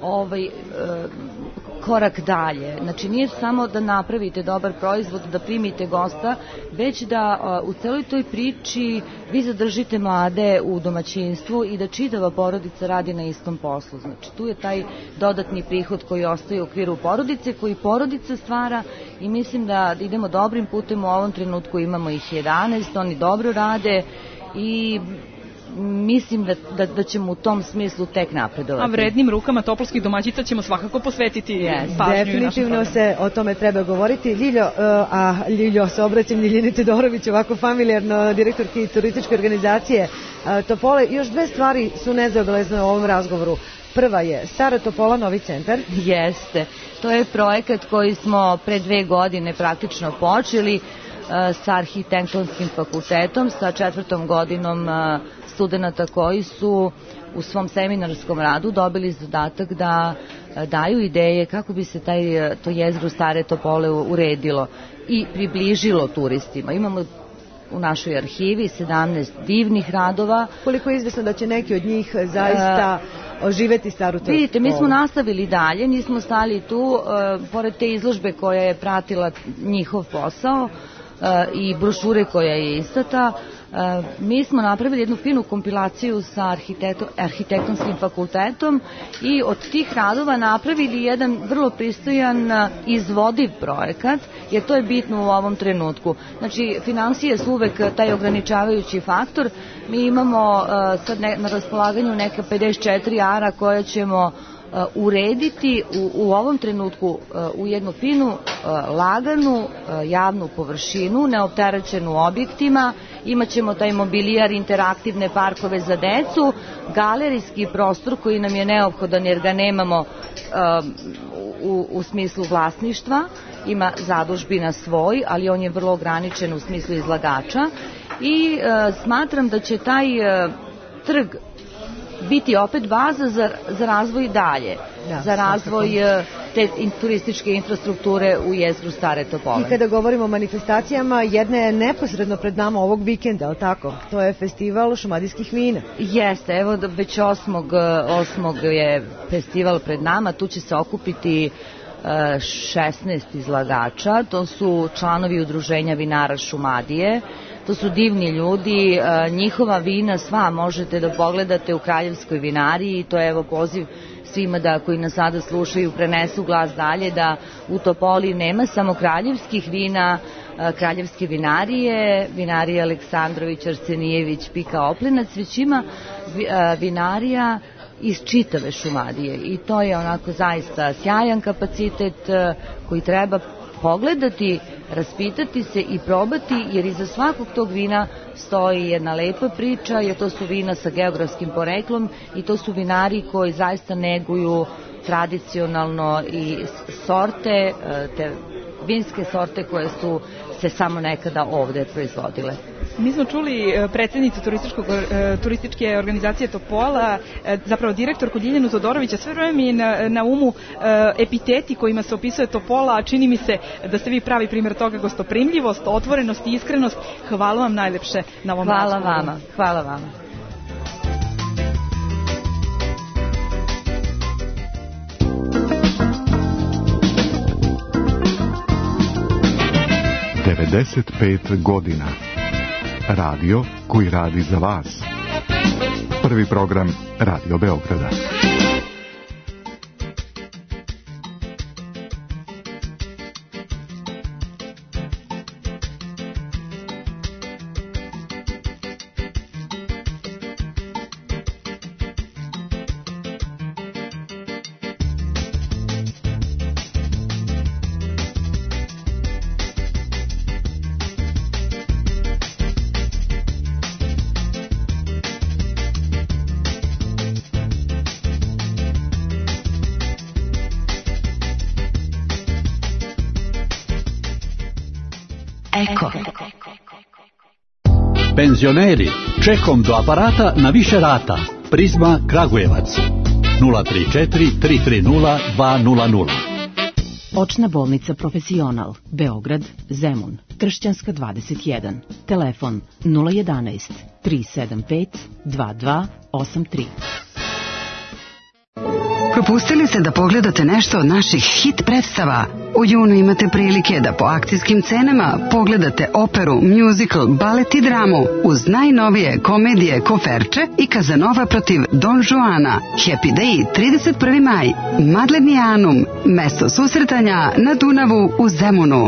korak dalje. Znači, nije samo da napravite dobar proizvod, da primite gosta, već da u celoj toj priči vi zadržite mlade u domaćinstvu i da čitava porodica radi na istom poslu. Znači, tu je taj dodatni prihod koji ostaje u okviru porodice, koji porodica stvara, i mislim da idemo dobrim putem. U ovom trenutku imamo ih 11, oni dobro rade i mislim da ćemo u tom smislu tek napredovati. A vrednim rukama topolskih domaćica ćemo svakako posvetiti pažnju. Definitivno se o tome treba govoriti. Ljiljo, se obraćam Ljiljani Todorović, ovako familijarno, direktorki turističke organizacije Topole. Još 2 stvari su nezaobilazne u ovom razgovoru. Prva je Stara Topola, novi centar. Jeste. To je projekat koji smo pre 2 godine praktično počeli sa Arhitektonskim fakultetom, sa 4. godinom studenata koji su u svom seminarskom radu dobili zadatak da daju ideje kako bi se to jezero Stare Topole uredilo i približilo turistima. Imamo u našoj arhivi 17 divnih radova. Koliko je izvesno da će neki od njih zaista oživeti Staru Topolu? Vidite, mi smo nastavili dalje, nismo stali tu, pored te izložbe koja je pratila njihov posao i brošure koja je istata, mi smo napravili jednu finu kompilaciju sa Arhitektonskim fakultetom i od tih radova napravili jedan vrlo pristojan izvodiv projekat, jer to je bitno u ovom trenutku. Znači, finansije su uvek taj ograničavajući faktor. Mi imamo sad na raspolaganju neka 54 ara koje ćemo urediti u ovom trenutku u jednu finu, laganu, javnu površinu, neopterećenu objektima. Imaćemo taj mobilijar, interaktivne parkove za decu, galerijski prostor koji nam je neophodan jer ga nemamo u smislu vlasništva. Ima zadužbina svoj, ali on je vrlo ograničen u smislu izlagača i smatram da će taj trg biti opet baza za razvoj dalje, za razvoj te turističke infrastrukture u jezgru Stare Topole. I kada govorimo o manifestacijama, jedna je neposredno pred nama ovog vikenda, ali tako? To je festival šumadijskih vina. Jeste, evo već 8. je festival pred nama, tu će se okupiti 16 izlagača, to su članovi udruženja vinara Šumadije. To su divni ljudi, njihova vina sva možete da pogledate u Kraljevskoj vinariji i to je evo poziv svima da koji nas sada slušaju prenesu glas dalje da u Topoli nema samo kraljevskih vina, Kraljevske vinarije, vinarije Aleksandrović, Arsenijević, Pika Oplenac, već ima vinarija iz čitave Šumadije i to je onako zaista sjajan kapacitet koji treba pogledati, raspitati se i probati, jer iza svakog tog vina stoji jedna lepa priča, jer to su vina sa geografskim poreklom i to su vinari koji zaista neguju tradicionalno i sorte, te vinske sorte koje su se samo nekada ovde proizvodile. Mi smo čuli predsednicu turističke organizacije Topola, zapravo direktorku Ljiljanu Todorovića, sve vreme mi je na umu epiteti kojima se opisuje Topola, a čini mi se da ste vi pravi primjer toga, gostoprimljivost, otvorenost i iskrenost. Hvala vam najlepše na ovom razgovoru. Hvala vama. ...95 godina. Radio koji radi za vas. Prvi program Radio Beograda. Penzioneri, čekom do aparata na više rata. Prizma Kragujevac 034 330 200. Očna bolnica Profesional, Beograd, Zemun, Kršćanska 21, telefon 011 375 2283. Propustili ste da pogledate nešto od naših hit predstava? U junu imate prilike da po akcijskim cenama pogledate operu, musical, balet i dramu uz najnovije komedije Koferče i Kazanova protiv Don Juana. Happy Day 31. maj. Madlenianum, mesto susretanja na Dunavu u Zemunu.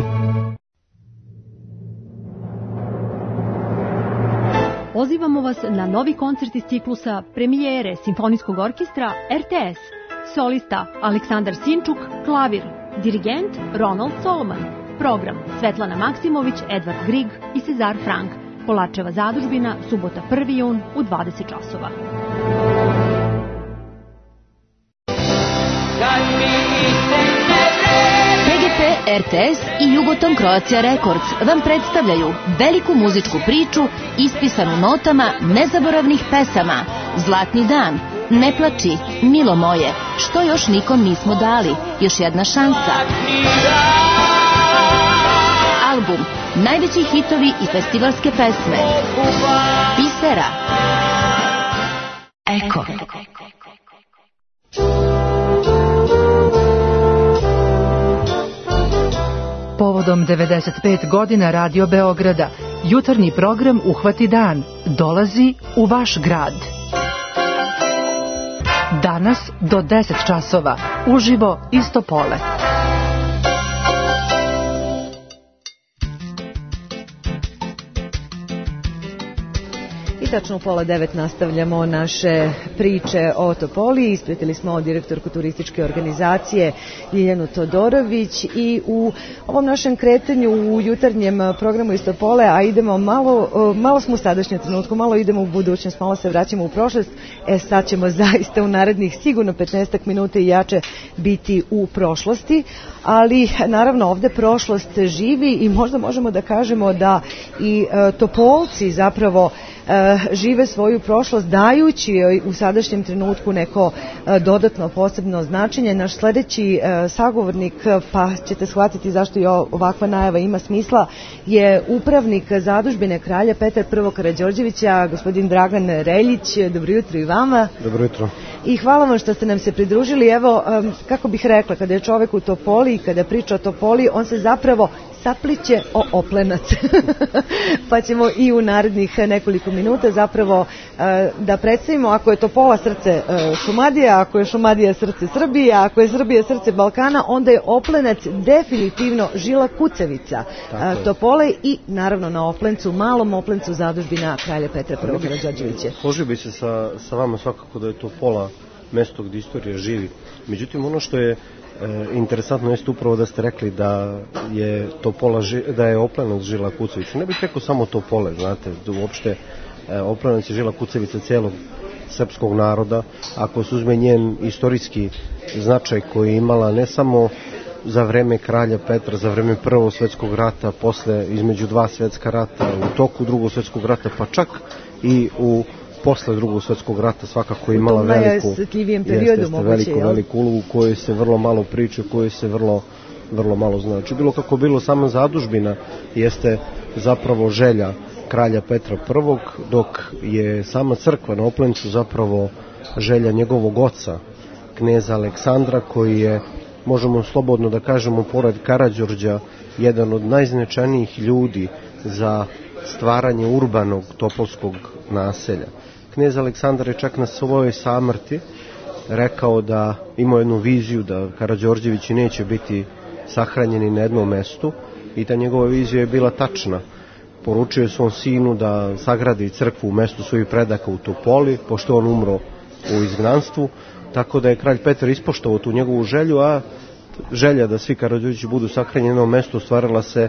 Pozivamo vas na novi koncert iz ciklusa premijere Simfonijskog orkestra RTS. Solista Aleksandar Sinčuk, klavir. Dirigent Ronald Solomon. Program Svetlana Maksimović, Edvard Grig i Cezar Frank. Polačeva zadužbina, subota 1. jun u 20 časova. PGP, RTS i Jugoton Croatia Records vam predstavljaju veliku muzičku priču ispisanu notama nezaboravnih pesama. Zlatni dan, Ne plači, Milo moje, Što još nikom nismo dali, Još jedna šansa. Album, najveći hitovi i festivalske pesme. Bisera. Eko. Povodom 95 godina Radio Beograda, jutarnji program Uhvati dan dolazi u vaš grad. Danas do 10 časova, uživo iz Topole. Tačno u 8:30 nastavljamo naše priče o Topoli. Ispratili smo direktorku turističke organizacije Ljiljanu Todorović i u ovom našem kretanju u jutarnjem programu iz Topole, a idemo malo smo u sadašnjem trenutku, malo idemo u budućnost, malo se vraćamo u prošlost. Sad ćemo zaista u narednih sigurno 15 minuta i jače biti u prošlosti, ali naravno ovde prošlost živi i možda možemo da kažemo da i Topolci zapravo žive svoju prošlost dajući joj u sadašnjem trenutku neko dodatno posebno značenje. Naš sledeći sagovornik, pa ćete shvatiti zašto i ovakva najava ima smisla, je upravnik zadužbine Kralja Petra I. Karađorđevića, gospodin Dragan Reljić. Dobro jutro i vama. Dobro jutro. I hvala vam što ste nam se pridružili. Evo, kako bih rekla, kada je čovek u Topoli i kada priča o Topoli, on se zapravo sapliće o oplenac. Pa ćemo i u narednih nekoliko minuta zapravo da predstavimo, ako je Topola srce Šumadija, ako je Šumadija srce Srbije, ako je Srbija srce Balkana, onda je oplenac definitivno žila kucavica Topole i naravno na Oplencu, malom Oplencu zadužbina Kralja Petra I. Karađorđevića. Složio bi se sa vama svakako da je Topola mesto gdje istorija živi. Međutim, ono što je interesantno jeste upravo da ste rekli da je Oplenac žila kucavica. Ne bih rekao samo Topole, znate, uopšte Oplenac je žila kucavica celog srpskog naroda, ako se uzme njen istorijski značaj koji je imala ne samo za vreme kralja Petra, za vreme Prvog svjetskog rata, posle između dva svjetska rata, u toku Drugog svjetskog rata, pa čak i posle Drugog svjetskog rata svakako je imala veliku ulogu koju se vrlo malo priča, koju se vrlo malo zna. Znači, bilo kako bilo, sama zadužbina jeste zapravo želja kralja Petra I, dok je sama crkva na Oplencu zapravo želja njegovog oca, kneza Aleksandra, koji je, možemo slobodno da kažemo, pored Karađorđa, jedan od najznačajnijih ljudi za stvaranje urbanog topolskog naselja. Knez Aleksandar je čak na svojoj samrti rekao da imao jednu viziju da Karađorđevići neće biti sahranjeni na jednom mestu i ta njegova vizija je bila tačna. Poručio je svom sinu da sagradi crkvu u mestu svojih predaka u Topoli, pošto on umro u izgnanstvu, tako da je kralj Petar ispoštovao tu njegovu želju, a želja da svi Karađorđevići budu sahranjeni na jednom mestu ostvarila se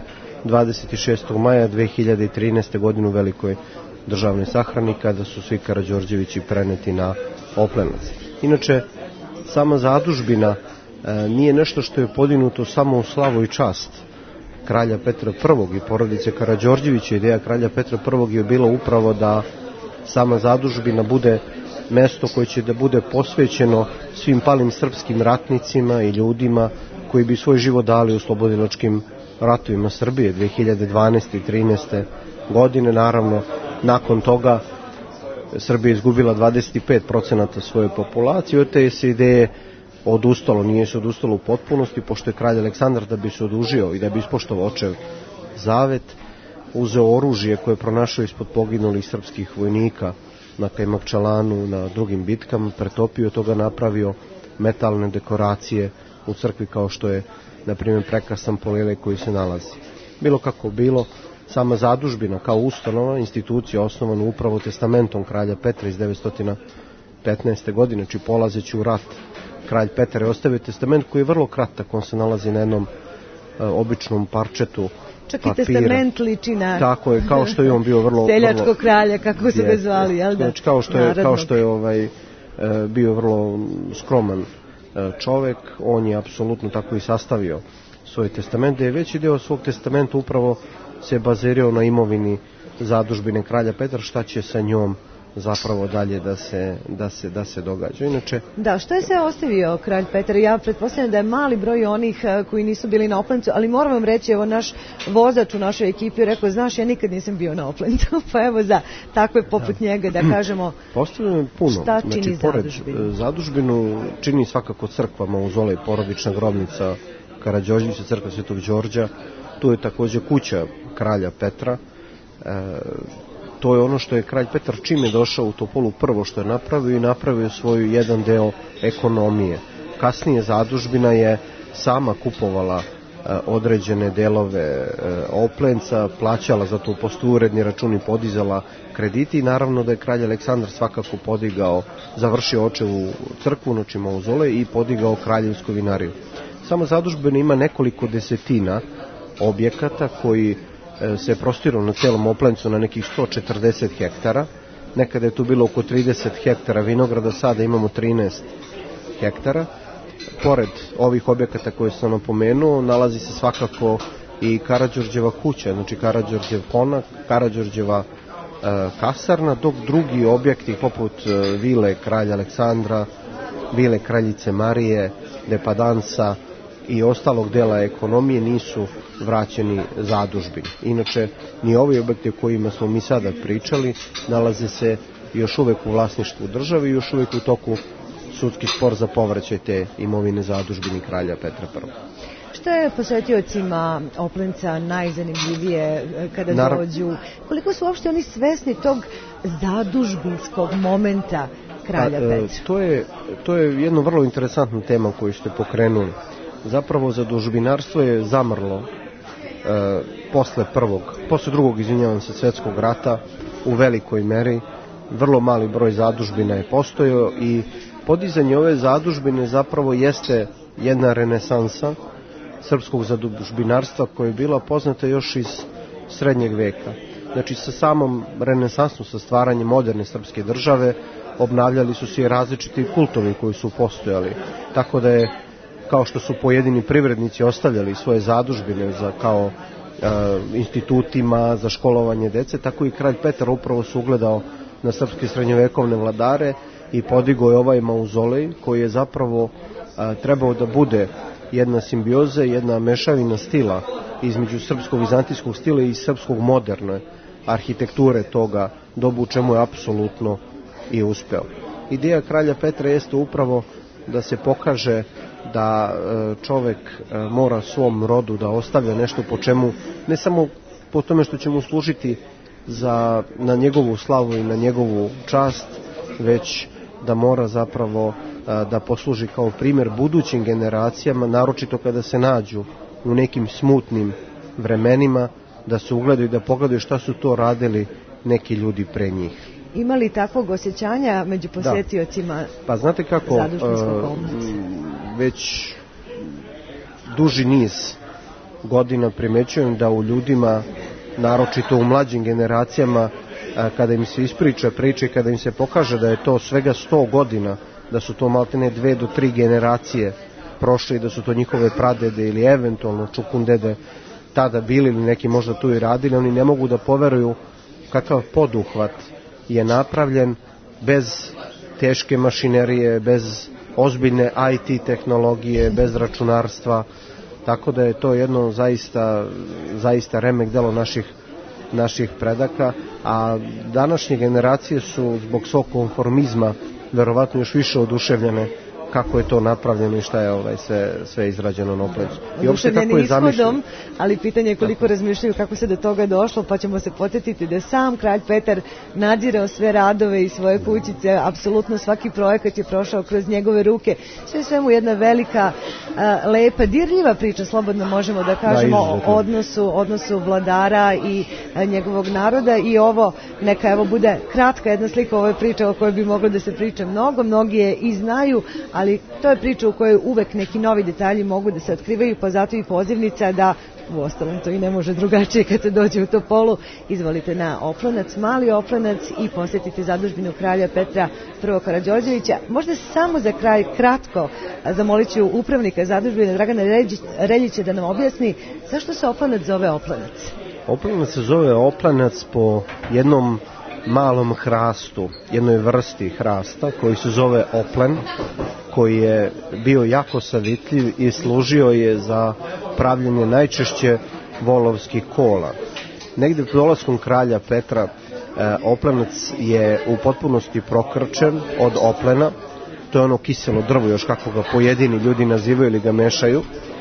26. maja 2013. godine u velikoj državnoj sahrani, kada su svi Karađorđevići preneti na Oplenac. Inače, sama zadužbina nije nešto što je podignuto samo u slavu i čast kralja Petra I i porodice Karađorđevića. Ideja kralja Petra I je bila upravo da sama zadužbina bude mesto koje će da bude posvećeno svim palim srpskim ratnicima i ljudima koji bi svoj život dali u slobodilačkim ratovima Srbije 2012. i 2013. godine. Naravno, nakon toga Srbija izgubila 25% svoje populacije. Od te se ideje odustalo, nije se odustalo u potpunosti, pošto je kralj Aleksandar, da bi se odužio i da bi ispoštovao očev zavet, uzeo oružje koje je pronašao ispod poginulih srpskih vojnika na Kajmakčalanu, na drugim bitkama, pretopio toga, napravio metalne dekoracije u crkvi, kao što je, na primjer, prekrasan polilej koji se nalazi. Bilo kako bilo, sama zadužbina kao ustanova, institucija osnovana upravo testamentom kralja Petra iz 915. godine, či polazeći u rat, kralj Petar je ostavio testament koji je vrlo kratak, on se nalazi na jednom običnom parčetu čak papira. I testament liči na... Tako je, kao što je on bio vrlo... seljačko kralje, kako se ga zvali, jel da? Znači, kao što je bio vrlo skroman čovek, on je apsolutno tako i sastavio svoj testament, da je veći deo svog testamenta upravo se bazirao na imovini zadužbine kralja Petra, šta će sa njom zapravo dalje da se događa. Inače, da, što je sve ostavio kralj Petar? Ja pretpostavljam da je mali broj onih koji nisu bili na Oplencu, ali moram vam reći, evo, naš vozač u našoj ekipi rekao, znaš, ja nikad nisam bio na Oplencu, pa evo za takve poput njega da kažemo puno. Šta čini znači, zadužbinu? Zadužbinu čini svakako crkva, mauzolej, porodična grobnica Karađorđevića, crkva Svetog Đorđa. Tu je također kuća kralja Petra. To je ono što je kralj Petar čim je došao u Topolu prvo što je napravio, i napravio svoju jedan deo ekonomije. Kasnije zadužbina je sama kupovala određene delove Oplenca, plaćala za to, postoji uredni račun i podizala krediti, i naravno da je kralj Aleksandar svakako završio očevu crkvu, znači mauzolej, i podigao kraljevsku vinariju. Sama zadužbina ima nekoliko desetina objekata koji se prostiru na celom Oplencu na nekih 140 hektara. Nekada je tu bilo oko 30 hektara vinograda, sada imamo 13 hektara. Pored ovih objekata koje sam napomenuo, nalazi se svakako i Karađorđeva kuća, znači Karađorđev konak, Karađorđeva kasarna, dok drugi objekti poput vile kralja Aleksandra, vile kraljice Marije, depadansa i ostalog dela ekonomije nisu vraćeni zadužbini. Inače, ni ovi objekti o kojima smo mi sada pričali nalaze se još uvek u vlasništvu države i još uvek u toku sudski spor za povraćaj te imovine zadužbini kralja Petra I. Što je posetiocima Oplenca najzanimljivije kada dođu? Koliko su uopšte oni svesni tog zadužbinskog momenta kralja Petra? To je jedna vrlo interesantna tema koju ste pokrenuli. Zapravo zadužbinarstvo je zamrlo posle drugog svjetskog rata u velikoj meri. Vrlo mali broj zadužbina je postojao i podizanje ove zadužbine zapravo jeste jedna renesansa srpskog zadužbinarstva koja je bila poznata još iz srednjeg veka. Znači sa samom renesansom, sa stvaranjem moderne srpske države, obnavljali su se i različiti kultovi koji su postojali. Tako da je, kao što su pojedini privrednici ostavljali svoje zadužbine kao institutima za školovanje dece, tako i kralj Petar upravo se ugledao na srpske srednjovekovne vladare i podigao je ovaj mauzolej koji je zapravo trebao da bude jedna simbioza, jedna mešavina stila između srpsko-vizantijskog stila i srpskog moderne arhitekture toga dobu, u čemu je apsolutno i uspeo. Ideja kralja Petra jeste upravo da se pokaže da čovek mora svom rodu da ostavlja nešto po čemu, ne samo po tome što će mu služiti na njegovu slavu i na njegovu čast, već da mora zapravo da posluži kao primjer budućim generacijama, naročito kada se nađu u nekim smutnim vremenima, da se ugledaju i da pogledaju šta su to radili neki ljudi pre njih. Ima li takvog osjećanja među posjetiocima? Pa znate kako, već duži niz godina primećujem da u ljudima, naročito u mlađim generacijama, kada im se ispriča priče, kada im se pokaže da je to svega 100 godina, da su to maltene 2 do 3 generacije prošli, da su to njihove pradede ili eventualno čukundede tada bili ili neki možda tu i radili, oni ne mogu da poveruju kakav poduhvat je napravljen bez teške mašinerije, bez ozbiljne IT tehnologije, bez računarstva, tako da je to jedno zaista remek delo naših predaka, a današnje generacije su zbog svog konformizma verovatno još više oduševljene kako je to napravljeno i šta je sve izrađeno na opleću. I uopšte kako je zamišljeno. Ali pitanje je koliko razmišljaju kako se do toga došlo, pa ćemo se podsjetiti da sam kralj Petar nadzirao sve radove i svoje kućice, apsolutno svaki projekat je prošao kroz njegove ruke. Sve svemu jedna velika, lepa, dirljiva priča, slobodno možemo da kažemo, o odnosu vladara i njegovog naroda, i ovo neka evo bude kratka jedna slika ove priče o kojoj bi moglo da se priča mnogo, mnogi je i znaju, ali to je priča u kojoj uvek neki novi detalji mogu da se otkrivaju, pa zato i pozivnica da, uostalom to i ne može drugačije kad se dođe u Topolu, izvolite na Oplenac, Mali Oplenac i posjetite zadužbinu kralja Petra I. Karađorđevića. Možda samo za kraj kratko zamolit ću upravnika zadužbine Dragana Reljića da nam objasni zašto se Oplenac zove Oplenac. Oplenac se zove Oplenac po jednom malom hrastu, jednoj vrsti hrasta koji se zove oplen, koji je bio jako savitljiv i služio je za pravljenje najčešće volovskih kola. Negde po dolaskom kralja Petra Oplenac je u potpunosti prokrčen od oplena, to je ono kiselo drvo, još kako ga pojedini ljudi nazivaju ili ga mešaju,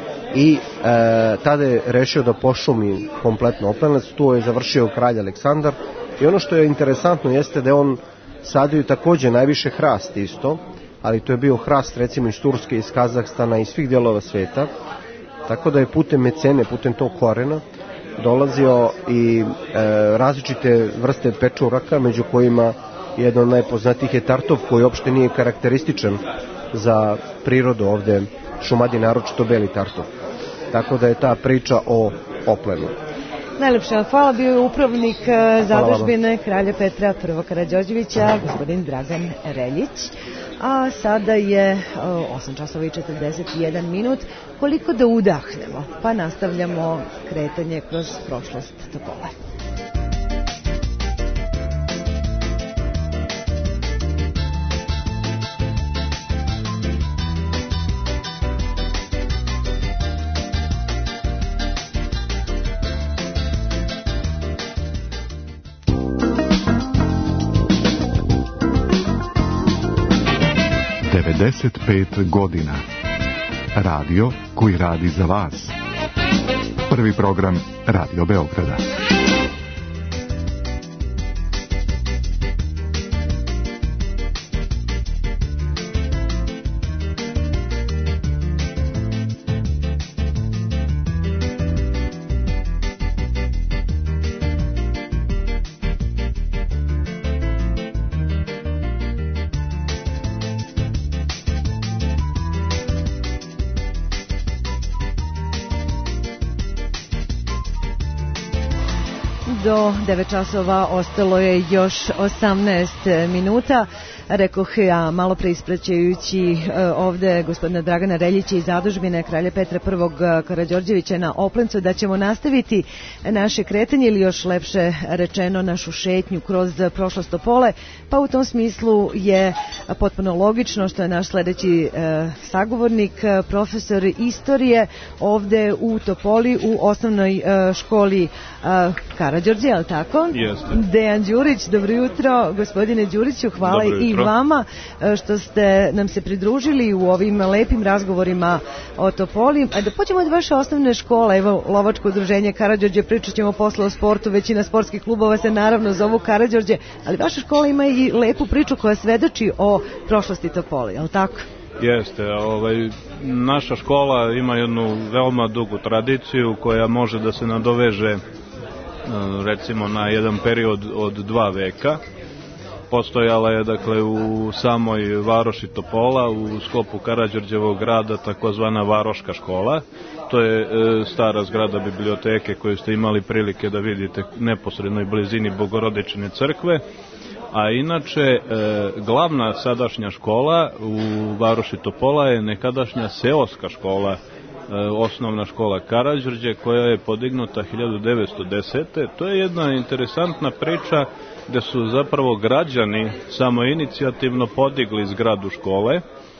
i tada je rešio da pošumi kompletno Oplenac. Tu je završio kralj Aleksandar. I ono što je interesantno jeste da je on sadio takođe najviše hrast isto, ali to je bio hrast recimo iz Turske, iz Kazahstana i svih dijelova sveta, tako da je putem mecene, putem tog korena dolazio i različite vrste pečuraka, među kojima jedan od najpoznatijih je tartov, koji uopšte nije karakterističan za prirodu ovde Šumadije, naročito beli tartov. Tako da je ta priča o oplenu. Najlepša hvala, bio je upravnik zadužbine kralja Petra I. Karađorđevića, gospodin Dragan Reljić. A sada je 8 časova i 41 minut. Koliko da udahnemo? Pa nastavljamo kretanje kroz prošlost Topole. godina. Radio koji radi za vas. Prvi program Radio Beograda. do 9 časova ostalo je još 18 minuta. Rekoh ja malo pre ispraćajući ovde gospodina Dragana Reljića iz zadužbine Kralja Petra I. Karađorđevića na Oplencu da ćemo nastaviti naše kretanje ili još lepše rečeno našu šetnju kroz prošlost Topole, pa u tom smislu je potpuno logično što je naš sledeći sagovornik profesor istorije ovde u Topoli u osnovnoj školi Karađorđe, je li tako? Jeste. Dejan Đurić, dobro jutro. Gospodine Đuriću, hvala i vama što ste nam se pridružili u ovim lepim razgovorima o Topoli. Da pođemo od vaše osnovne škole, evo lovačko udruženje Karađorđe, pričat ćemo posle o sportu, većina sportskih klubova se naravno zovu Karađorđe, ali vaša škola ima i lepu priču koja svedoči o prošlosti Topoli, je li tako? Jeste, naša škola ima jednu veoma dugu tradiciju koja može da se nadoveže recimo na jedan period od 2 veka. Postojala je dakle u samoj varoši Topola u sklopu Karađorđevog grada takozvana varoška škola. To je stara zgrada biblioteke koju ste imali prilike da vidite neposrednoj blizini Bogorodične crkve. A inače, glavna sadašnja škola u varoši Topola je nekadašnja seoska škola, osnovna škola Karađorđe, koja je podignuta 1910. To je jedna interesantna priča gde su zapravo građani samoinicijativno podigli zgradu škole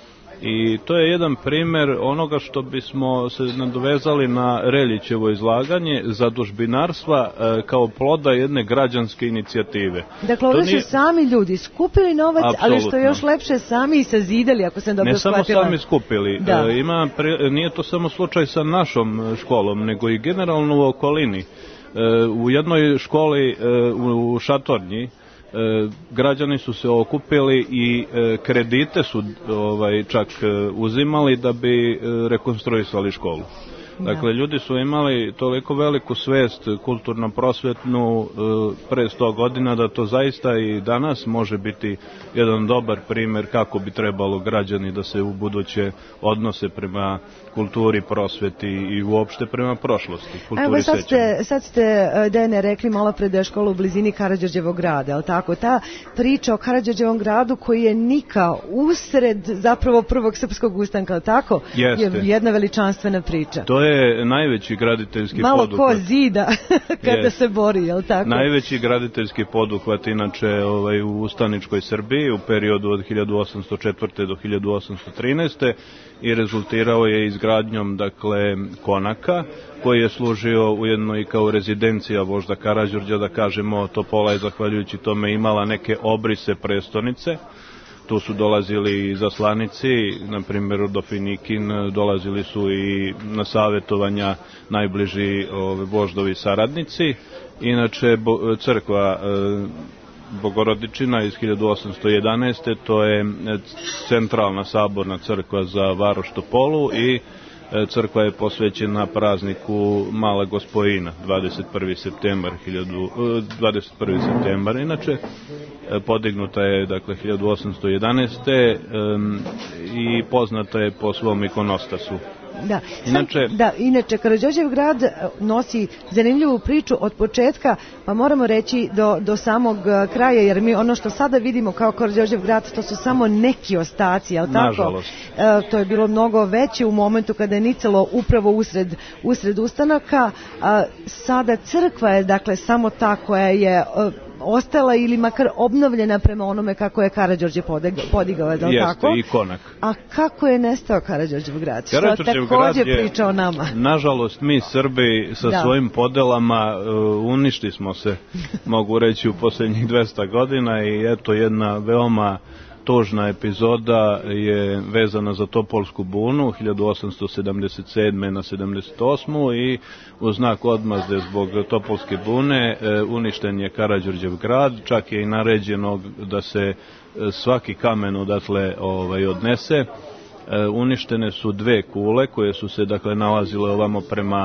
i to je jedan primer onoga što bismo se nadovezali na Reljićevo izlaganje, zadužbinarstva kao ploda jedne građanske inicijative. Dakle, ovdje su sami ljudi skupili novac, ali što je još lepše, sami i sazidali, ako sam dobro shvatila. Ne samo sami skupili, nije to samo slučaj sa našom školom, nego i generalno u okolini. U jednoj školi u Šatornji građani su se okupili i kredite su čak uzimali da bi rekonstruisali školu. Dakle, ljudi su imali toliko veliku svest kulturno-prosvetnu pre 100 godina da to zaista i danas može biti jedan dobar primer kako bi trebalo građani da se u buduće odnose prema kulturi, prosveti i uopšte prema prošlosti, kulturi sećanja. Sad ste, Dene, rekli malo pre da je škola u blizini Karađorđevog grada, je li tako? Ta priča o Karađorđevom gradu koji je nikao usred zapravo prvog srpskog ustanka, je li tako? Jeste. Je jedna veličanstvena priča. To je najveći graditeljski poduhvat. Malo ko zida kada se bori, je li tako? Najveći graditeljski poduhvat, inače, u ustaničkoj Srbiji u periodu od 1804. do 1813. i rezultirao je izgradnjom, dakle, konaka, koji je služio ujedno i kao rezidencija vožda Karađorđa, da kažemo, Topola je zahvaljujući tome imala neke obrise prestonice. Tu su dolazili i zaslanici, na primjer Rudofinikin, dolazili su i na savjetovanja najbliži voždovi saradnici. Inače, crkva Bogorodičina iz 1811. to je centralna saborna crkva za varoš Topolu i crkva je posvećena prazniku Mala Gospojina, 21. septembar. Inače, podignuta je, dakle, 1811. I poznata je po svom ikonostasu. Inače, Karađorđev grad nosi zanimljivu priču od početka, pa moramo reći do samog kraja, jer mi ono što sada vidimo kao Karađorđev grad, to su samo neki ostaci, jel tako? Nažalost. To je bilo mnogo veće u momentu kada je nicalo upravo usred ustanaka. Sada crkva je, dakle, samo ta koja je ostala ili makar obnovljena prema onome kako je Karađorđe podigao, je li tako? Jeste, i konak. A kako je nestao Karađorđev grad? Karađorđev grad je, priča o nama. Nažalost, mi Srbi sa svojim podelama uništi smo se, mogu reći, u posljednjih 200 godina i eto jedna veoma tužna epizoda je vezana za Topolsku bunu 1877. na 78. i u znak odmazde zbog Topolske bune uništen je Karađorđev grad, čak je i naređeno da se svaki kamen odatle odnese. Uništene su 2 kule koje su se, dakle, nalazile ovamo prema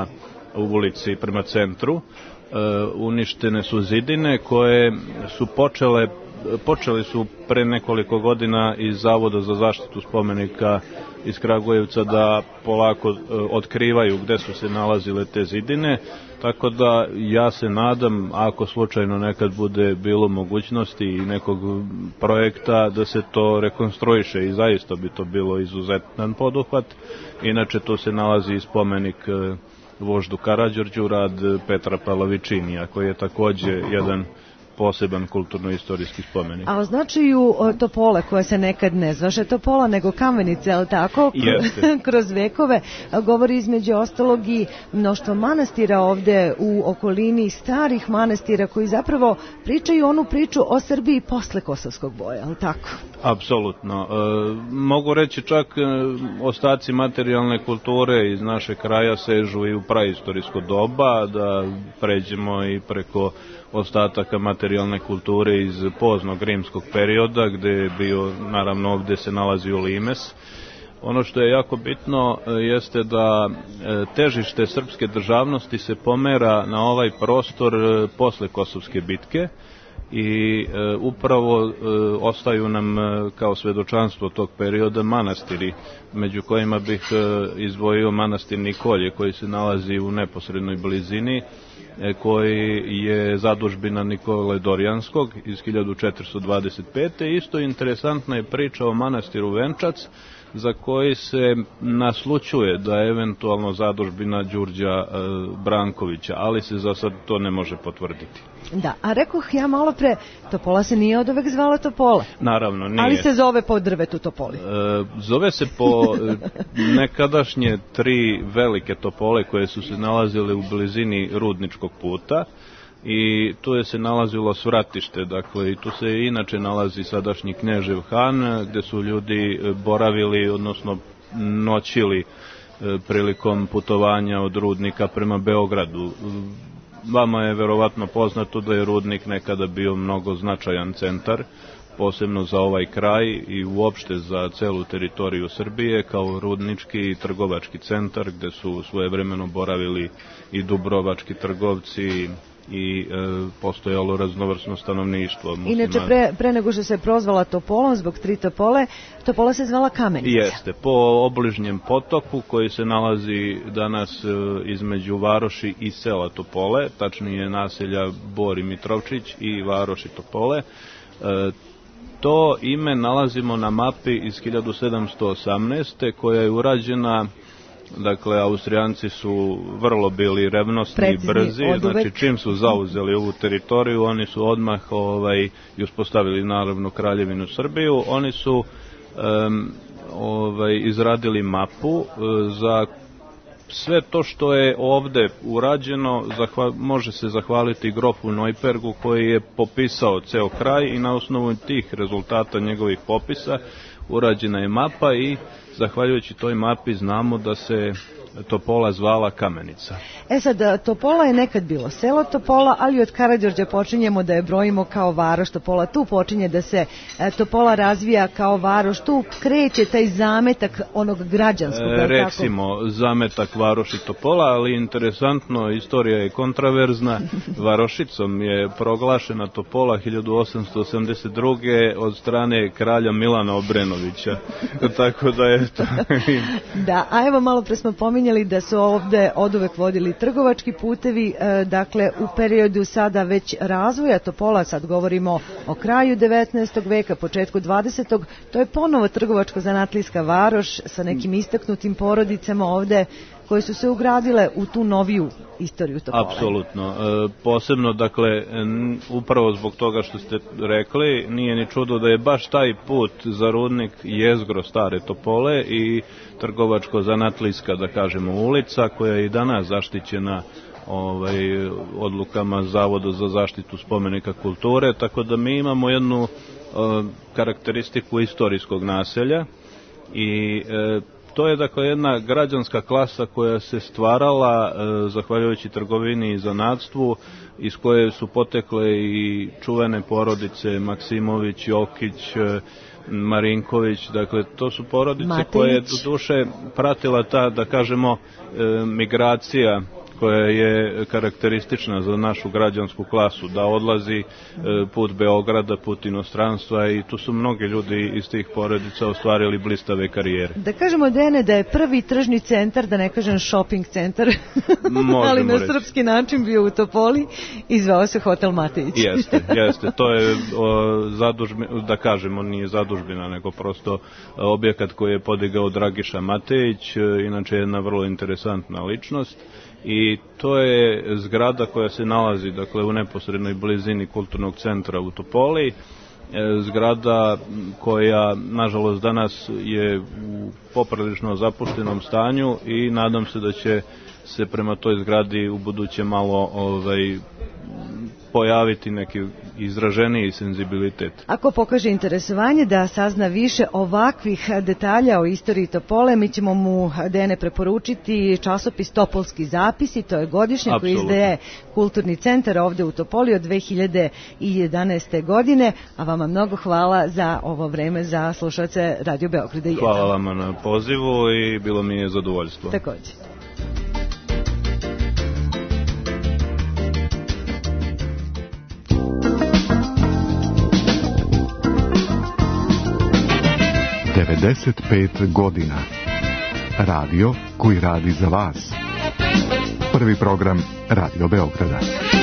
u ulici prema centru. Uništene su zidine koje su počeli su pre nekoliko godina iz Zavoda za zaštitu spomenika iz Kragujevca da polako otkrivaju gde su se nalazile te zidine, tako da ja se nadam, ako slučajno nekad bude bilo mogućnosti i nekog projekta, da se to rekonstruiše i zaista bi to bilo izuzetan poduhvat. Inače tu se nalazi i spomenik voždu Karađorđu, rad Petra Palavičinija, koji je takođe jedan poseban kulturno-istorijski spomenik. A o značaju Topole, koja se nekad ne zvaše Topola, nego Kamenice, ali tako, kroz vekove, govori između ostalog i mnoštvo manastira ovde u okolini, starih manastira koji zapravo pričaju onu priču o Srbiji posle Kosovskog boja, ali tako? Apsolutno. Mogu reći čak ostaci materijalne kulture iz naše kraja sežu i u praistorijsko doba, da pređemo i preko ostataka materijalne kulture iz poznog rimskog perioda, gde je bio, naravno ovde se nalazio limes. Ono što je jako bitno jeste da težište srpske državnosti se pomera na ovaj prostor posle Kosovske bitke i upravo ostaju nam kao svedočanstvo tog perioda manastiri, među kojima bih izdvojio manastir Nikolje, koji se nalazi u neposrednoj blizini, koji je zadužbina Nikole Dorjanskog iz 1425. Isto interesantna je priča o manastiru Venčac, za koji se naslućuje da je eventualno zadužbina Đurđa Brankovića, ali se za sad to ne može potvrditi. Da, a rekoh ja malo pre, Topola se nije od uvek zvala Topola. Naravno, nije. Ali se zove po drvetu Topoli. Zove se po nekadašnje 3 velike topole koje su se nalazile u blizini Rudničkog puta i tu je se nalazilo svratište, dakle i tu se inače nalazi sadašnji Knežev Han, gde su ljudi boravili, odnosno noćili prilikom putovanja od Rudnika prema Beogradu. Vama je verovatno poznato da je Rudnik nekada bio mnogo značajan centar, posebno za ovaj kraj i uopšte za celu teritoriju Srbije, kao rudnički i trgovački centar, gde su svojevremeno boravili i dubrovački trgovci i postojalo raznovrsno stanovništvo. Inače, pre nego što se prozvala Topolom, zbog 3 topole, Topola se zvala Kamenica. Jeste, po obližnjem potoku koji se nalazi danas između varoši i sela Topole, tačnije naselja Bor i Mitrovčić i varoši Topole. To ime nalazimo na mapi iz 1718. koja je urađena. Dakle, Austrijanci su vrlo bili revnosni i brzi, znači čim su zauzeli ovu teritoriju, oni su odmah i uspostavili naravno Kraljevinu Srbiju. Oni su izradili mapu za sve to što je ovde urađeno, može se zahvaliti grofu Neupergu koji je popisao ceo kraj i na osnovu tih rezultata njegovih popisa urađena je mapa i zahvaljujući toj mapi znamo da se Topola zvala Kamenica. Sad, Topola je nekad bilo selo Topola, ali od Karađorđa počinjemo da je brojimo kao varoš Topola. Tu počinje da se Topola razvija kao varoš, tu kreće taj zametak onog građanskog. Recimo, zametak varoši Topola, ali interesantno, istorija je kontraverzna. Varošicom je proglašena Topola 1882. od strane kralja Milana Obrenovića. Tako da je to... Da, a evo malo pre smo pominjali da su ovde oduvek vodili trgovački putevi, dakle u periodu sada već razvoja Topola, sad govorimo o kraju 19. veka, početku 20. to je ponovo trgovačko-zanatlijska varoš sa nekim istaknutim porodicama ovde koje su se ugradile u tu noviju istoriju Topole. Apsolutno. Posebno, dakle, upravo zbog toga što ste rekli, nije ni čudo da je baš taj put za Rudnik jezgro stare Topole i trgovačko-zanatlijska, da kažemo, ulica koja je i danas zaštićena odlukama Zavoda za zaštitu spomenika kulture, tako da mi imamo jednu karakteristiku istorijskog naselja i to je dakle jedna građanska klasa koja se stvarala zahvaljujući trgovini i zanatstvu, iz koje su potekle i čuvene porodice Maksimović, Jokić, Marinković, dakle to su porodice koje do duše pratila ta, da kažemo, migracija koja je karakteristična za našu građansku klasu, da odlazi put Beograda, put inostranstva i tu su mnogi ljudi iz tih porodica ostvarili blistave karijere. Da kažemo, Dene, da je prvi tržni centar, da ne kažem shopping centar, ali na srpski način bio u Topoli i zvao se Hotel Matejić. Jeste. To je da kažemo, nije zadužbina, nego prosto objekat koji je podigao Dragiša Matejić, inače jedna vrlo interesantna ličnost. I to je zgrada koja se nalazi, dakle, u neposrednoj blizini kulturnog centra u Topoli, zgrada koja, nažalost, danas je u poprilično zapuštenom stanju i nadam se da će se prema toj zgradi u buduće malo pojaviti neki izraženiji senzibilitet. Ako pokaže interesovanje da sazna više ovakvih detalja o istoriji Topole, mi ćemo mu, Dene, preporučiti časopis Topolski zapisi, to je godišnje koji izdaje Kulturni centar ovde u Topoli od 2011. godine, a vama mnogo hvala za ovo vreme za slušalce Radio Beograda 1. Hvala vama na pozivu i bilo mi je zadovoljstvo. Takođe. godina. Radio koji radi za vas. Prvi program Radio Beograda.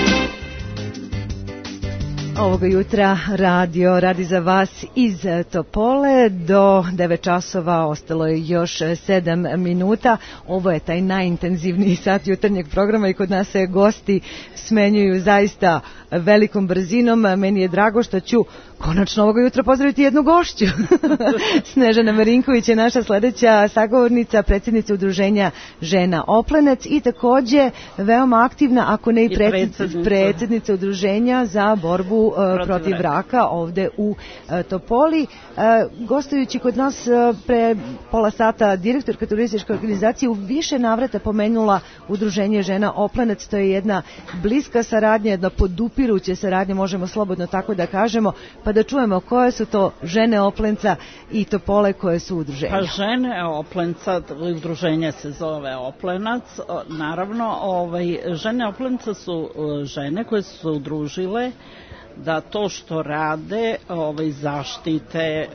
Ovoga jutra radio radi za vas iz Topole. Do 9 časova ostalo je još 7 minuta. Ovo je taj najintenzivniji sat jutarnjeg programa i kod nas se gosti smenjuju zaista velikom brzinom. Meni je drago što ću konačno ovoga jutra pozdraviti jednu gošću. Snežana Marinković je naša sledeća sagovornica, predsjednica udruženja Žena Oplenac i takođe veoma aktivna, ako ne i predsjednica udruženja za borbu protiv raka ovde u Topoli. Gostujući kod nas pre pola sata direktorka turističke organizacije u više navrata pomenula udruženje Žena Oplenac. To je jedna bliska saradnja, jedna podupiruća saradnja, možemo slobodno tako da kažemo, pa da čujemo koje su to Žene Oplenca i Topole koje su udruženja. Pa Žene Oplenca, udruženje se zove Oplenac, naravno, Žene Oplenca su žene koje su se udružile da to što rade zaštite,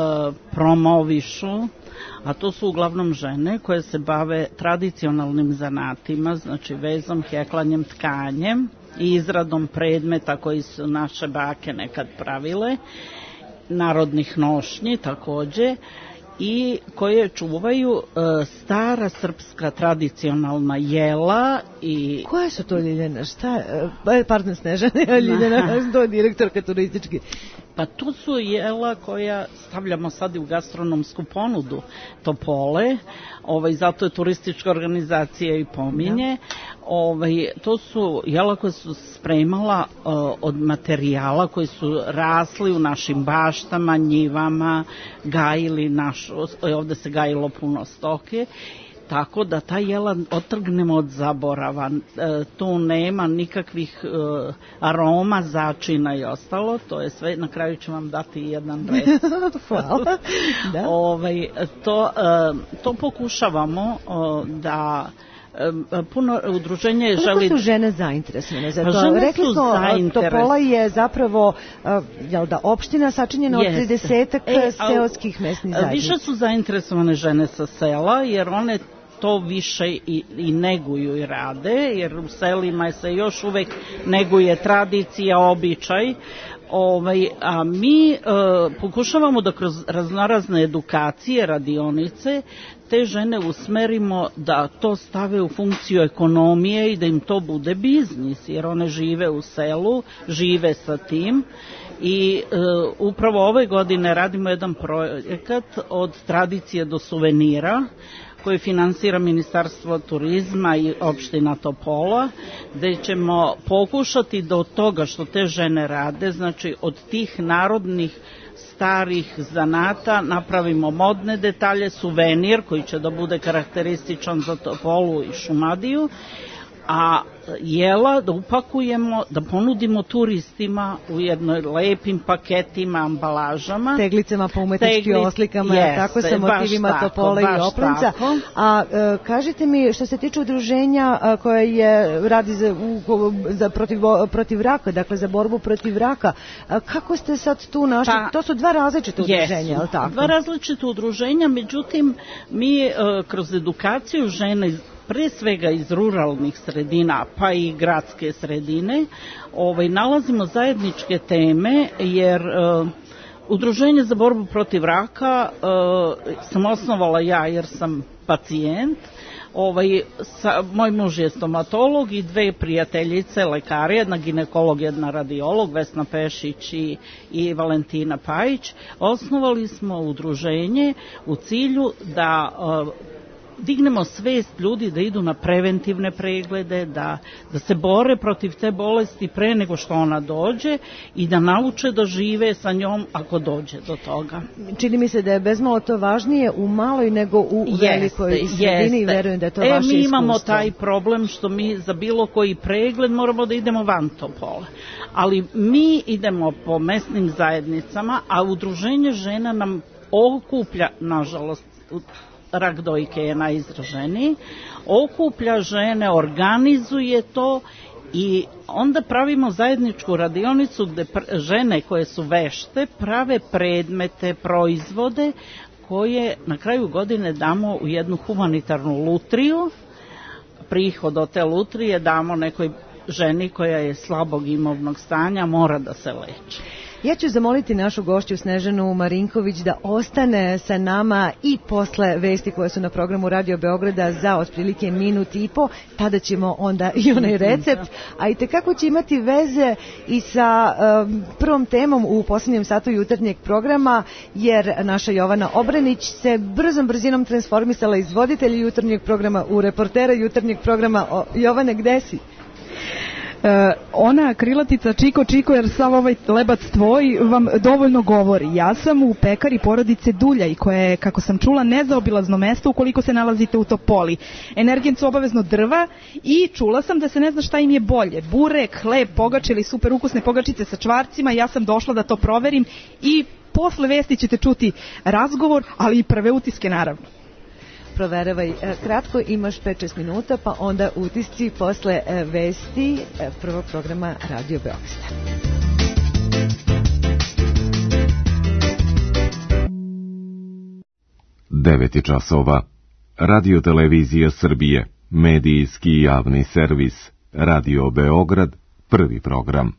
promovišu, a to su uglavnom žene koje se bave tradicionalnim zanatima, znači vezom, heklanjem, tkanjem i izradom predmeta koji su naše bake nekad pravile, narodnih nošnji takođe, i koje čuvaju stara srpska tradicionalna jela. I koje su to, Ljiljana? Pardon, Snežana, Ljiljana, to je direktorka turistički. Pa tu su jela koja stavljamo sad i u gastronomsku ponudu Topole, zato je turistička organizacija i pominje. To su jela koje su spremala od materijala koji su rasli u našim baštama, njivama, gajili ovde se gajilo puno stoke, tako da ta jela otrgnemo od zaborava. Tu nema nikakvih aroma, začina i ostalo, to je sve, na kraju ću vam dati jedan recept. Hvala. To pokušavamo da puno udruženje želi... Koliko su žene zainteresovane za to? Rekli smo, Topola je zapravo opština sačinjena od 30-ak seoskih mesnih zajednica. Više su zainteresovane žene sa sela, jer one to više i neguju i rade, jer u selima se još uvek neguje tradicija, običaj, a mi pokušavamo da kroz raznorazne edukacije, radionice, te žene usmerimo da to stave u funkciju ekonomije i da im to bude biznis, jer one žive u selu, žive sa tim. I upravo ove godine radimo jedan projekat od tradicije do suvenira koji finansira Ministarstvo turizma i opština Topola, gde ćemo pokušati da od toga što te žene rade, znači od tih narodnih starih zanata napravimo modne detalje, suvenir koji će da bude karakterističan za Topolu i Šumadiju, a jela da upakujemo, da ponudimo turistima u jednoj lepim paketima, ambalažama. Teglicama po umetnički oslikama, tako sa motivima Topole i Oplenca. A kažite mi, što se tiče udruženja koje radi protiv raka, dakle za borbu protiv raka, kako ste sad tu našli? To su dva različite udruženja, je li tako? Dva različite udruženja, međutim mi kroz edukaciju žena pre svega iz ruralnih sredina, pa i gradske sredine, nalazimo zajedničke teme, jer Udruženje za borbu protiv raka sam osnovala ja, jer sam pacijent. Moj muž je stomatolog i dve prijateljice, lekari, jedna ginekolog, jedna radiolog, Vesna Pešić i Valentina Pajić. Osnovali smo udruženje u cilju da dignemo svest ljudi da idu na preventivne preglede, da se bore protiv te bolesti pre nego što ona dođe i da nauče da žive sa njom ako dođe do toga. Čini mi se da je bezmalo to važnije u maloj nego u velikoj sredini i verujem da je to vaše iskustvo. Mi imamo taj problem što mi za bilo koji pregled moramo da idemo van Topole. Ali mi idemo po mesnim zajednicama, a udruženje žena nam okuplja, nažalost, rak dojke je najizraženiji, okuplja žene, organizuje to i onda pravimo zajedničku radionicu gde žene koje su vešte prave predmete, proizvode koje na kraju godine damo u jednu humanitarnu lutriju. Prihod od te lutrije damo nekoj ženi koja je slabog imovnog stanja, mora da se leči. Ja ću zamoliti našu gošću Snežanu Marinković da ostane sa nama i posle vesti koje su na programu Radio Beograda za otprilike minut i po, tada ćemo onda i onaj recept, a i tekako će imati veze i sa prvom temom u posljednjem satu jutarnjeg programa, jer naša Jovana Obranić se brzom brzinom transformisala iz voditelja jutarnjeg programa u reportera jutarnjeg programa. Jovane, gde si? Ona krilatica čiko čiko jer sav ovaj lebac tvoj vam dovoljno govori. Ja sam u pekari porodice Duljaj koja je, kako sam čula, nezaobilazno mesto ukoliko se nalazite u Topoli. Energent su obavezno drva i čula sam da se ne zna šta im je bolje. Burek, hleb, pogače ili super ukusne pogačice sa čvarcima. Ja sam došla da to proverim i posle vesti ćete čuti razgovor, ali i prve utiske naravno. Proverevaj kratko, imaš 5-6 minuta, pa onda utisci posle vesti prvog programa Radio Beograda. 9 časova. Radio Televizija Srbije, medijski javni servis, Radio Beograd, prvi program.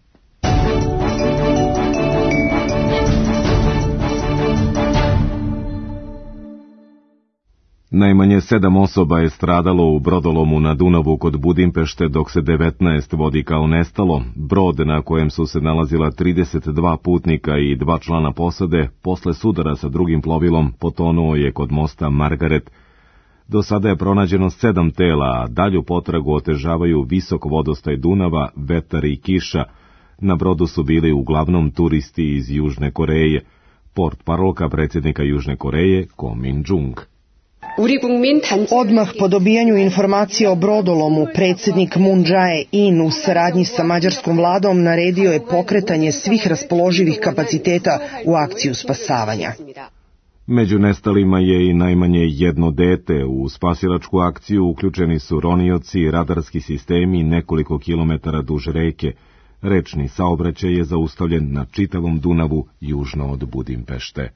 Najmanje 7 osoba je stradalo u brodolomu na Dunavu kod Budimpešte, dok se 19 vodi kao nestalo. Brod na kojem su se nalazila 32 putnika i 2 člana posade, posle sudara sa drugim plovilom, potonuo je kod mosta Margaret. Do sada je pronađeno 7 tela, a dalju potragu otežavaju visok vodostaj Dunava, vetar i kiša. Na brodu su bili uglavnom turisti iz Južne Koreje. Portparolka predsjednika Južne Koreje, Ko Min-jung. Odmah po dobijanju informacije o brodolomu, predsjednik Moon Jae-in u saradnji sa mađarskom vladom naredio je pokretanje svih raspoloživih kapaciteta u akciju spasavanja. Među nestalima je i najmanje jedno dete. U spasilačku akciju uključeni su ronioci, radarski sistemi nekoliko kilometara duž reke. Rečni saobraćaj je zaustavljen na čitavom Dunavu južno od Budimpešte.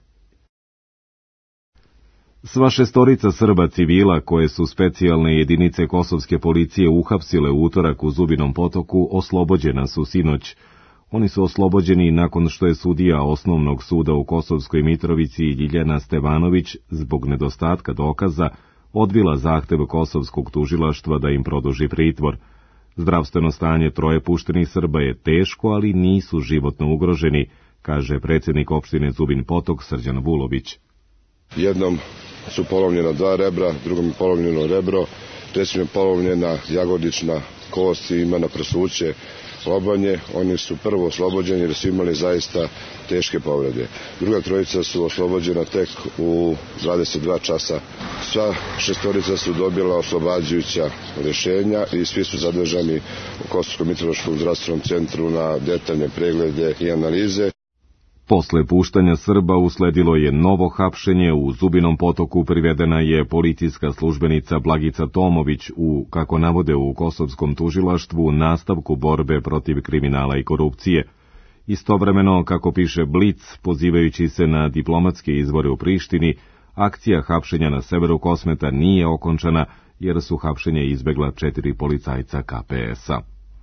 Sva 6 Srba civila koje su specijalne jedinice kosovske policije uhapsile u utorak u Zubinom Potoku oslobođena su sinoć. Oni su oslobođeni nakon što je sudija Osnovnog suda u Kosovskoj Mitrovici Ljiljana Stevanović zbog nedostatka dokaza odbila zahtev kosovskog tužilaštva da im produži pritvor. Zdravstveno stanje 3 puštenih Srba je teško, ali nisu životno ugroženi, kaže predsjednik opštine Zubin Potok Srđan Vulović. Jednom su polomljena 2 rebra, drugom je polomljeno rebro, trećim je polomljena jagodična kost i imena prsuće, lobanje. Oni su prvo oslobođeni jer su imali zaista teške povrede. Druga trojica su oslobođena tek u 22 časa Sva šestorica su dobila oslobađajuća rješenja i svi su zadržani u Kosovsko-Mitrovičkom zdravstvenom centru na detaljne preglede i analize. Posle puštanja Srba usledilo je novo hapšenje. U Zubinom Potoku privedena je policijska službenica Blagica Tomović u, kako navode u Kosovskom tužilaštvu, nastavku borbe protiv kriminala i korupcije. Istovremeno, kako piše Blic, pozivajući se na diplomatske izvore u Prištini, akcija hapšenja na severu Kosmeta nije okončana jer su hapšenje izbegla 4 policajca KPS-a.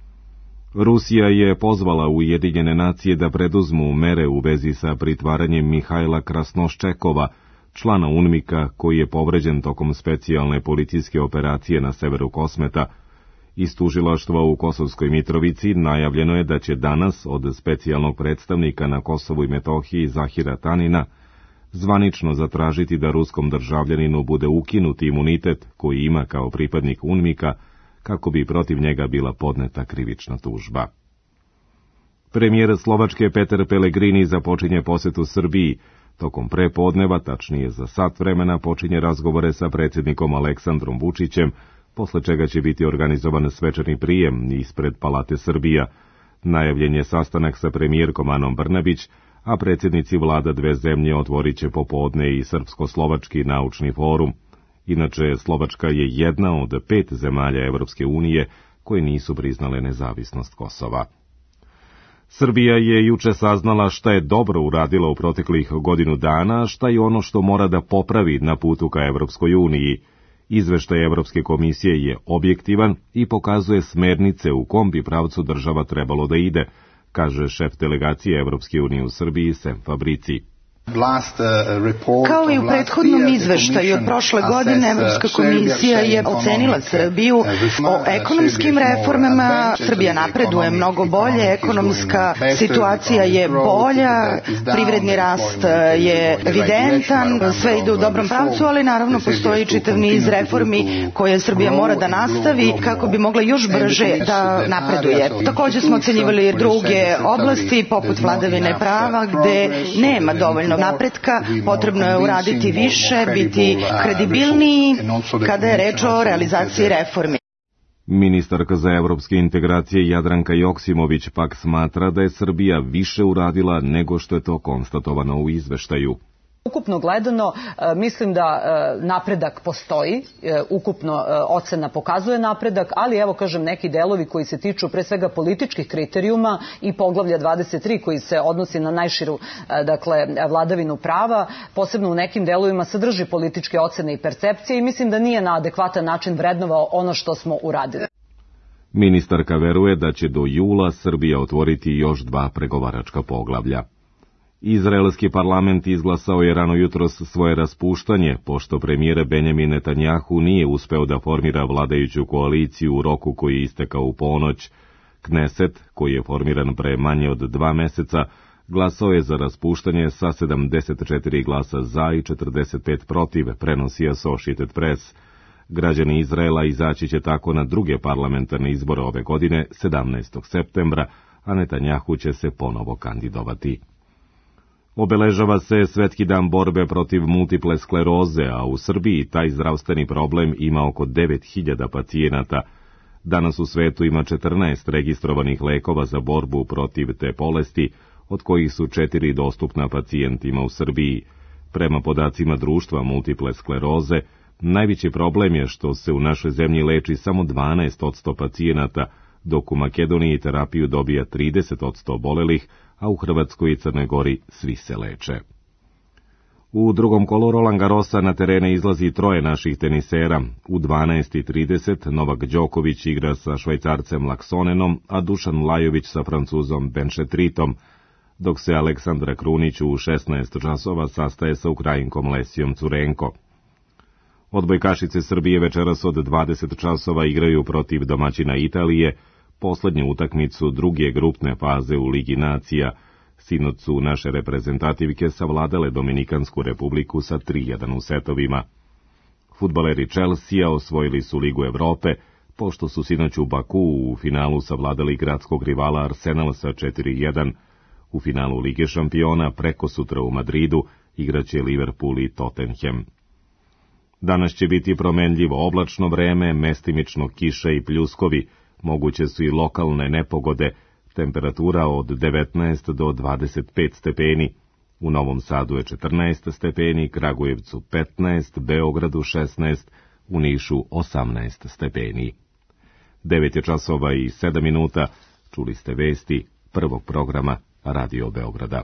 Rusija je pozvala Ujedinjene nacije da preduzmu mere u vezi sa pritvaranjem Mihajla Krasnoščekova, člana UNMIK-a koji je povređen tokom specijalne policijske operacije na severu Kosmeta. Iz tužilaštva u Kosovskoj Mitrovici najavljeno je da će danas od specijalnog predstavnika na Kosovu i Metohiji Zahira Tanina zvanično zatražiti da ruskom državljaninu bude ukinut imunitet koji ima kao pripadnik UNMIK-a, kako bi protiv njega bila podneta krivična tužba. Premijer Slovačke Peter Pellegrini započinje posetu Srbiji. Tokom prepodneva, tačnije za sat vremena, počinje razgovore sa predsjednikom Aleksandrom Vučićem, posle čega će biti organizovan svečani prijem ispred Palate Srbija. Najavljen je sastanak sa premijerkom Anom Brnabić, a predsjednici vlada dve zemlje otvorit će popodne i Srpsko-slovački naučni forum. Inače, Slovačka je jedna od 5 zemalja Evropske unije koje nisu priznale nezavisnost Kosova. Srbija je juče saznala šta je dobro uradila u proteklih godinu dana, šta je ono što mora da popravi na putu ka Evropskoj uniji. Izveštaj Evropske komisije je objektivan i pokazuje smernice u kom bi pravcu država trebalo da ide, kaže šef delegacije Evropske unije u Srbiji Sem Fabrici. Kao i u prethodnom izveštaju od prošle godine, Evropska komisija je ocenila Srbiju o ekonomskim reformama. Srbija napreduje mnogo bolje, ekonomska situacija je bolja, privredni rast je evidentan, sve ide u dobrom pravcu, ali naravno postoji čitav niz reformi koje Srbija mora da nastavi kako bi mogla još brže da napreduje. Također smo ocenjivali druge oblasti, poput vladavine prava, gde nema dovoljno napretka, potrebno je uraditi više, biti kredibilniji kada je reč o realizaciji reformi. Ministarka za evropske integracije Jadranka Joksimović pak smatra da je Srbija više uradila nego što je to konstatovano u izveštaju. Ukupno gledano, mislim da napredak postoji, ukupno ocena pokazuje napredak, ali evo kažem neki delovi koji se tiču pre svega političkih kriterijuma i poglavlja 23 koji se odnosi na najširu vladavinu prava, posebno u nekim delovima sadrži političke ocene i percepcije i mislim da nije na adekvatan način vrednovao ono što smo uradili. Ministarka veruje da će do jula Srbija otvoriti još 2 pregovaračka poglavlja. Izraelski parlament izglasao je rano jutros svoje raspuštanje, pošto premijer Benjamin Netanjahu nije uspeo da formira vladajuću koaliciju u roku koji je istekao u ponoć. Kneset, koji je formiran pre manje od 2 meseca, glasao je za raspuštanje sa 74 glasa za i 45 protiv, prenosi Associated Press. Građani Izraela izaći će tako na druge parlamentarne izbore ove godine, 17. septembra, a Netanjahu će se ponovo kandidovati. Obeležava se Svetski dan borbe protiv multiple skleroze, a u Srbiji taj zdravstveni problem ima oko 9000 pacijenata. Danas u svetu ima 14 registrovanih lekova za borbu protiv te bolesti, od kojih su 4 dostupna pacijentima u Srbiji. Prema podacima društva multiple skleroze, najveći problem je što se u našoj zemlji leči samo 12% pacijenata, dok u Makedoniji terapiju dobija 30% obolelih, a u Hrvatskoj i Crnoj Gori svi se leče. U drugom kolu Roland Garrosa na terene izlazi 3 naših tenisera. U 12:30 Novak Đoković igra sa Švajcarcem Laksonenom, a Dušan Lajović sa Francuzom Benšetritom, dok se Aleksandra Krunić u 16 časova sastaje sa Ukrajinkom Lesijom Curenko. Odbojkašice Srbije večeras od 20 časova igraju protiv domaćina Italije, poslednju utakmicu druge grupne faze u Ligi nacija. Sinoć su naše reprezentativke savladale Dominikansku republiku sa 3:1 u setovima. Fudbaleri Chelsea osvojili su Ligu Evrope, pošto su sinoć u Baku u finalu savladali gradskog rivala Arsenal sa 4:1. U finalu Lige šampiona preko sutra u Madridu igraće Liverpool i Tottenham. Danas će biti promenljivo oblačno vreme, mestimično kiše i pljuskovi, moguće su i lokalne nepogode, temperatura od 19 do 25 stepeni. U Novom Sadu je 14 stepeni, Kragujevcu 15, Beogradu 16, u Nišu 18 stepeni. 9 je časova i 7 minuta, čuli ste vesti prvog programa Radio Beograda.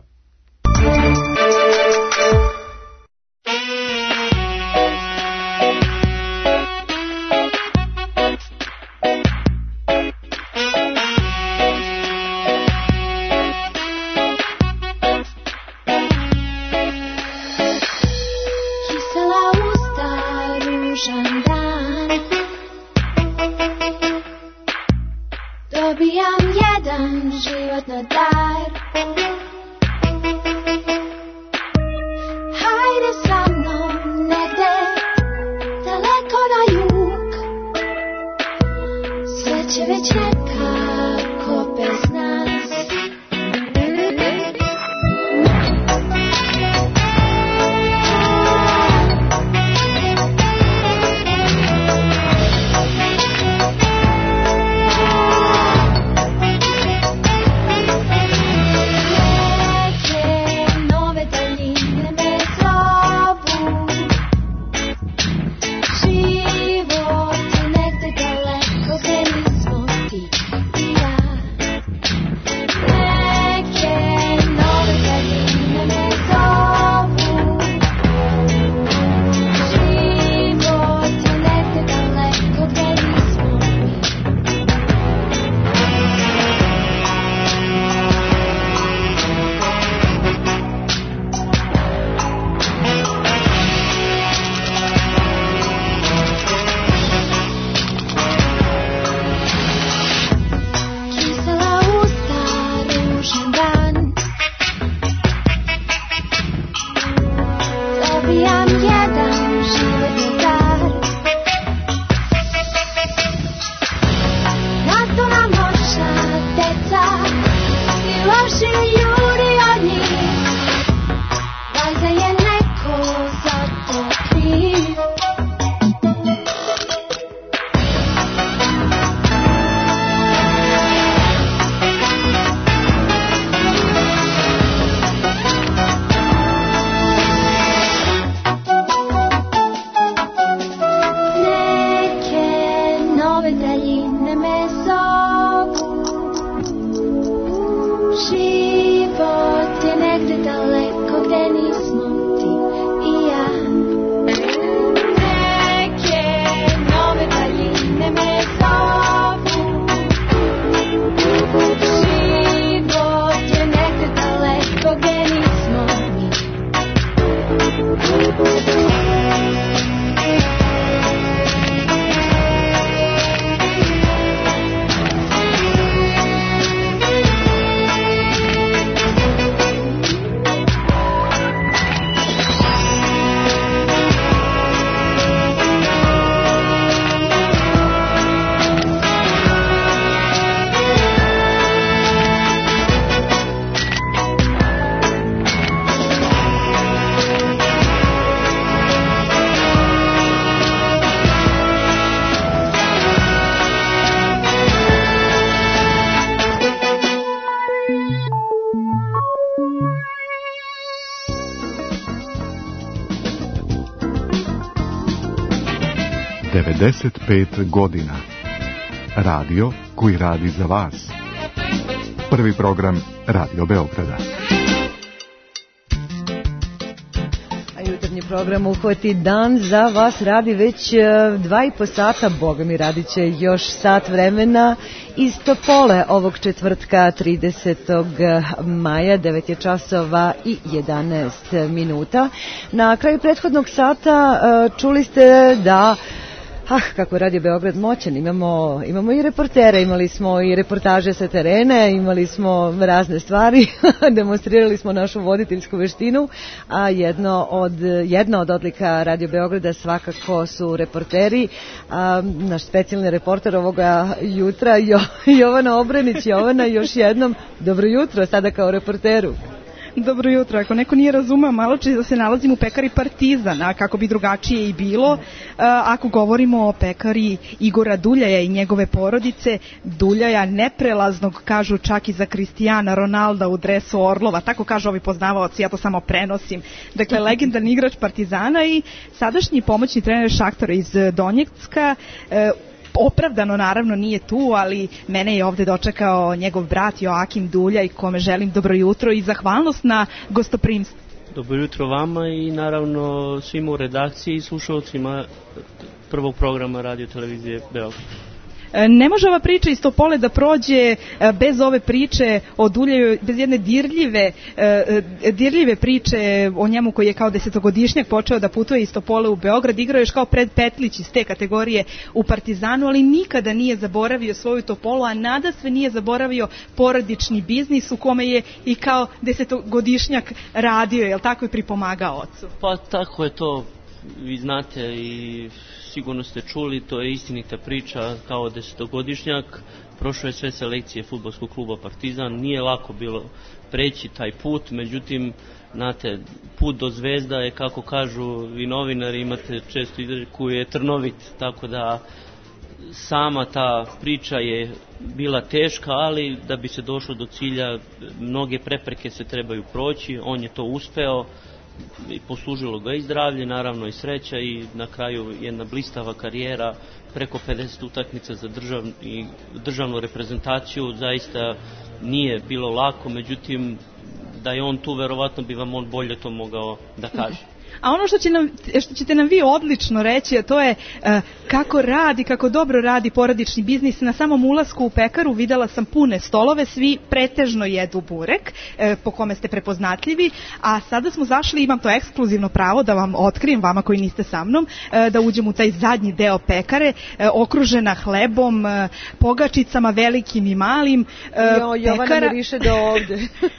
godina. Radio koji radi za vas. Prvi program Radio Beograda. A jutarnji program Uhvati dan za vas radi već 2,5 sata, boga mi radit će još sat vremena iz Topole ovog četvrtka 30. maja, 9 je časova i 11 minuta. Na kraju prethodnog sata čuli ste da kako Radio Beograd moćan, imamo i reportere, imali smo i reportaže sa terena, imali smo razne stvari, demonstrirali smo našu voditeljsku veštinu, a jedna od odlika Radio Beograda svakako su reporteri. Naš specijalni reporter ovoga jutra, Jovana Obrenić. Jovana, još jednom dobro jutro sada kao reporteru. Dobro jutro. Ako neko nije razumeo malo čas da se nalazim u pekari Partizan, a kako bi drugačije i bilo, ako govorimo o pekari Igora Duljaja i njegove porodice, Duljaja neprelaznog, kažu čak i za Kristijana Ronalda u dresu Orlova, tako kažu ovi poznavaoci, ja to samo prenosim. Dakle, legendarni igrač Partizana i sadašnji pomoćni trener Šahtora iz Donjecka, opravdano naravno nije tu, ali mene je ovde dočekao njegov brat Joakim Duljaj, kome želim dobro jutro i zahvalnost na gostoprimstvu. Dobro jutro vama i naravno svima u redakciji i slušalcima prvog programa radio televizije Beograd. Ne može ova priča iz Topole da prođe bez ove priče o Duljaju, bez jedne dirljive priče o njemu koji je kao 10-godišnjak počeo da putuje iz Topole u Beograd. Igrao je još kao predpetlić iz te kategorije u Partizanu, ali nikada nije zaboravio svoju Topolu, a nadasve nije zaboravio porodični biznis u kome je i kao 10-godišnjak radio, jel tako, i pripomagao ocu? Pa tako je to, vi znate i sigurno ste čuli, to je istinita priča. Kao 10-godišnjak prošao je sve selekcije fudbalskog kluba Partizan, nije lako bilo preći taj put, međutim, znate, put do zvezda je, kako kažu i novinari, imate često izreku, je trnovit, tako da sama ta priča je bila teška, ali da bi se došlo do cilja, mnoge prepreke se trebaju proći, on je to uspeo, i poslužilo ga i zdravlje, naravno i sreća, i na kraju jedna blistava karijera, preko 50 utakmica za državnu reprezentaciju. Zaista nije bilo lako, međutim da je on tu, verovatno bi vam on bolje to mogao da kaže. A ono što ćete nam vi odlično reći, a to je kako dobro radi porodični biznis. Na samom ulasku u pekaru videla sam pune stolove, svi pretežno jedu burek, po kome ste prepoznatljivi, a sada smo zašli, imam to ekskluzivno pravo da vam otkrijem, vama koji niste sa mnom, da uđem u taj zadnji deo pekare, okružena hlebom, pogačicama velikim i malim. Jovana me više do ovde.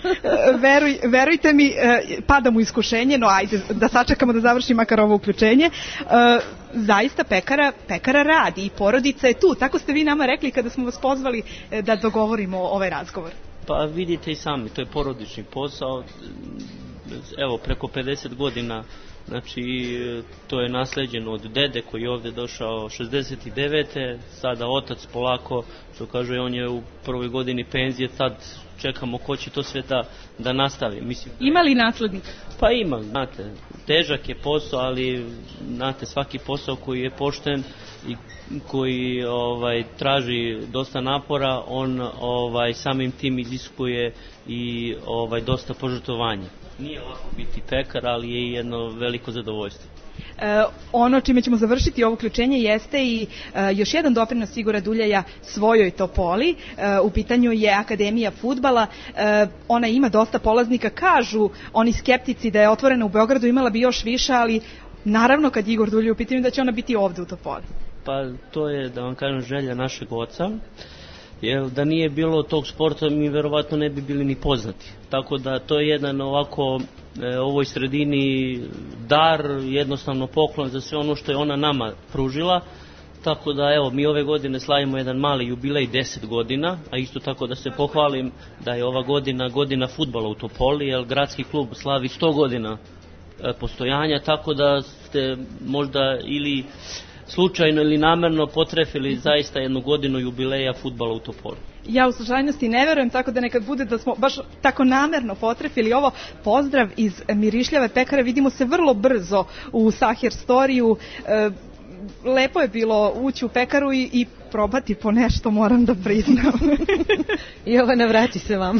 Verujte mi, padam u iskušenje, no ajde da sačekamo da završi makar ovo uključenje. Zaista pekara radi i porodica je tu. Tako ste vi nama rekli kada smo vas pozvali da dogovorimo ovaj razgovor. Pa vidite i sami, to je porodični posao. Evo, preko 50 godina, znači to je nasleđeno od dede koji je ovde došao 69. Sada otac polako, što kaže, on je u prvoj godini penzije, sad čekamo ko će to sve da nastavi. Mislim, ima li naslednika? Pa ima, znate, težak je posao, ali znate, svaki posao koji je pošten i koji traži dosta napora, on samim tim iziskuje i dosta požrtvovanja. Nije lako biti pekar, ali je jedno veliko zadovoljstvo. Ono čime ćemo završiti ovo uključenje jeste i još jedan doprinos Igora Duljaja svojoj Topoli. U pitanju je Akademija fudbala. Ona ima dosta polaznika. Kažu oni skeptici da je otvorena u Beogradu, imala bi još više, ali naravno kad Igor Duljaj u pitanju da će ona biti ovde u Topoli. Pa to je, da vam kažem, želja našeg oca. Jer da nije bilo tog sporta, mi verovatno ne bi bili ni poznati. Tako da to je jedan ovako ovoj sredini dar, jednostavno poklon za sve ono što je ona nama pružila. Tako da evo, mi ove godine slavimo jedan mali jubilej 10 godina, a isto tako da se pohvalim da je ova godina fudbala u Topoli, jer gradski klub slavi 100 godina postojanja, tako da ste možda ili slučajno ili namerno potrefili zaista jednu godinu jubileja fudbala u Topoli. Ja u slučajnosti ne verujem, tako da nekad bude da smo baš tako namerno potrefili ovo. Pozdrav iz Mirišljave pekare, vidimo se vrlo brzo u Sahir storiju. Lepo je bilo ući u pekaru i probati po nešto, moram da priznam. Jovana, vrati se vam.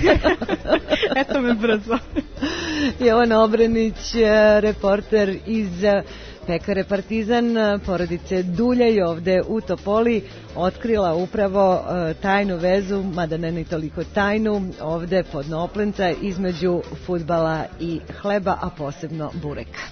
Eto me brzo. Jovana Obrenić, reporter iz pekare Partizan, porodice Duljaj ovde u Topoli, otkrila upravo tajnu vezu, mada ne ni toliko tajnu, ovde Podnoplenca između fudbala i hleba, a posebno bureka.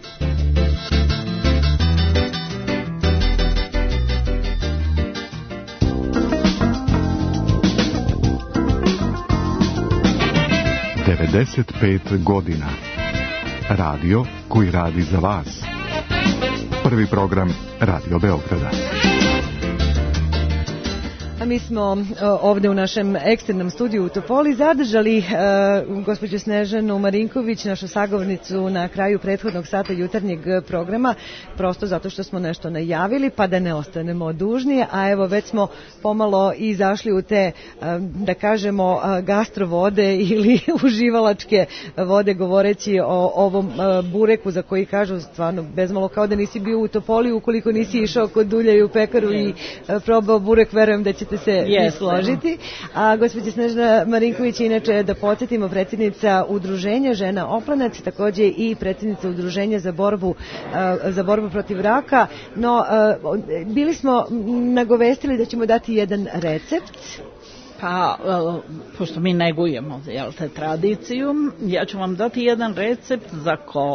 ...95 godina. Radio koji radi za vas. Prvi program Radio Beograda. mi smo ovde u našem eksternom studiju u Topoli zadržali gospođu Snežanu Marinković, našu sagovornicu na kraju prethodnog sata jutarnjeg programa, prosto zato što smo nešto najavili, pa da ne ostanemo dužni, a evo već smo pomalo izašli u te, da kažemo, gastrovode ili uživalačke vode, govoreći o ovom bureku za koji kažu stvarno bezmalo kao da nisi bio u Topoli ukoliko nisi išao kod Dulja i u pekaru i probao burek, verujem da ćete se i složiti. A gospođa Snežana Marinković je inače, da podsjetimo, predsjednica Udruženja Žena Oplanac, takođe i predsjednica Udruženja za borbu protiv raka, no bili smo nagovestili da ćemo dati jedan recept. Pa, pošto mi negujemo tradiciju, ja ću vam dati jedan recept za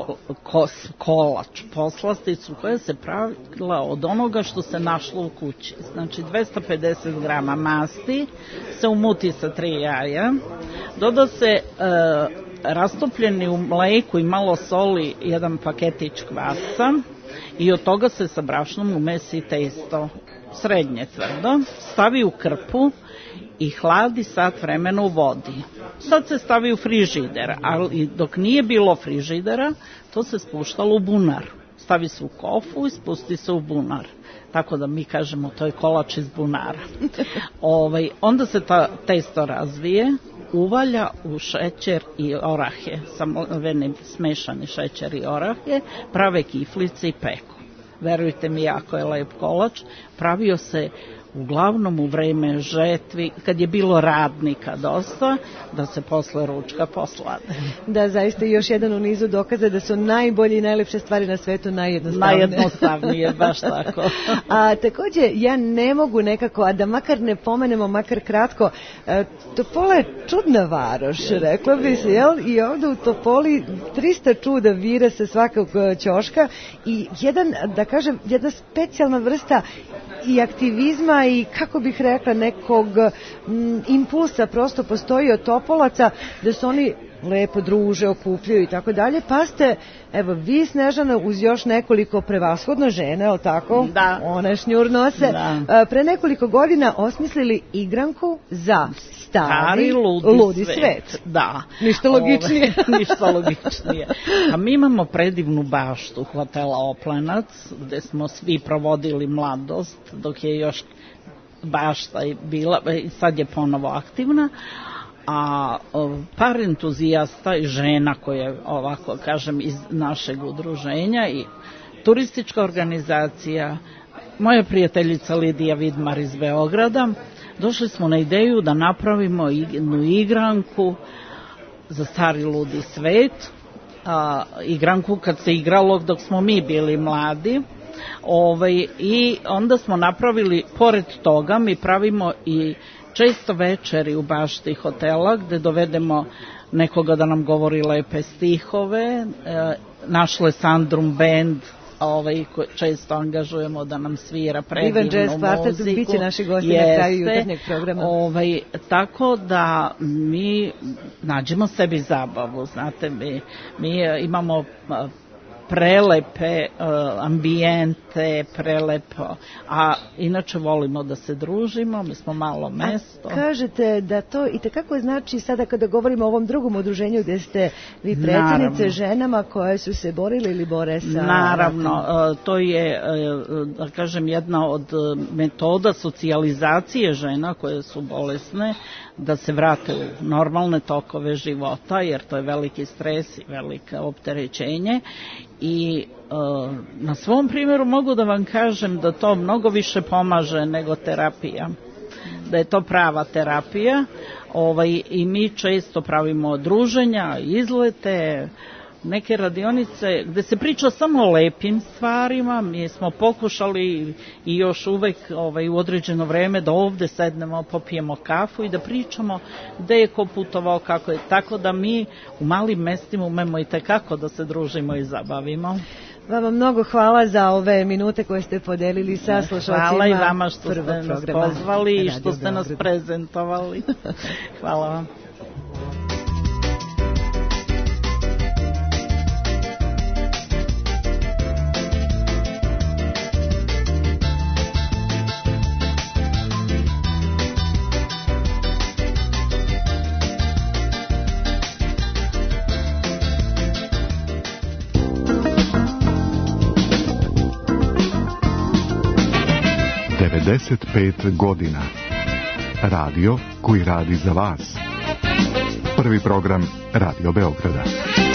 kolač, poslasticu koja se pravila od onoga što se našlo u kući. Znači 250 grama masti se umuti sa 3 jaja, doda se rastopljeni u mleku i malo soli jedan paketić kvasca i od toga se sa brašnom umesi testo srednje tvrdo, stavi u krpu i hladi sat vremena u vodi. Sad se stavi u frižider, ali dok nije bilo frižidera, to se spuštalo u bunar. Stavi se u kofu i spusti se u bunar. Tako da mi kažemo to je kolač iz bunara. Onda se testo razvije, uvalja u šećer i orahe, smešani šećer i orahe, prave kiflice i peku. Verujte mi, jako je lep kolač. Pravio se uglavnom u vreme žetvi, kad je bilo radnika dosta, da se posle ručka poslade. Da, zaista još jedan u nizu dokaza da su najbolje i najlepše stvari na svetu najjednostavnije, baš tako. A takođe, ja ne mogu nekako, a da makar ne pomenemo, makar kratko, Topola je čudna varoš, rekla bi se, jel? I ovde u Topoli 300 čuda vira sa svakog ćoška i jedna specijalna vrsta i aktivizma i, kako bih rekla, nekog impulsa prosto postoji od Topolaca, da se oni lepo druže, okupljaju i tako dalje, pa ste, evo, vi, Snežana, uz još nekoliko prevashodno žene, je li tako? Da. One šnjurnose, pre nekoliko godina osmislili igranku za stari ludi svet. Da. Ništa logičnije. Ništa logičnije. A mi imamo predivnu baštu hotela Oplanac, gde smo svi provodili mladost, dok je još bašta bila, sad je ponovo aktivna, a par entuzijasta i žena koje, ovako kažem, iz našeg udruženja i turistička organizacija, moja prijateljica Lidija Vidmar iz Beograda, došli smo na ideju da napravimo jednu igranku za stari ludi svet, igranku kad se igralo dok smo mi bili mladi. I onda smo napravili, pored toga mi pravimo i često večeri u bašti hotela gde dovedemo nekoga da nam govori lepe stihove, naš Lesandrum band, često angažujemo da nam svira predivnu muziku. Ivan Jazz Kvartet biće naši gosti na kraju jutarnjeg programa. Tako da mi nađemo sebi zabavu, znate, mi imamo prelepe ambijente, prelepo, a inače volimo da se družimo, mi smo malo mesto. A kažete da to i tekako znači, sada kada govorimo o ovom drugom udruženju gde ste vi predsjednice, ženama koje su se borile ili bore sa... Naravno, to je, da kažem, jedna od metoda socijalizacije žena koje su bolesne, da se vrate u normalne tokove života, jer to je veliki stres i velike opterećenje. I na svom primjeru mogu da vam kažem da to mnogo više pomaže nego terapija, da je to prava terapija. I mi često pravimo druženja, izlete, neke radionice gde se priča samo o lepim stvarima. Mi smo pokušali i još uvek u određeno vreme da ovde sednemo, popijemo kafu i da pričamo gde je ko putovao, kako je. Tako da mi u malim mestima umemo i tekako da se družimo i zabavimo. Vama mnogo hvala za ove minute koje ste podelili sa slušalcima. Hvala i vama što ste nas pozvali i što ste nas prezentovali. Hvala vam. 25 godina. Radio koji radi za vas. Prvi program Radio Beograda.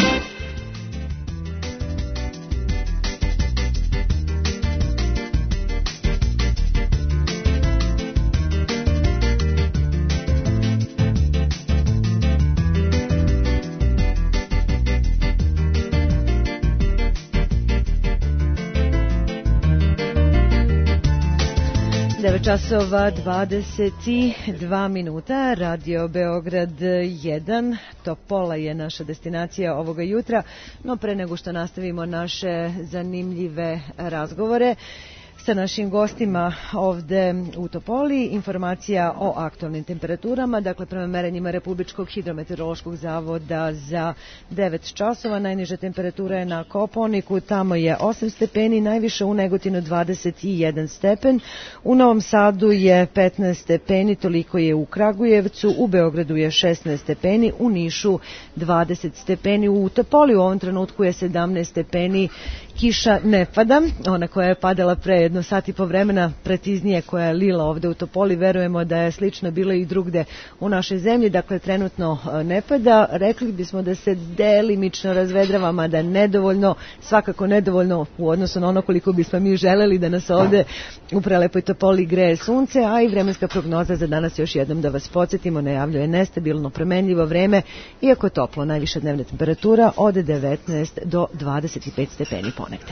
Časova 22 minuta, Radio Beograd 1, Topola je naša destinacija ovoga jutra, no pre nego što nastavimo naše zanimljive razgovore sa našim gostima ovde u Topoli, informacija o aktualnim temperaturama, dakle prema merenjima Republičkog hidrometeorološkog zavoda za 9 časova, najniža temperatura je na Kopaoniku, tamo je 8 stepeni, najviše u Negotinu 21 stepen, u Novom Sadu je 15 stepeni, toliko je u Kragujevcu, u Beogradu je 16 stepeni, u Nišu 20 stepeni, u Topoli u ovom trenutku je 17 stepeni, kiša ne pada, ona koja je padala pre jedno sat i po vremena, preciznije koja je lila ovde u Topoli, verujemo da je slično bilo i drugde u našoj zemlji, dakle trenutno ne pada, rekli bismo da se delimično razvedrava, mada nedovoljno, svakako nedovoljno u odnosu na ono koliko bismo mi želeli da nas ovde u prelepoj Topoli greje sunce, a i vremenska prognoza za danas, još jednom da vas podsjetimo, najavljuje nestabilno promenljivo vreme, iako toplo, najviša dnevna temperatura od 19 do 25 stepeni ponegde.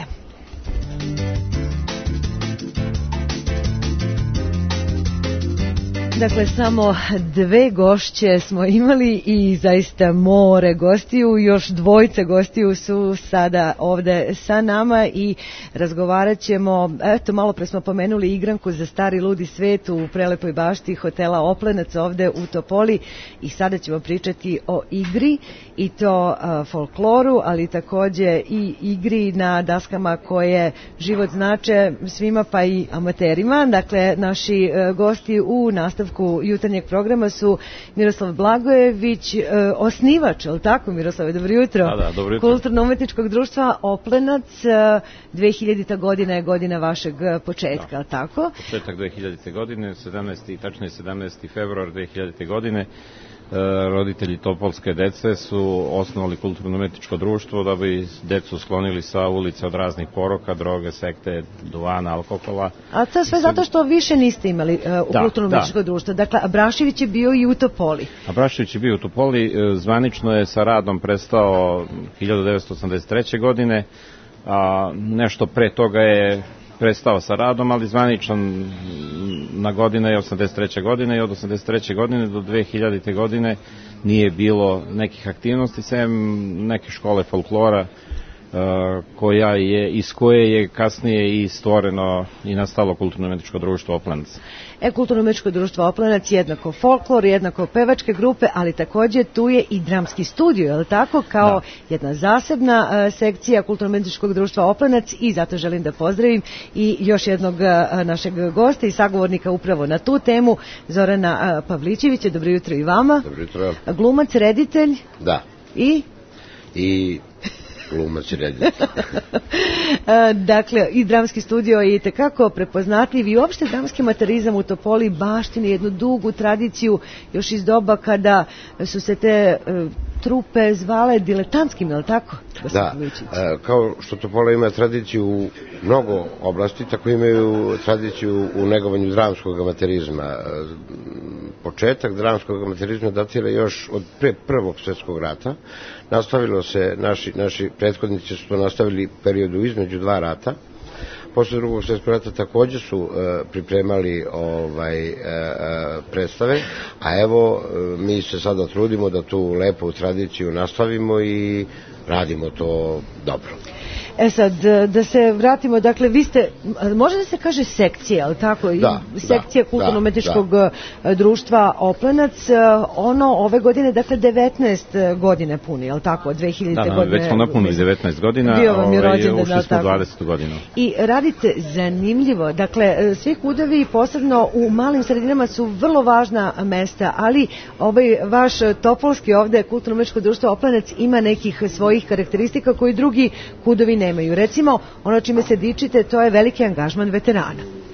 Dakle, samo dve gošće smo imali i zaista more gostiju, još dvojice gostiju su sada ovde sa nama i razgovarat ćemo, eto malo pre smo pomenuli igranku za stari ludi svet u prelepoj bašti hotela Oplenac ovde u Topoli i sada ćemo pričati o igri i to folkloru, ali takođe i igri na daskama koje život znače svima pa i amaterima. Dakle, naši gosti u nastavku jutarnjeg programa su Miroslav Blagojević, osnivač, je li tako Miroslave, dobro jutro? Da, dobro jutro. Kulturno-umetničkog društva Oplenac, 2000. godina je godina vašeg početka, je li tako? Početak 2000. godine, tačnije 17. februar 2000. godine. Roditelji topolske dece su osnovali kulturno-umetničko društvo da bi decu sklonili sa ulice od raznih poroka, droge, sekte, duvana, alkohola. A to sve zato što više niste imali u kulturno-umetničko društvo. Dakle, Abrašević je bio i u Topoli. Abrašević je bio u Topoli, zvanično je sa radom prestao 1983. godine, a nešto pre toga je prestao sa radom, ali zvaničan na godina je 83. godine i od 83. godine do 2000. godine nije bilo nekih aktivnosti, sem neke škole folklora iz koje je kasnije i stvoreno i nastalo kulturno-umetničko društvo Oplenac. Kulturno-umetničko društvo Oplenac jednako folklor, jednako pevačke grupe, ali takođe tu je i dramski studio, je li tako, kao jedna zasebna sekcija kulturno-umetničkog društva Oplenac i zato želim da pozdravim i još jednog našeg gosta i sagovornika upravo na tu temu, Zorana Pavlićevića. Dobro jutro i vama. Dobro jutro. Glumac, reditelj. Da. I glumac i reditelj. Dakle, i dramski studio je itekako prepoznatljiv i uopšte dramski amaterizam u Topoli baštini jednu dugu tradiciju još iz doba kada su se te trupe zvale diletantskim, je li tako? Da, kao što Topola ima tradiciju u mnogo oblasti, tako imaju tradiciju u negovanju dramskog amaterizma. Početak dramskog amaterizma datira još od pre Prvog svjetskog rata. Nastavilo se, naši prethodnici su to nastavili periodu između dva rata. Posle Drugog svjetskog rata takođe su pripremali predstave, a evo mi se sada trudimo da tu lepu tradiciju nastavimo i radimo to dobro. Sad, da se vratimo, dakle, vi ste, može da se kaže sekcija, ali tako? Sekcija kulturno-umetničkog društva Oplenac, ono ove godine, dakle, 19 godine puni, ali tako, 2000. godine? Već smo napunili 19 godina, bio vam je rođendan, ušli smo 20. godinu. I radite zanimljivo, dakle, svi kudovi, posebno u malim sredinama, su vrlo važna mesta, ali ovaj vaš topolski ovde kulturno-umetničko društvo Oplenac ima nekih svojih karakteristika koji drugi kudovi nemaju. Recimo, ono čime se dičite, to je veliki angažman veterana.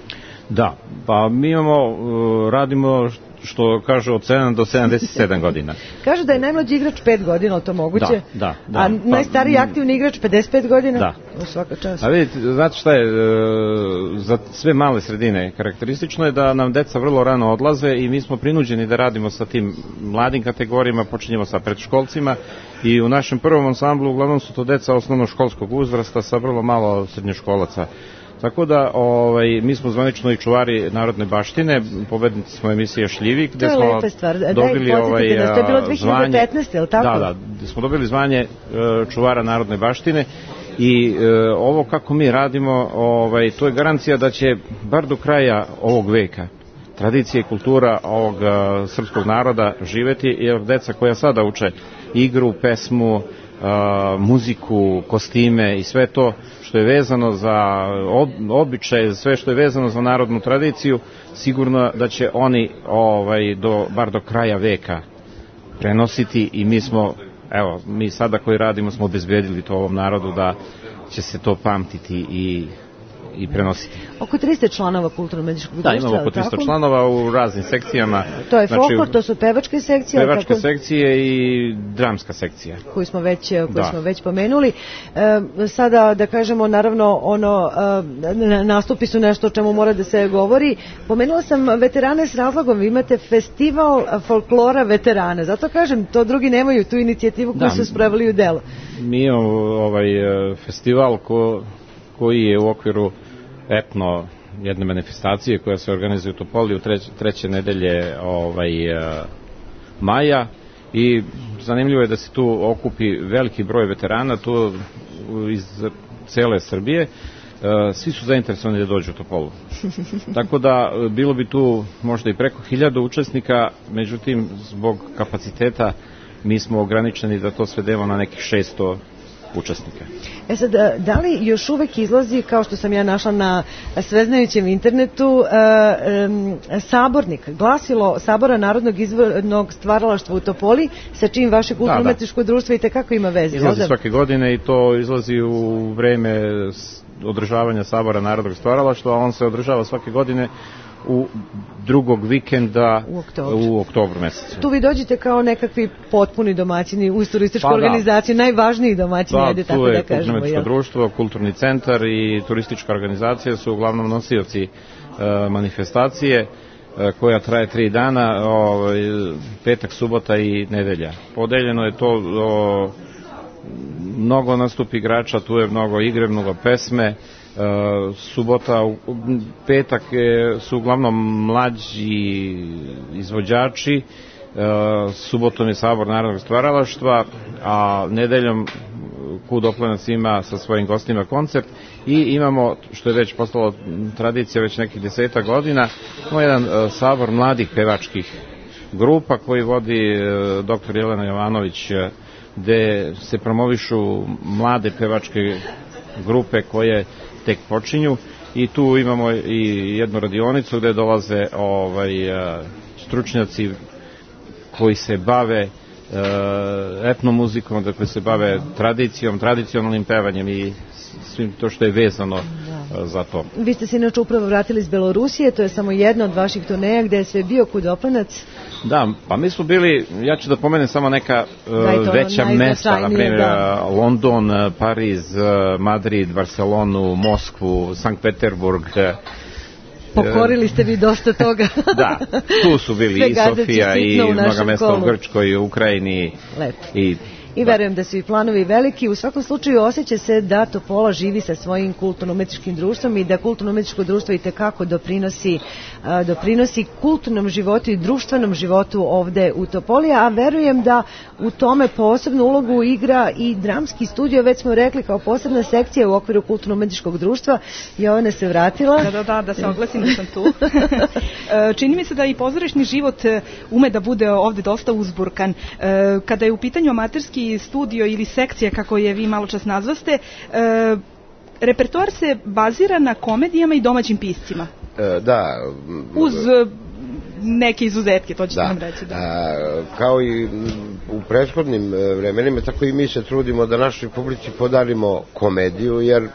Da, pa mi imamo, radimo što kaže od 7 do 77 godina. Kaže da je najmlađi igrač 5 godina, to moguće? Da. A najstariji aktivni igrač 55 godina? Da. U svaka čast. A vidite, znate šta je, za sve male sredine karakteristično je da nam deca vrlo rano odlaze i mi smo prinuđeni da radimo sa tim mladim kategorijama, počinjemo sa predškolcima i u našem prvom ansamblu uglavnom su to deca osnovnoškolskog uzrasta sa vrlo malo srednjoškolaca. Tako da mi smo zvanično i čuvari narodne baštine, pobednici smo emisije Šljivik, gde smo dobili to je bilo 2015, je li tako? Da, gde smo dobili zvanje čuvara narodne baštine i ovo kako mi radimo, to je garancija da će bar do kraja ovog veka tradicija i kultura ovog srpskog naroda živeti, jer deca koja sada uče igru, pesmu, muziku, kostime i sve to što je vezano za običaje, sve što je vezano za narodnu tradiciju, sigurno da će oni bar do kraja veka prenositi i mi sada koji radimo smo obezbedili to ovom narodu da će se to pamtiti i prenositi. Oko 300 članova kulturno-umetničkog društva. Da, imamo oko 300 članova u raznim sekcijama. To je folklor, to su pevačke sekcije. Pevačke sekcije i dramska sekcija. Koju smo već pomenuli. Sada, da kažemo, naravno, nastupi su nešto o čemu mora da se govori. Pomenula sam veterane s razlogom. Vi imate festival folklora veterane. Zato kažem, to drugi nemaju tu inicijativu koju su spravili u delo. Mi imamo festival koji je u okviru jedne manifestacije koja se organizuje u Topoli u treće nedelje maja i zanimljivo je da se tu okupi veliki broj veterana tu iz cele Srbije. Svi su zainteresovani da dođu u Topolu. Tako da bilo bi tu možda i preko 1000 učesnika, međutim zbog kapaciteta mi smo ograničeni da to svedemo na nekih 600 učesnika. Sad, da li još uvek izlazi, kao što sam ja našla na sveznajućem internetu, sabornik, glasilo Sabora narodnog izvornog stvaralaštva u Topoli, sa čim vaše kulturno-umetničko društvo i tekako ima veze? Izlazi svake godine i to izlazi u vreme održavanja Sabora narodnog stvaralaštva, a on se održava svake godine u drugog vikenda u oktobru mesecu. Tu vi dođete kao nekakvi potpuni domaćini u turističku organizaciju, najvažniji domaćini, ajde tako da kažemo. Tu je kulturno-umetničko društvo, kulturni centar i turistička organizacija su uglavnom nosioci manifestacije koja traje 3 dana, petak, subota i nedelja. Podeljeno je to mnogo nastup igrača, tu je mnogo igre, mnogo pesme. Subota, petak su uglavnom mlađi izvođači, subotom je Sabor narodnog stvaralaštva, a nedeljom Kud Oplenac ima sa svojim gostima koncert i imamo, što je već postalo tradicija već nekih 10 godina, imamo jedan sabor mladih pevačkih grupa koji vodi dr. Jelena Jovanović, gde se promovišu mlade pevačke grupe koje tek počinju i tu imamo i jednu radionicu gde dolaze stručnjaci koji se bave etnomuzikom, koji se bave tradicionalnim pevanjem i svim to što je vezano za to. Vi ste se inače upravo vratili iz Belorusije, to je samo jedna od vaših turneja gde je sve bio Kud Oplenac. Da, pa mi smo bili, ja ću da pomenem samo neka veća mesta, na primjer London, Pariz, Madrid, Barcelonu, Moskvu, Sankt Peterburg. Pokorili ste vi dosta toga. Da, tu su bili i Sofija i mnoga mesta u Grčkoj, u Ukrajini. I verujem da su i planovi veliki. U svakom slučaju osjeća se da Topola živi sa svojim kulturno-umetničkim društvom i da kulturno-umetničko društvo i tekako doprinosi kulturnom životu i društvenom životu ovde u Topoli, a verujem da u tome posebnu ulogu igra i dramski studio, već smo rekli kao posebna sekcija u okviru kulturno-umetničkog društva. Jovana se vratila. Da se oglasim da sam tu. Čini mi se da i pozorišni život ume da bude ovde dosta uzburkan. Kada je u pitanju amaterski studio ili sekcija, kako je vi malo čas nazvaste, repertoar se bazira na komedijama i domaćim piscima. Da. Uz neke izuzetke, to ćete nam reći. Kao i u prethodnim vremenima, tako i mi se trudimo da našoj publici podarimo komediju, jer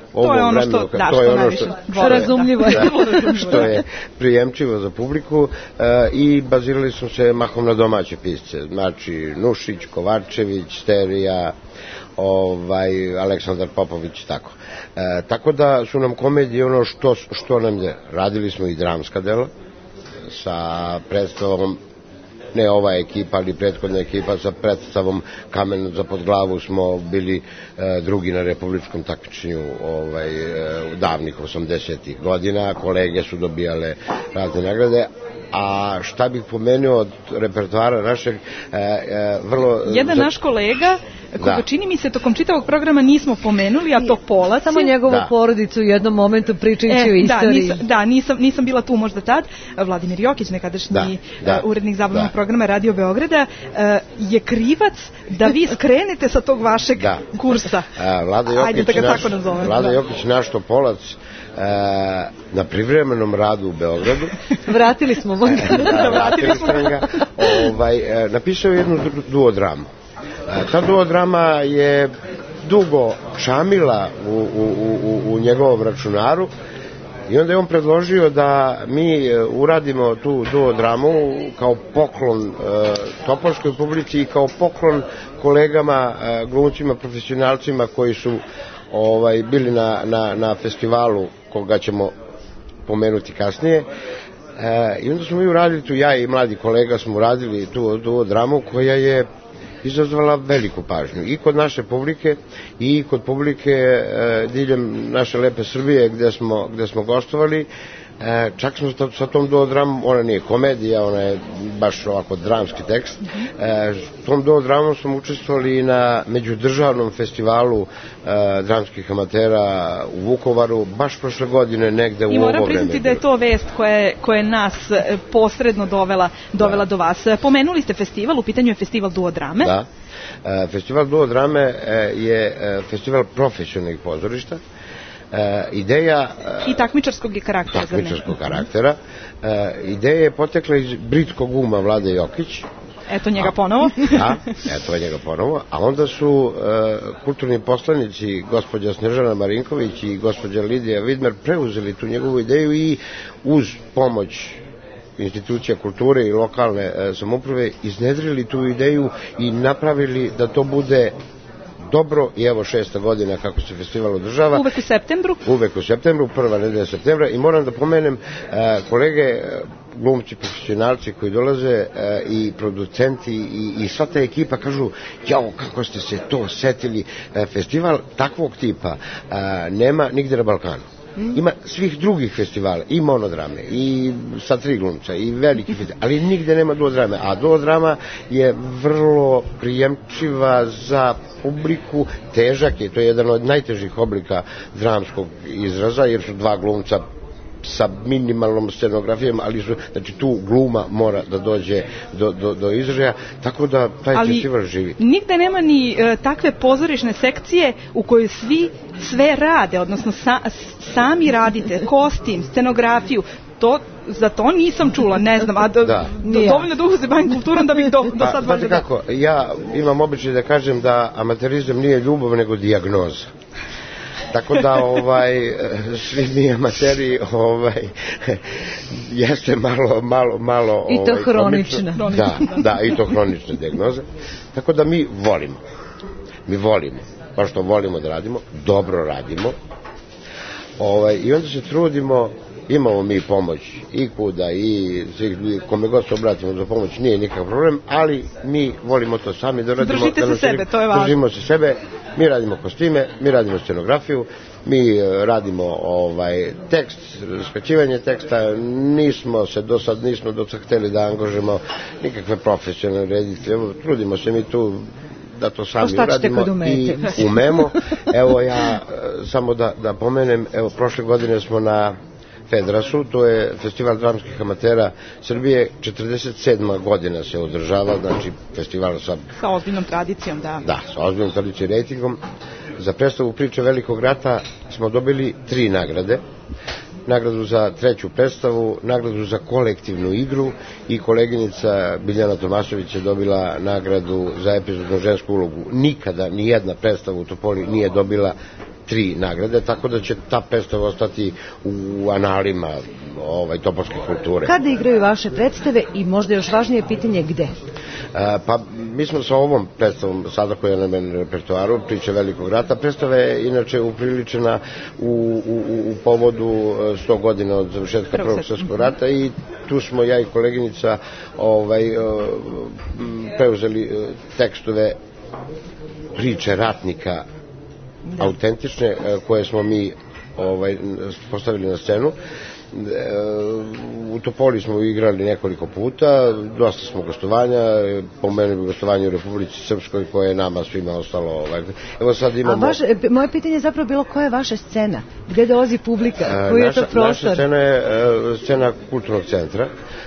ovom vremenu, to je ono što razumljivo što je prijemčivo za publiku, i bazirali smo se mahom na domaće pisce, znači Nušić, Kovačević, Sterija, Aleksandar Popović, tako. Tako da su nam komedije ono što nam je. Radili smo i dramska dela sa predstavom, ne ova ekipa, ali prethodna ekipa, sa predstavom Kamen za pod glavu smo bili drugi na republičkom takmičenju davnih 80-ih godina, kolege su dobijale razne nagrade. A šta bih pomenuo od repertoara našeg, vrlo... Jedan naš kolega, koga čini mi se tokom čitavog programa nismo pomenuli, a to Polac. Samo njegovu porodicu u jednom momentu pričajući o istoriji. Nisam bila tu možda tad. Vladimir Jokić, nekadašnji urednik zabavnog programa Radio Beograda, je krivac da vi skrenete sa tog vašeg kursa. Ajde da ga tako nazovem. Vlada Jokić, naš Topolac, na privremenom radu u Beogradu. Vratili smo ga. Napisao jednu duodramu. Ta duodrama je dugo šamila u njegovom računaru i onda je on predložio da mi uradimo tu duodramu kao poklon topolskoj publici i kao poklon kolegama, glumcima, profesionalcima koji su bili na festivalu koga ćemo pomenuti kasnije. I onda smo mi uradili tu, ja i mladi kolega smo uradili tu dramu koja je izazvala veliku pažnju i kod naše publike i kod publike diljem naše lepe Srbije gde smo gostovali. Čak smo sa tom duodramom, ona nije komedija, ona je baš ovako dramski tekst, tom duodramom smo učestvovali na međudržavnom festivalu dramskih amatera u Vukovaru, baš prošle godine negde u ovo vreme. I moram priznati da je to vest koja je nas posredno dovela do vas. Pomenuli ste festival, u pitanju je festival duodrame. Da, festival duodrame je festival profesionalnih pozorišta. Ideja i takmičarskog karaktera. Ideja je potekla iz britkog uma Vlade Jokić. Eto njega ponovo. A onda su kulturni poslanici, gospođa Snežana Marinković i gospođa Lidija Vidmer, preuzeli tu njegovu ideju i uz pomoć institucija kulture i lokalne samouprave iznedrili tu ideju i napravili da to bude dobro, i evo 6. godina kako se festival održava. Uvek u septembru, prva nedelja septembra, i moram da pomenem kolege glumci, profesionalci koji dolaze i producenti i sva ta ekipa kažu, jao, kako ste se to setili. Festival takvog tipa nema nigde na Balkanu. Ima svih drugih festivala, i monodrame, i sa 3 glumca, i veliki festival, ali nigde nema duodrame, a duodrama je vrlo prijemčiva za publiku, težak je, to je jedan od najtežih oblika dramskog izraza, jer su 2 glumca sa minimalnom scenografijom, ali znači tu gluma mora da dođe do izražaja, tako da taj festival živi. Nigde nema ni takve pozorišne sekcije u kojoj svi sve rade, odnosno sami radite, kostim, scenografiju, za to nisam čula, ne znam, a dovoljno dugo se bavim kulturom da bih do sad možda... Kako, ja imam običaj da kažem da amaterizam nije ljubav, nego dijagnoza. Tako da svi mi amateri jeste malo i to hronična. Da, i to hronična dijagnoza. Tako da mi volimo, baš što volimo da radimo, dobro radimo. I onda se trudimo, imamo mi pomoć i kuda i svih ljudi, kome god se obratimo za pomoć, nije nikakav problem, ali mi volimo to sami da radimo. Držite se sebe, to je važno. Držimo se sebe, mi radimo kostime, mi radimo scenografiju, mi radimo tekst, skraćivanje teksta, nismo do sad hteli da angažujemo nikakve profesionalne reditelje, trudimo se mi tu da to sami uradimo i umemo. Evo ja samo da pomenem, evo prošle godine smo na Fedrasu, to je festival dramskih amatera Srbije, 47. godina se održava, znači festival sa ozbiljnom tradicijom, da. Da, sa ozbiljnom tradicijom i rejtingom. Za predstavu Priče Velikog rata smo dobili 3 nagrade. Nagradu za 3. predstavu, nagradu za kolektivnu igru i koleginica Biljana Tomašević je dobila nagradu za epizodnu žensku ulogu. Nikada nijedna predstava u Topoli nije dobila 3 nagrade, tako da će ta predstava ostati u analima topolske kulture. Kada igraju vaše predstave i možda još važnije pitanje gde? Pa mi smo sa ovom predstavom sada koja je na meni repertoaru, Priče velikog rata. Predstava je inače upriličena u povodu 100 godina od završetka Prvog svjetskog rata i tu smo ja i koleginica preuzeli tekstove priče ratnika autentične koje smo mi postavili na scenu. U Topoli smo igrali nekoliko puta, dosta smo gostovanja, pomenuli gostovanje u Republici Srpskoj koje je nama svima ostalo. Evo sad imamo... Moje pitanje je zapravo bilo koja je vaša scena? Gde dolazi publika? Koji je to prostor? Naša scena je scena kulturnog centra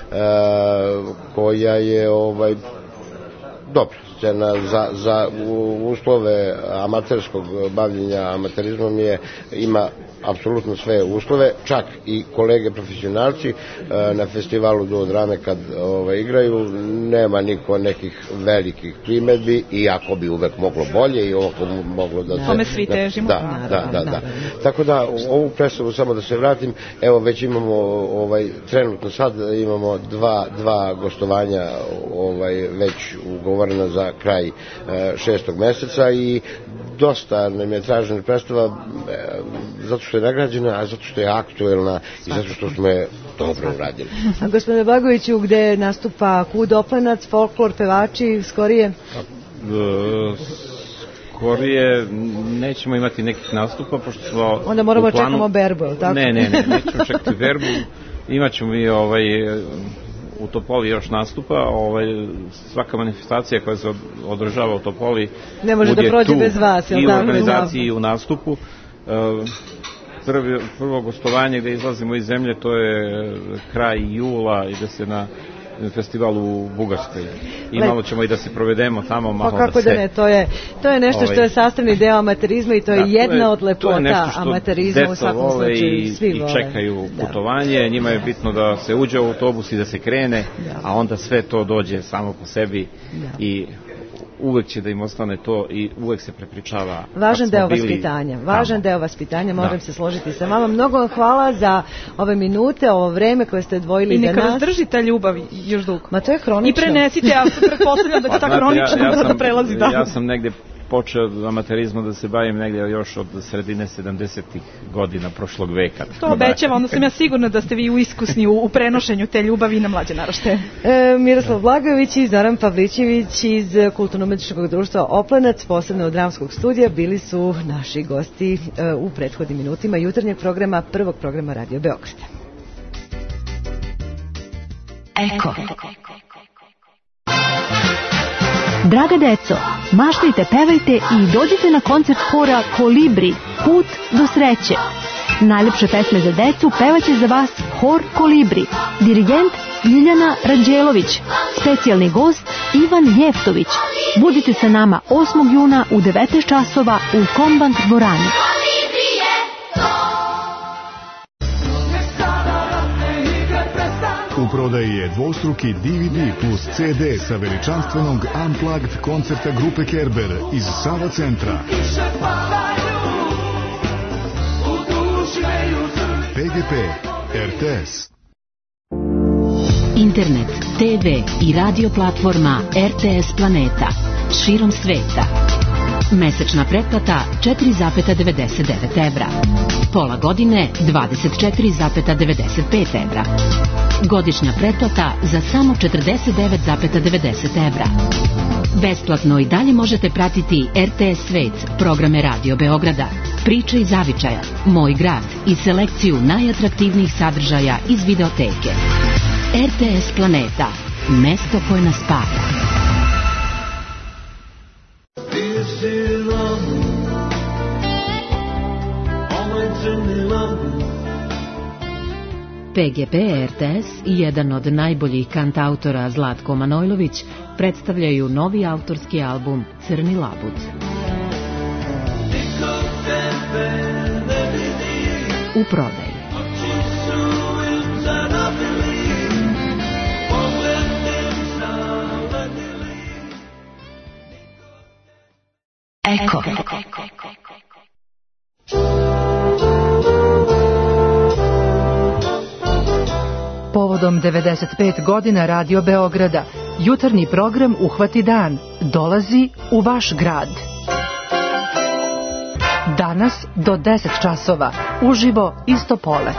koja je dobra scena za uslove amaterskog bavljenja amaterizmom ima apsolutno sve uslove, čak i kolege profesionalci na festivalu Duo drame kad igraju, nema niko nekih velikih primedbi, iako bi uvek moglo bolje i ovako moglo da se... Tome svi težimo. Da. Tako da ovu predstavu, samo da se vratim, evo već imamo trenutno sad imamo dva gostovanja već ugovorena za kraj 6. meseca i dosta nam je tražena predstava zato što je nagrađena, a zato što je aktuelna i zato što smo je dobro uradili. A gospodine Blagoviću, gde nastupa Kud Oplenac, folklor, pevači, skorije? Skorije nećemo imati nekih nastupa, pošto smo onda moramo čekamo berbu, tako? Ne, nećemo čekati berbu. Imaćemo i u Topoli još nastupa, svaka manifestacija koja se održava u Topoli ne može da prođe bez vas, i u organizaciji i u nastupu. Prvo gostovanje gde izlazimo iz zemlje, to je kraj jula, ide se na festival u Bugarskoj i malo ćemo i da se provedemo tamo. Pa kako da ne, to je nešto što je sastavni deo amaterizma i to je jedna od lepota amaterizma u svakom slučaju, svi vole. I čekaju putovanje, njima je bitno da se uđe u autobus i da se krene, a onda sve to dođe samo po sebi i uvek će da im ostane to i uvek se prepričava. Važan deo vaspitanja, moram se složiti sa vama. Mnogo vam hvala za ove minute, ovo vreme koje ste odvojili za nas. I neka vas drži ta ljubav još dugo. Ma to je hronično. I prenesite, ja se pretpostavljam da će ta hronično da prelazi dalje. Ja sam negde počeo od amaterizma da se bavim negdje još od sredine 70-ih godina prošlog veka. To obećava, onda sam ja sigurna da ste vi iskusni u prenošenju te ljubavi na mlađe naraštaje. Miroslav Blagović i Zoran Pavlićević iz Kulturno-umetničkog društva Oplenac, posebno od dramskog studija, bili su naši gosti u prethodnim minutima jutarnjeg programa, prvog programa Radio Beograda. Eko. Draga deco, maštajte, pevajte i dođite na koncert hora Kolibri, Put do sreće. Najlepše pesme za decu pevaće za vas hor Kolibri, dirigent Ljiljana Ranđelović, specijalni gost Ivan Jeftović. Budite sa nama 8. juna u 19 časova u Kombank dvorani. U prodaji je dvostruki DVD plus CD sa veličanstvenog Unplugged koncerta grupe Kerber iz Sava centra. PGP, RTS. Internet, TV i radio platforma RTS Planeta širom sveta. Mesečna pretplata 4,99 evra. Pola godine 24,95 evra. Godišnja pretplata za samo 49,90 evra. Besplatno i dalje možete pratiti RTS Svet, programe Radio Beograda, Priče iz Zavičaja, Moj grad i selekciju najatraktivnijih sadržaja iz videoteke. RTS Planeta, mesto koje nas spaja. PGP RTS i jedan od najboljih kantautora Zlatko Manojlović predstavljaju novi autorski album Crni labud. U prodaji. Eko. Povodom 95 godina Radio Beograda, jutarnji program Uhvati dan dolazi u vaš grad. Danas do 10 časova, uživo iz Topole.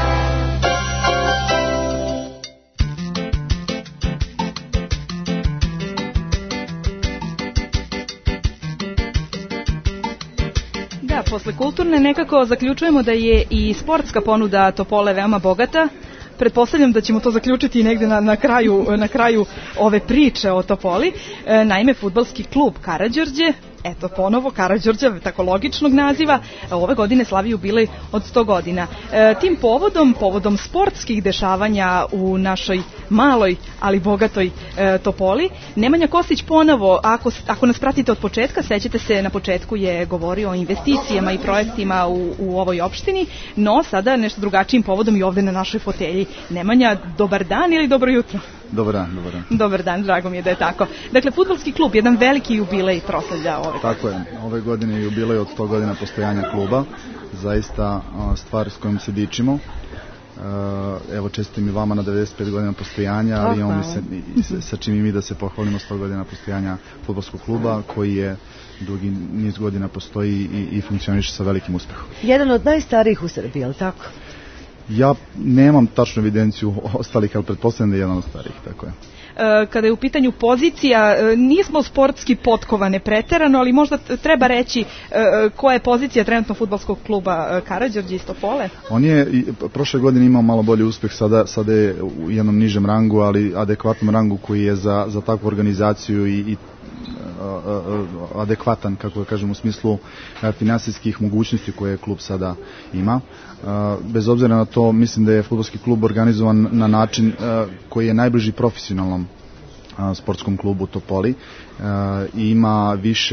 Posle kulturne nekako zaključujemo da je i sportska ponuda Topole veoma bogata. Pretpostavljam da ćemo to zaključiti negde na kraju ove priče o Topoli. Naime, fudbalski klub Karađorđe, eto ponovo Karađorđa, tako logičnog naziva, ove godine slavi jubilej od 100 godina. Tim povodom sportskih dešavanja u našoj maloj, ali bogatoj Topoli, Nemanja Kostić ponovo, ako nas pratite od početka, sećate se, na početku je govorio o investicijama i projektima u ovoj opštini, no sada nešto drugačijim povodom i ovde na našoj fotelji. Nemanja, dobar dan ili dobro jutro? Dobar dan. Dobar dan, drago mi je da je tako. Dakle, fudbalski klub, jedan veliki jubilej proslavlja ove godine. Tako je, ove godine je jubilej od 100 godina postojanja kluba, zaista stvar s kojom se dičimo. Evo, čestitam i vama na 95 godina postojanja, ali imamo sa čim i mi da se pohvalimo 100 godina postojanja fudbalskog kluba, koji je dugi niz godina postoji i funkcioniše sa velikim uspehom. Jedan od najstarijih u Srbiji, je li tako? Ja nemam tačnu evidenciju ostalih, ali pretpostavljam da je jedan od starijih, tako je. Kada je u pitanju pozicija, nismo sportski potkovane preterano, ali možda treba reći koja je pozicija trenutno fudbalskog kluba Karađorđe iz Topole? On je prošle godine imao malo bolji uspeh, sada je u jednom nižem rangu, ali adekvatnom rangu koji je za takvu organizaciju i adekvatan, kako da kažem, u smislu finansijskih mogućnosti koje klub sada ima. Bez obzira na to, mislim da je fudbalski klub organizovan na način koji je najbliži profesionalnom sportskom klubu u Topoli i ima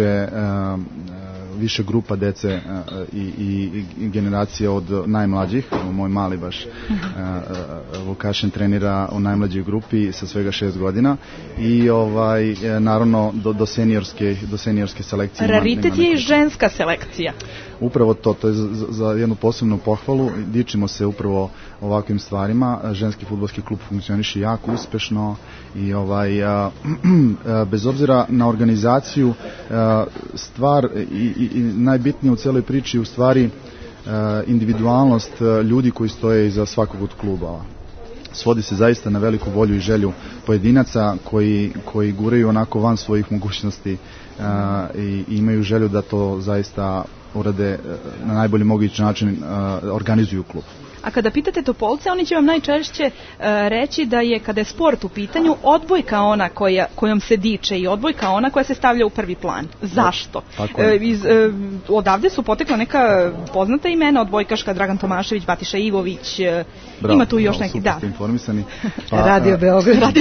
više grupa dece i generacije od najmlađih. Moj mali baš Vukašin trenira u najmlađoj grupi sa svega 6 godina i naravno do seniorske selekcije. Raritet je i ženska selekcija. Upravo to je za jednu posebnu pohvalu. Dičimo se upravo ovakvim stvarima. Ženski fudbalski klub funkcioniše jako uspešno i bez obzira na organizaciju, stvar i najbitnije u celoj priči u stvari individualnost ljudi koji stoje iza svakog od kluba. Svodi se zaista na veliku volju i želju pojedinaca koji guraju onako van svojih mogućnosti i imaju želju da to zaista urade na najbolji mogući način, organizuju klub. A kada pitate Topolce, oni će vam najčešće reći da je, kada je sport u pitanju, odbojka ona kojom se diče i odbojka ona koja se stavlja u prvi plan. Zašto? Odavde su potekla neka poznata imena, odbojkaška Dragan Tomašević, Batiša Ivović, ima tu još neki. Da, ste informisani. Radio Beograd.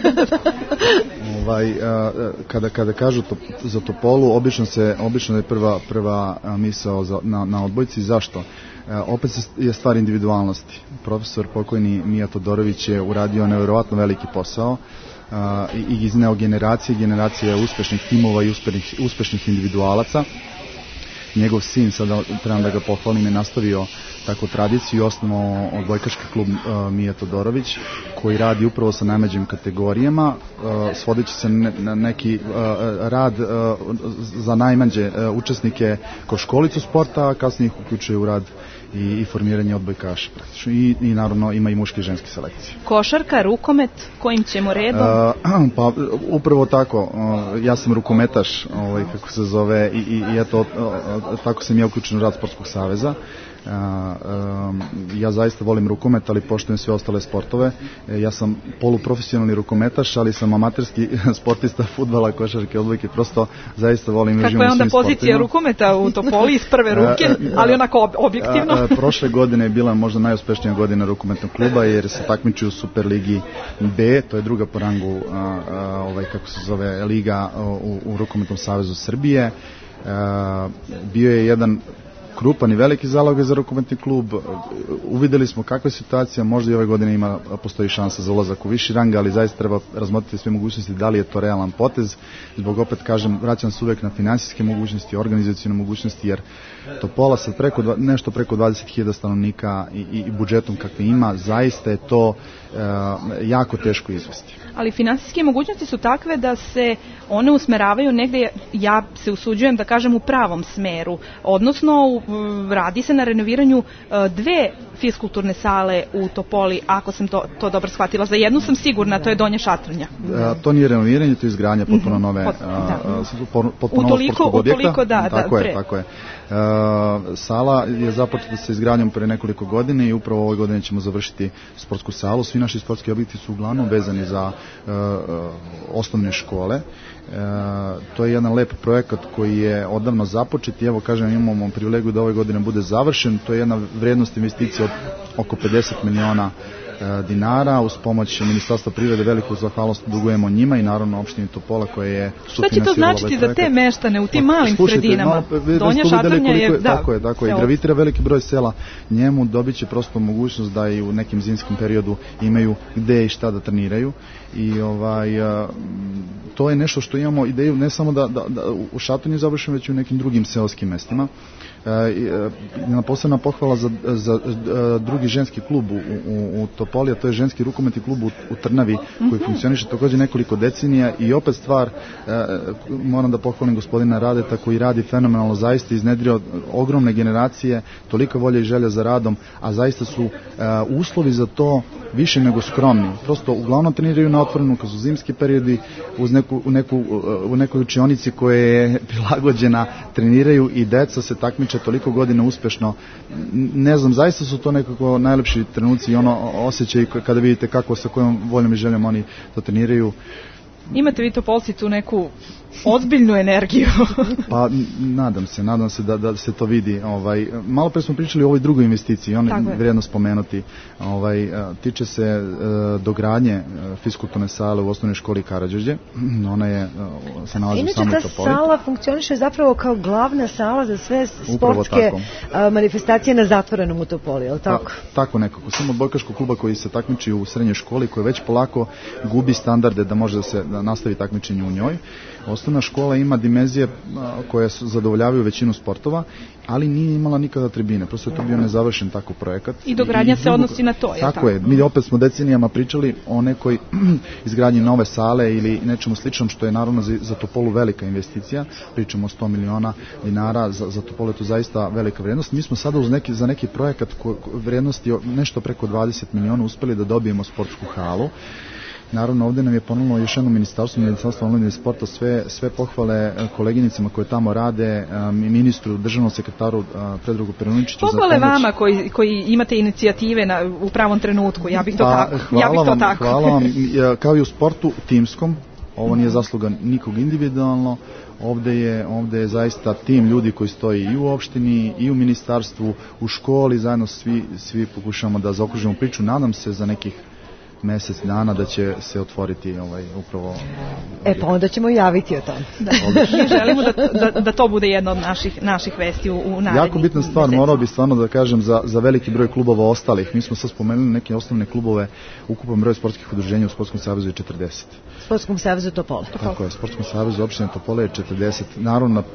Kada kažu za Topolu, obično je prva misao na odbojci. Zašto? Opet je stvar individualnosti. Profesor pokojni Mija Todorović je uradio nevjerovatno veliki posao i izneo generacije uspešnih timova i uspešnih individualaca. Njegov sin, sada trebam da ga pohvalim, je nastavio takvu tradiciju i osnovao odbojkaški klub Mija Todorović, koji radi upravo sa najmlađim kategorijama, svodeći se na neki rad za najmlađe učesnike kroz školicu sporta, a kasnije ih uključuje u rad i formiranje odbojkaša praktično. I naravno ima i muške i ženske selekcije. Košarka, rukomet, kojim ćemo redom? Pa upravo tako. Ja sam rukometaš, kako se zove, i eto, tako sam ja uključen u rad Sportskog saveza. Ja zaista volim rukomet, ali poštujem sve ostale sportove. Ja sam poluprofesionalni rukometaš, ali sam amaterski sportista fudbala, košarke, odbojke, prosto zaista volim i uživam u svim sportovima. Kakva je onda pozicija rukometa u Topoli iz prve ruke, ali onako objektivno? Prošle godine je bila možda najuspešnija godina rukometnog kluba, jer se takmiči u Superligi B, to je druga po rangu, kako se zove, liga u Rukometnom savezu Srbije. Bio je jedan krupan i veliki zalog za rukometni klub. Uvideli smo kakva je situacija, možda i ove godine postoji šansa za ulazak u viši rang, ali zaista treba razmotriti sve mogućnosti da li je to realan potez. Zbog, opet kažem, vraćam se uvek na finansijske mogućnosti, organizacijone mogućnosti, jer Topola sa nešto preko 20.000 stanovnika i budžetom kakve ima, zaista je to jako teško izvesti. Ali finansijske mogućnosti su takve da se one usmeravaju negde, ja se usuđujem da kažem, u pravom smeru. Odnosno, radi se na renoviranju 2 fiskulturne sale u Topoli, ako sam to dobro shvatila. Za jednu sam sigurna, to je Donja Šatrnja. To nije renoviranje, to je izgradnja potpuno nove potpuno sportskog objekta. Utoliko, da. Tako je. Sala je započeta sa izgradnjom pre nekoliko godine i upravo ove godine ćemo završiti sportsku salu. Svi naši sportski objekti su uglavnom vezani za osnovne škole. To je jedan lep projekat koji je odavno započet i evo kažem, imamo privilegiju da ove godine bude završen. To je jedna vrednost investicija od oko 50 miliona dinara, uz pomoć Ministarstva privrede. Veliku zahvalnost dugujemo njima i naravno opštini Topola koja je sufinansirala. Šta će to značiti za te meštane u tim malim sredinama? Donja Šatrnja je... Tako je. Gravitira veliki broj sela njemu, dobit će prosto mogućnost da i u nekim zimskim periodu imaju gde i šta da treniraju. I to je nešto što imamo ideju ne samo da u Šatrnji završimo, već i u nekim drugim seoskim mestima. Posebna pohvala za drugi ženski klub u Topoli, a to je ženski rukometni klub u Trnavi, koji funkcioniše takođe nekoliko decenija i opet stvar, moram da pohvalim gospodina Radeta koji radi fenomenalno, zaista iznedrio ogromne generacije, toliko volje i želja za radom, a zaista su uslovi za to više nego skromni. Prosto uglavnom treniraju na otvorenu kad su zimski periodi, u nekoj učionici koja je prilagođena, treniraju i deca se takmiče toliko godina uspešno. Ne znam, zaista su to nekako najlepši trenuci i ono osjećaj kada vidite kako sa kojom voljom i željom oni to treniraju. Imate vi Topolci tu neku ozbiljnu energiju? Pa nadam se da se to vidi. Malo pre smo pričali o ovoj drugoj investiciji, ona je vrijedno spomenuti. Tiče se dogradnje fiskulturne sale u osnovnoj školi Karađorđe. Ona se nalazi u samoj Topoli. Inače ta sala funkcioniše zapravo kao glavna sala za sve sportske manifestacije na zatvorenom u Topoli, je li tako? Tako nekako. Samo odbojkaškog kluba koji se takmiči u srednjoj školi, koji već polako gubi standarde da može da nastavi takmičenje u njoj. Osnovna škola ima dimenzije koje zadovoljavaju većinu sportova, ali nije imala nikada tribine. Prosto je to bio nezavršen tako projekat. I dogradnja se odnosi na to, je tako? Tako je. Mi opet smo decenijama pričali o nekoj izgradnji nove sale ili nečemu sličnom, što je naravno za Topolu velika investicija. Pričamo o 100 miliona dinara, za Topolu je to zaista velika vrednost. Mi smo sada za neki projekat vrednosti nešto preko 20 miliona uspeli da dobijemo sportsku halu. Naravno, ovde nam je ponovno još jedno Ministarstvo omladine i sporta, sve pohvale koleginicama koje tamo rade, ministru, državnom sekretaru Predragu Peruničiću. Pohvale vama koji imate inicijative u pravom trenutku, ja bih to tako. Hvala vam, kao i u sportu timskom, ovo nije zasluga nikog individualno, ovde je zaista tim ljudi koji stoji i u opštini, i u ministarstvu, u školi, zajedno svi pokušamo da zaokružimo priču, nadam se za nekih mesec dana da će se otvoriti upravo... Pa onda ćemo javiti o tom. Mi želimo da to bude jedna od naših vesti u narednih. Jako bitna stvar, morao bi stvarno da kažem za veliki broj klubova ostalih. Mi smo sad spomenuli neke osnovne klubove, ukupan broj sportskih udruženja u Sportskom savezu je 40. Sportskom savezu Topole. Tako je, Sportskom savezu opštine Topole je 40. Naravno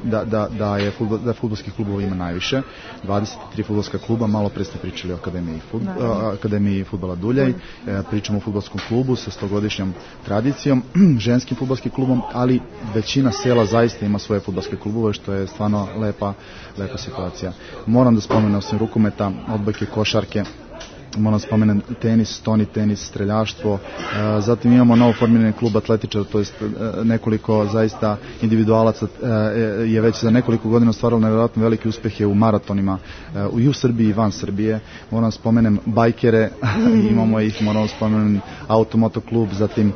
da fudbalskih klubova ima najviše, 23 fudbalska kluba, malo pre ste pričali o Akademiji fudbala Duljaj, pričamo o fudbalskom klubu sa 100-godišnjom tradicijom, ženskim fudbalskim klubom, ali većina sela zaista ima svoje fudbalske klubove, što je stvarno lepa situacija. Moram da spomenem osim rukometa, odbojke, košarke, moram spomenem tenis, stoni tenis, streljaštvo, zatim imamo novo formirani klub atletičara, to jest nekoliko zaista individualaca je već za nekoliko godina ostvarilo nevjerojatno velike uspehe u maratonima i u Srbiji i van Srbije. Moram spomenem bajkere, imamo ih, moram spomenem automoto klub, zatim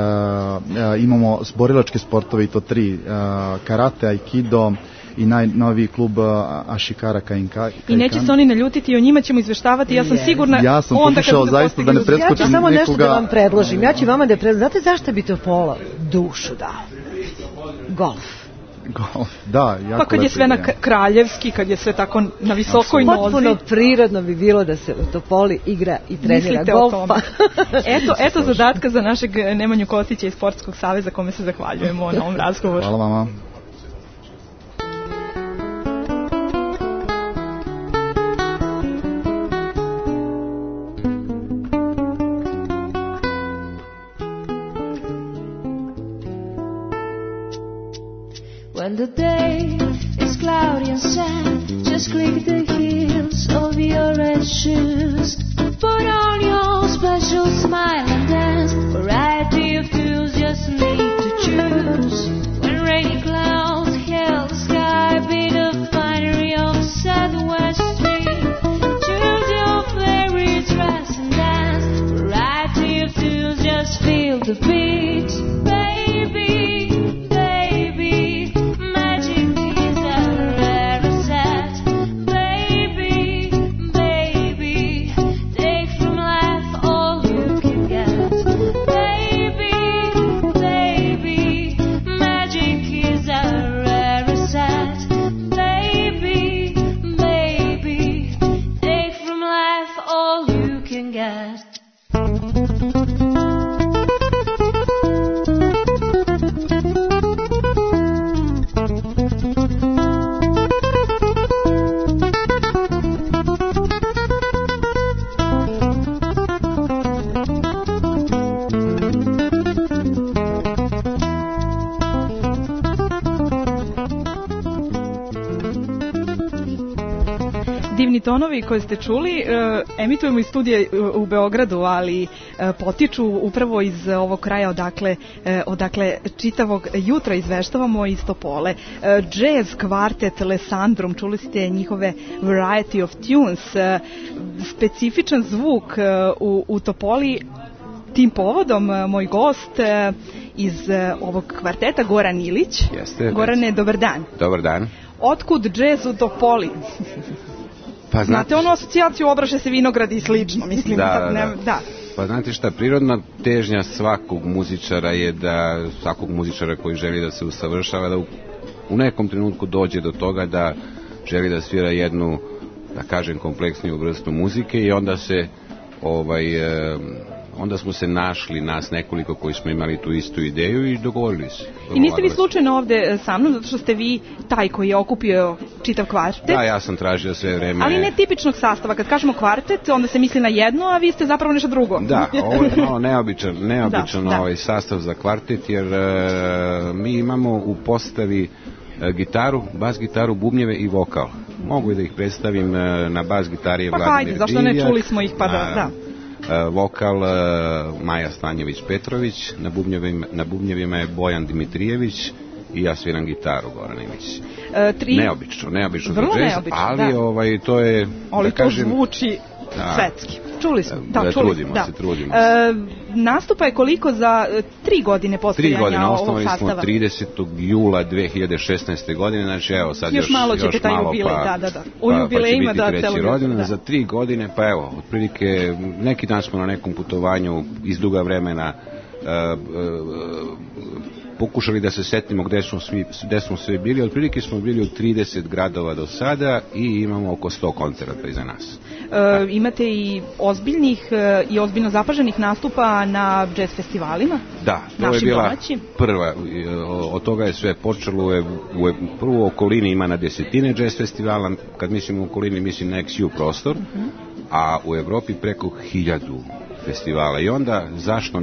imamo borilačke sportove i to 3, karate, aikido, i najnoviji klub Ashikara Kainkai. I neće se oni naljutiti i o njima ćemo izveštavati, ja sam sigurna. Ja sam pokušao zaista da ne preskočim nekoga. Ja ću samo nešto da vam predložim, ja ću vama da predložim. Znate zašto bi Topola dušu dao? Golf. Da, jako pa kad je sve na kraljevski, kad je sve tako na visokoj nozi. Potpuno prirodno bi bilo da se u Topoli igra i trenira golf. Eto zadatka za našeg Nemanju Kostića iz Sportskog saveza, kome se zahvaljujemo na ovom razgovoru. Hvala vama. When the day is cloudy and sad, just click the heels of your red shoes. Put on your special smile and dance. Variety of tools, just need to choose. When rainy clouds hail the sky, be the finery of Southwest Street. Choose your favorite dress and dance. Variety of tools, just feel the beat. Tonovi koje ste čuli emitujemo iz studija u Beogradu, ali potiču upravo iz ovog kraja odakle čitavog jutra izveštavamo iz Topole. Jazz kvartet Lesandrom, čuli ste njihove Variety of Tunes, specifičan zvuk u Topoli. Tim povodom moj gost iz ovog kvarteta, Goran Ilić. Gorane, dobar dan. Dobar dan. Otkud džez u Topoli? Pa znate onu asocijaciju Obraše se vinogradi i slično, mislim. Da. Pa znate šta, prirodna težnja svakog muzičara je da, svakog muzičara koji želi da se usavršava, da u nekom trenutku dođe do toga da želi da svira jednu, da kažem, kompleksniju vrstu muzike i onda se onda smo se našli, nas nekoliko koji smo imali tu istu ideju i dogovorili se. I niste vi slučajno ovde sa mnom, zato što ste vi taj koji je okupio čitav kvartet? Da, ja sam tražio sve vreme. Ali ne tipičnog sastava, kad kažemo kvartet, onda se misli na jedno, a vi ste zapravo nešto drugo. Da, ovo je malo neobičan ovaj sastav za kvartet, jer mi imamo u postavi gitaru, bas gitaru, bubnjeve i vokal. Mogu da ih predstavim, na bas gitari je Vladimir Divjak. Pa hajde, zašto ne, čuli smo ih pa da... Vokal Maja Stanjević-Petrović, na bubnjevima je Bojan Dimitrijević i ja sviram gitaru, Goran Ilić. Neobično vrlo za džez, neobično, ali to je, ali to zvuči svetski. Čuli smo. Trudimo se. Nastupa je koliko za 3 godine postojanja ovog sastava? 3 godine, osnovali smo 30. jula 2016. godine, znači evo sad još malo ćete taj jubilej, u jubilejima da treći rođendan za 3 godine, pa evo, otprilike neki dan smo na nekom putovanju iz duga vremena pokušali da se setimo gde smo svi bili. Otprilike smo bili u 30 gradova do sada i imamo oko 100 koncerata iza nas. Imate i ozbiljnih i ozbiljno zapaženih nastupa na jazz festivalima? Da, to je bila prva. Od toga je sve počelo. Prvo u okolini ima na desetine jazz festivala. Kad mislim u okolini, mislim na XU prostor, a u Evropi preko 1000 festivala. I onda zašto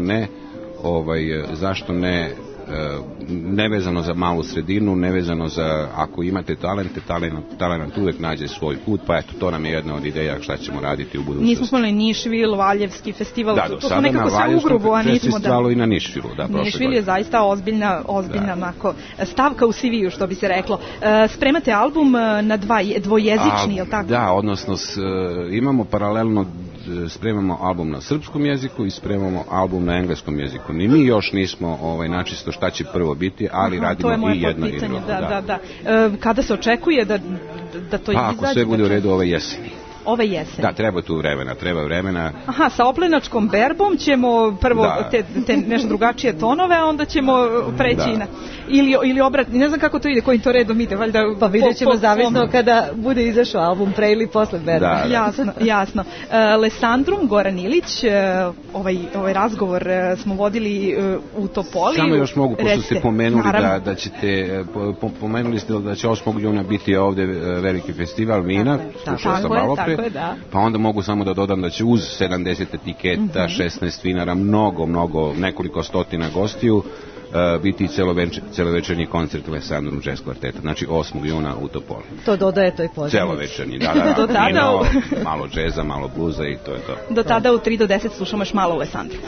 ne nevezano za malu sredinu, nevezano za, ako imate talent uvek nađe svoj put, pa eto, to nam je jedna od ideja šta ćemo raditi u budućnosti. Nismo smo na Nišvil, Valjevski festival, to smo nekako sve ugrubo, a nismo da... i na Nišvilu, da, prošle Nišvil je zaista ozbiljna stavka u CV-u, što bi se reklo. Spremate album na dvojezični, je li tako? Da, odnosno imamo paralelno, spremamo album na srpskom jeziku i spremamo album na engleskom jeziku. Ni mi još nismo načisto šta će prvo biti, ali radimo i jedno i drugo. Da. Kada se očekuje da to izađe? Ako sve bude u redu ove jeseni. ove jeseni. Da, treba vremena. Aha, sa oplenačkom berbom ćemo prvo te nešto drugačije tonove, a onda ćemo preći na... Ili obratni, ne znam kako to ide, kojim to redom ide, valjda... Pa vidjet ćemo zavisno kada bude izašao album pre ili posle berba. Jasno. Lesandrum Goran Ilić, ovaj razgovor smo vodili u Topoli. Samo još mogu, pošto ste pomenuli da ćete, pomenuli ste da će 8. juna biti ovde veliki festival vina, slušao sam malo pre, pa onda mogu samo da dodam da će uz 70 etiketa, 16 vinara, mnogo, nekoliko stotina gostiju, biti celovečernji koncert Lesandrum Jazz Kvarteta, znači 8. juna u Topoli. To dodaje toj pozornici. Celovečernji, vino, malo džeza, malo bluza i to je to. Do tada u 3 do 10 slušamo još malo Lesandru.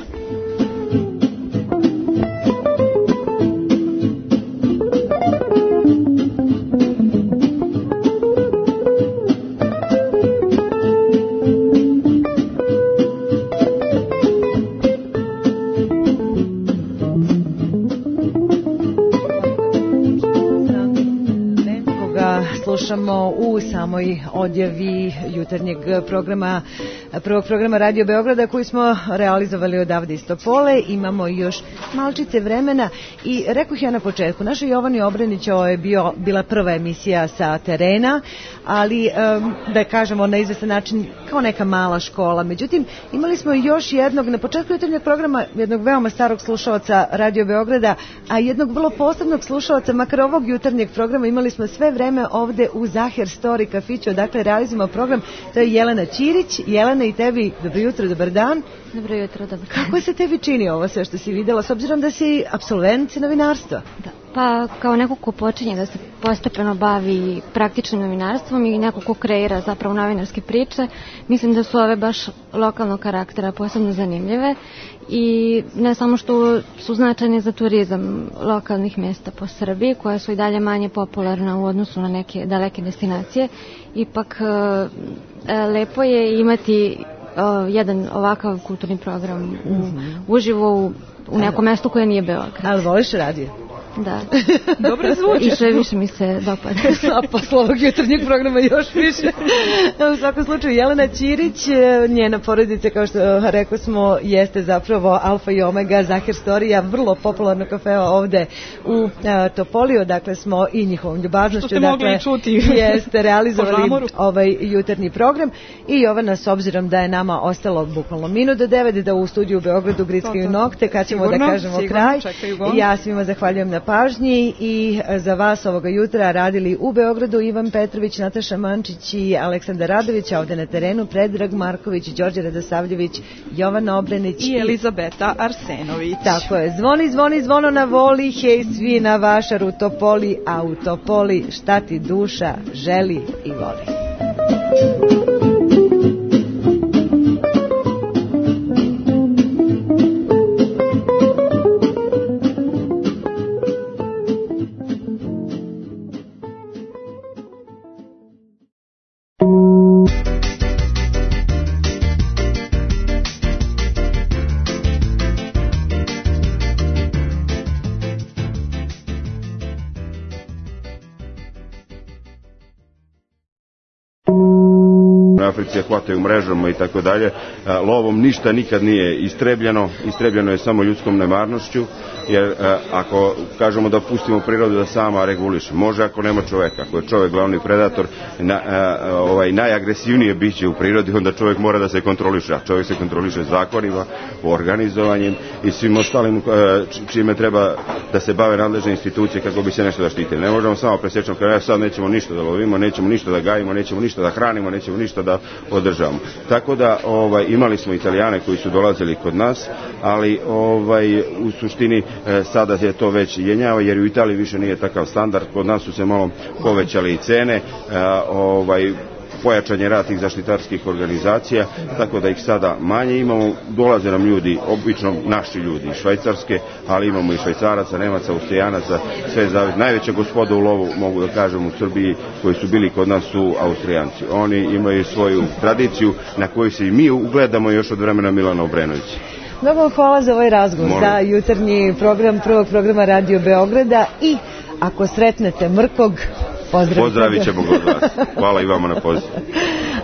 Slušamo u samoj odjavi jutarnjeg programa, prvog programa Radio Beograda koji smo realizovali odavde iz Topole. Imamo još malčice vremena i rekoh ja na početku, naša Jovani Obranić je bila prva emisija sa terena, ali da kažemo na izvestan način kao neka mala škola. Međutim, imali smo još jednog, na početku jutarnjeg programa, jednog veoma starog slušaoca Radio Beograda, a jednog vrlo posebnog slušaoca, makar ovog jutarnjeg programa imali smo sve vreme ovde u Zahir Story kafiću, dakle realizujemo program, to je Jelena Ćirić. Jelena, i tebi dobro jutro, dobar dan. Dobro jutro, dobar dan. Kako se tebi čini ovo sve što si videla, s obzirom da si apsolvent novinarstva? Da. Pa kao neko ko počinje da se postepeno bavi praktičnim novinarstvom i neko ko kreira zapravo novinarske priče, mislim da su ove baš lokalnog karaktera posebno zanimljive i ne samo što su značajne za turizam lokalnih mjesta po Srbiji, koja su i dalje manje popularna u odnosu na neke daleke destinacije, ipak lepo je imati jedan ovakav kulturni program uživo u nekom mjestu koje nije Beograd. Ali voliš radio? Da. Dobro zvuči. I sve više mi se dopada. A posle ovog jutarnjeg programa još više. U svakom slučaju, Jelena Ćirić, njena porodica, kao što rekao smo, jeste zapravo alfa i omega Zahir Storija, vrlo popularno kafeo ovde u Topoliju, dakle smo i njihovom ljubaznošću, dakle, jeste realizovali ovaj jutarnji program. I Jovana, s obzirom da je nama ostalo bukvalno minut do 9, da u studiju u Beogradu grickaju nokte, kad ćemo da kažemo kraj. Ja svima zahvaljujem na pažnji i za vas ovoga jutra radili u Beogradu Ivan Petrović, Nataša Mančić i Aleksandar Radović, a ovde na terenu Predrag Marković, Đorđe Radosavljević, Jovana Obranić i Elizabeta Arsenović. Tako je, zvoni zvono na voli, hej svi na vašar u Topoli, a u Topoli šta ti duša želi i voli. Africi hvataju mrežama i tako dalje. Lovom ništa nikad nije istrebljeno je samo ljudskom nemarnošću, jer ako kažemo da pustimo prirodu da sama reguliše, može ako nema čoveka, ako je čovek glavni predator, najagresivnije biće u prirodi, onda čovek mora da se kontroliše, a čovek se kontroliše zakonima, organizovanjem i svim ostalim čime treba da se bave nadležne institucije kako bi se nešto zaštitili. Ne možemo samo presječnom kraju, sad nećemo ništa da lovimo, nećemo ništa da gajimo, nećemo ništa da hranimo, nećemo ništa da održavamo. Tako da imali smo Italijane koji su dolazili kod nas, ali u suštini sada je to već jenjava, jer u Italiji više nije takav standard, kod nas su se malo povećali i cene, pojačan je rad tih zaštitarskih organizacija, tako da ih sada manje imamo. Dolaze nam ljudi, obično naši ljudi iz Švajcarske, ali imamo i Švajcaraca, Nemaca, Austrijanaca, sve zavisi. Najveća gospoda u lovu, mogu da kažem, u Srbiji koji su bili kod nas su Austrijanci. Oni imaju svoju tradiciju na koju se i mi ugledamo još od vremena Milana Obrenovića. Mnogo hvala za ovaj razgovor, za jutarnji program prvog programa Radio Beograda i ako sretnete Mrkog, pozdravit ćemo ga od vas. Hvala i vama na pozivu.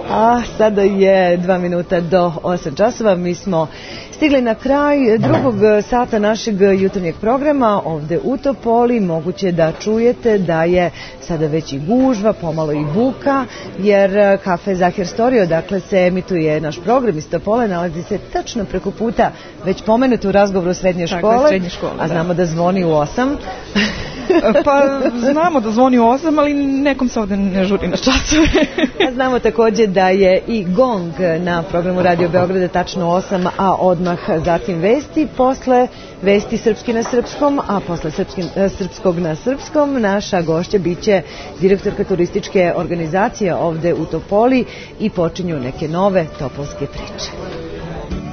A sada je 2 minuta do 8 časova. Mi smo stigli na kraj drugog sata našeg jutarnjeg programa ovde u Topoli. Moguće da čujete da je sada već i gužva, pomalo i buka, jer kafe Zahir Storio, dakle se emituje naš program iz Topole, nalazi se tačno preko puta već pomenuto u razgovoru srednje škole, a znamo da zvoni u 8. Pa znamo da zvoni u 8, ali nekom se ovde ne žuri na časove. Znamo takođe da je i gong na programu Radio Beograda tačno 8, a odmah zatim vesti, posle vesti srpski na srpskom, a posle srpskog na srpskom naša gošća biće direktorka turističke organizacije ovde u Topoli i počinju neke nove topolske priče.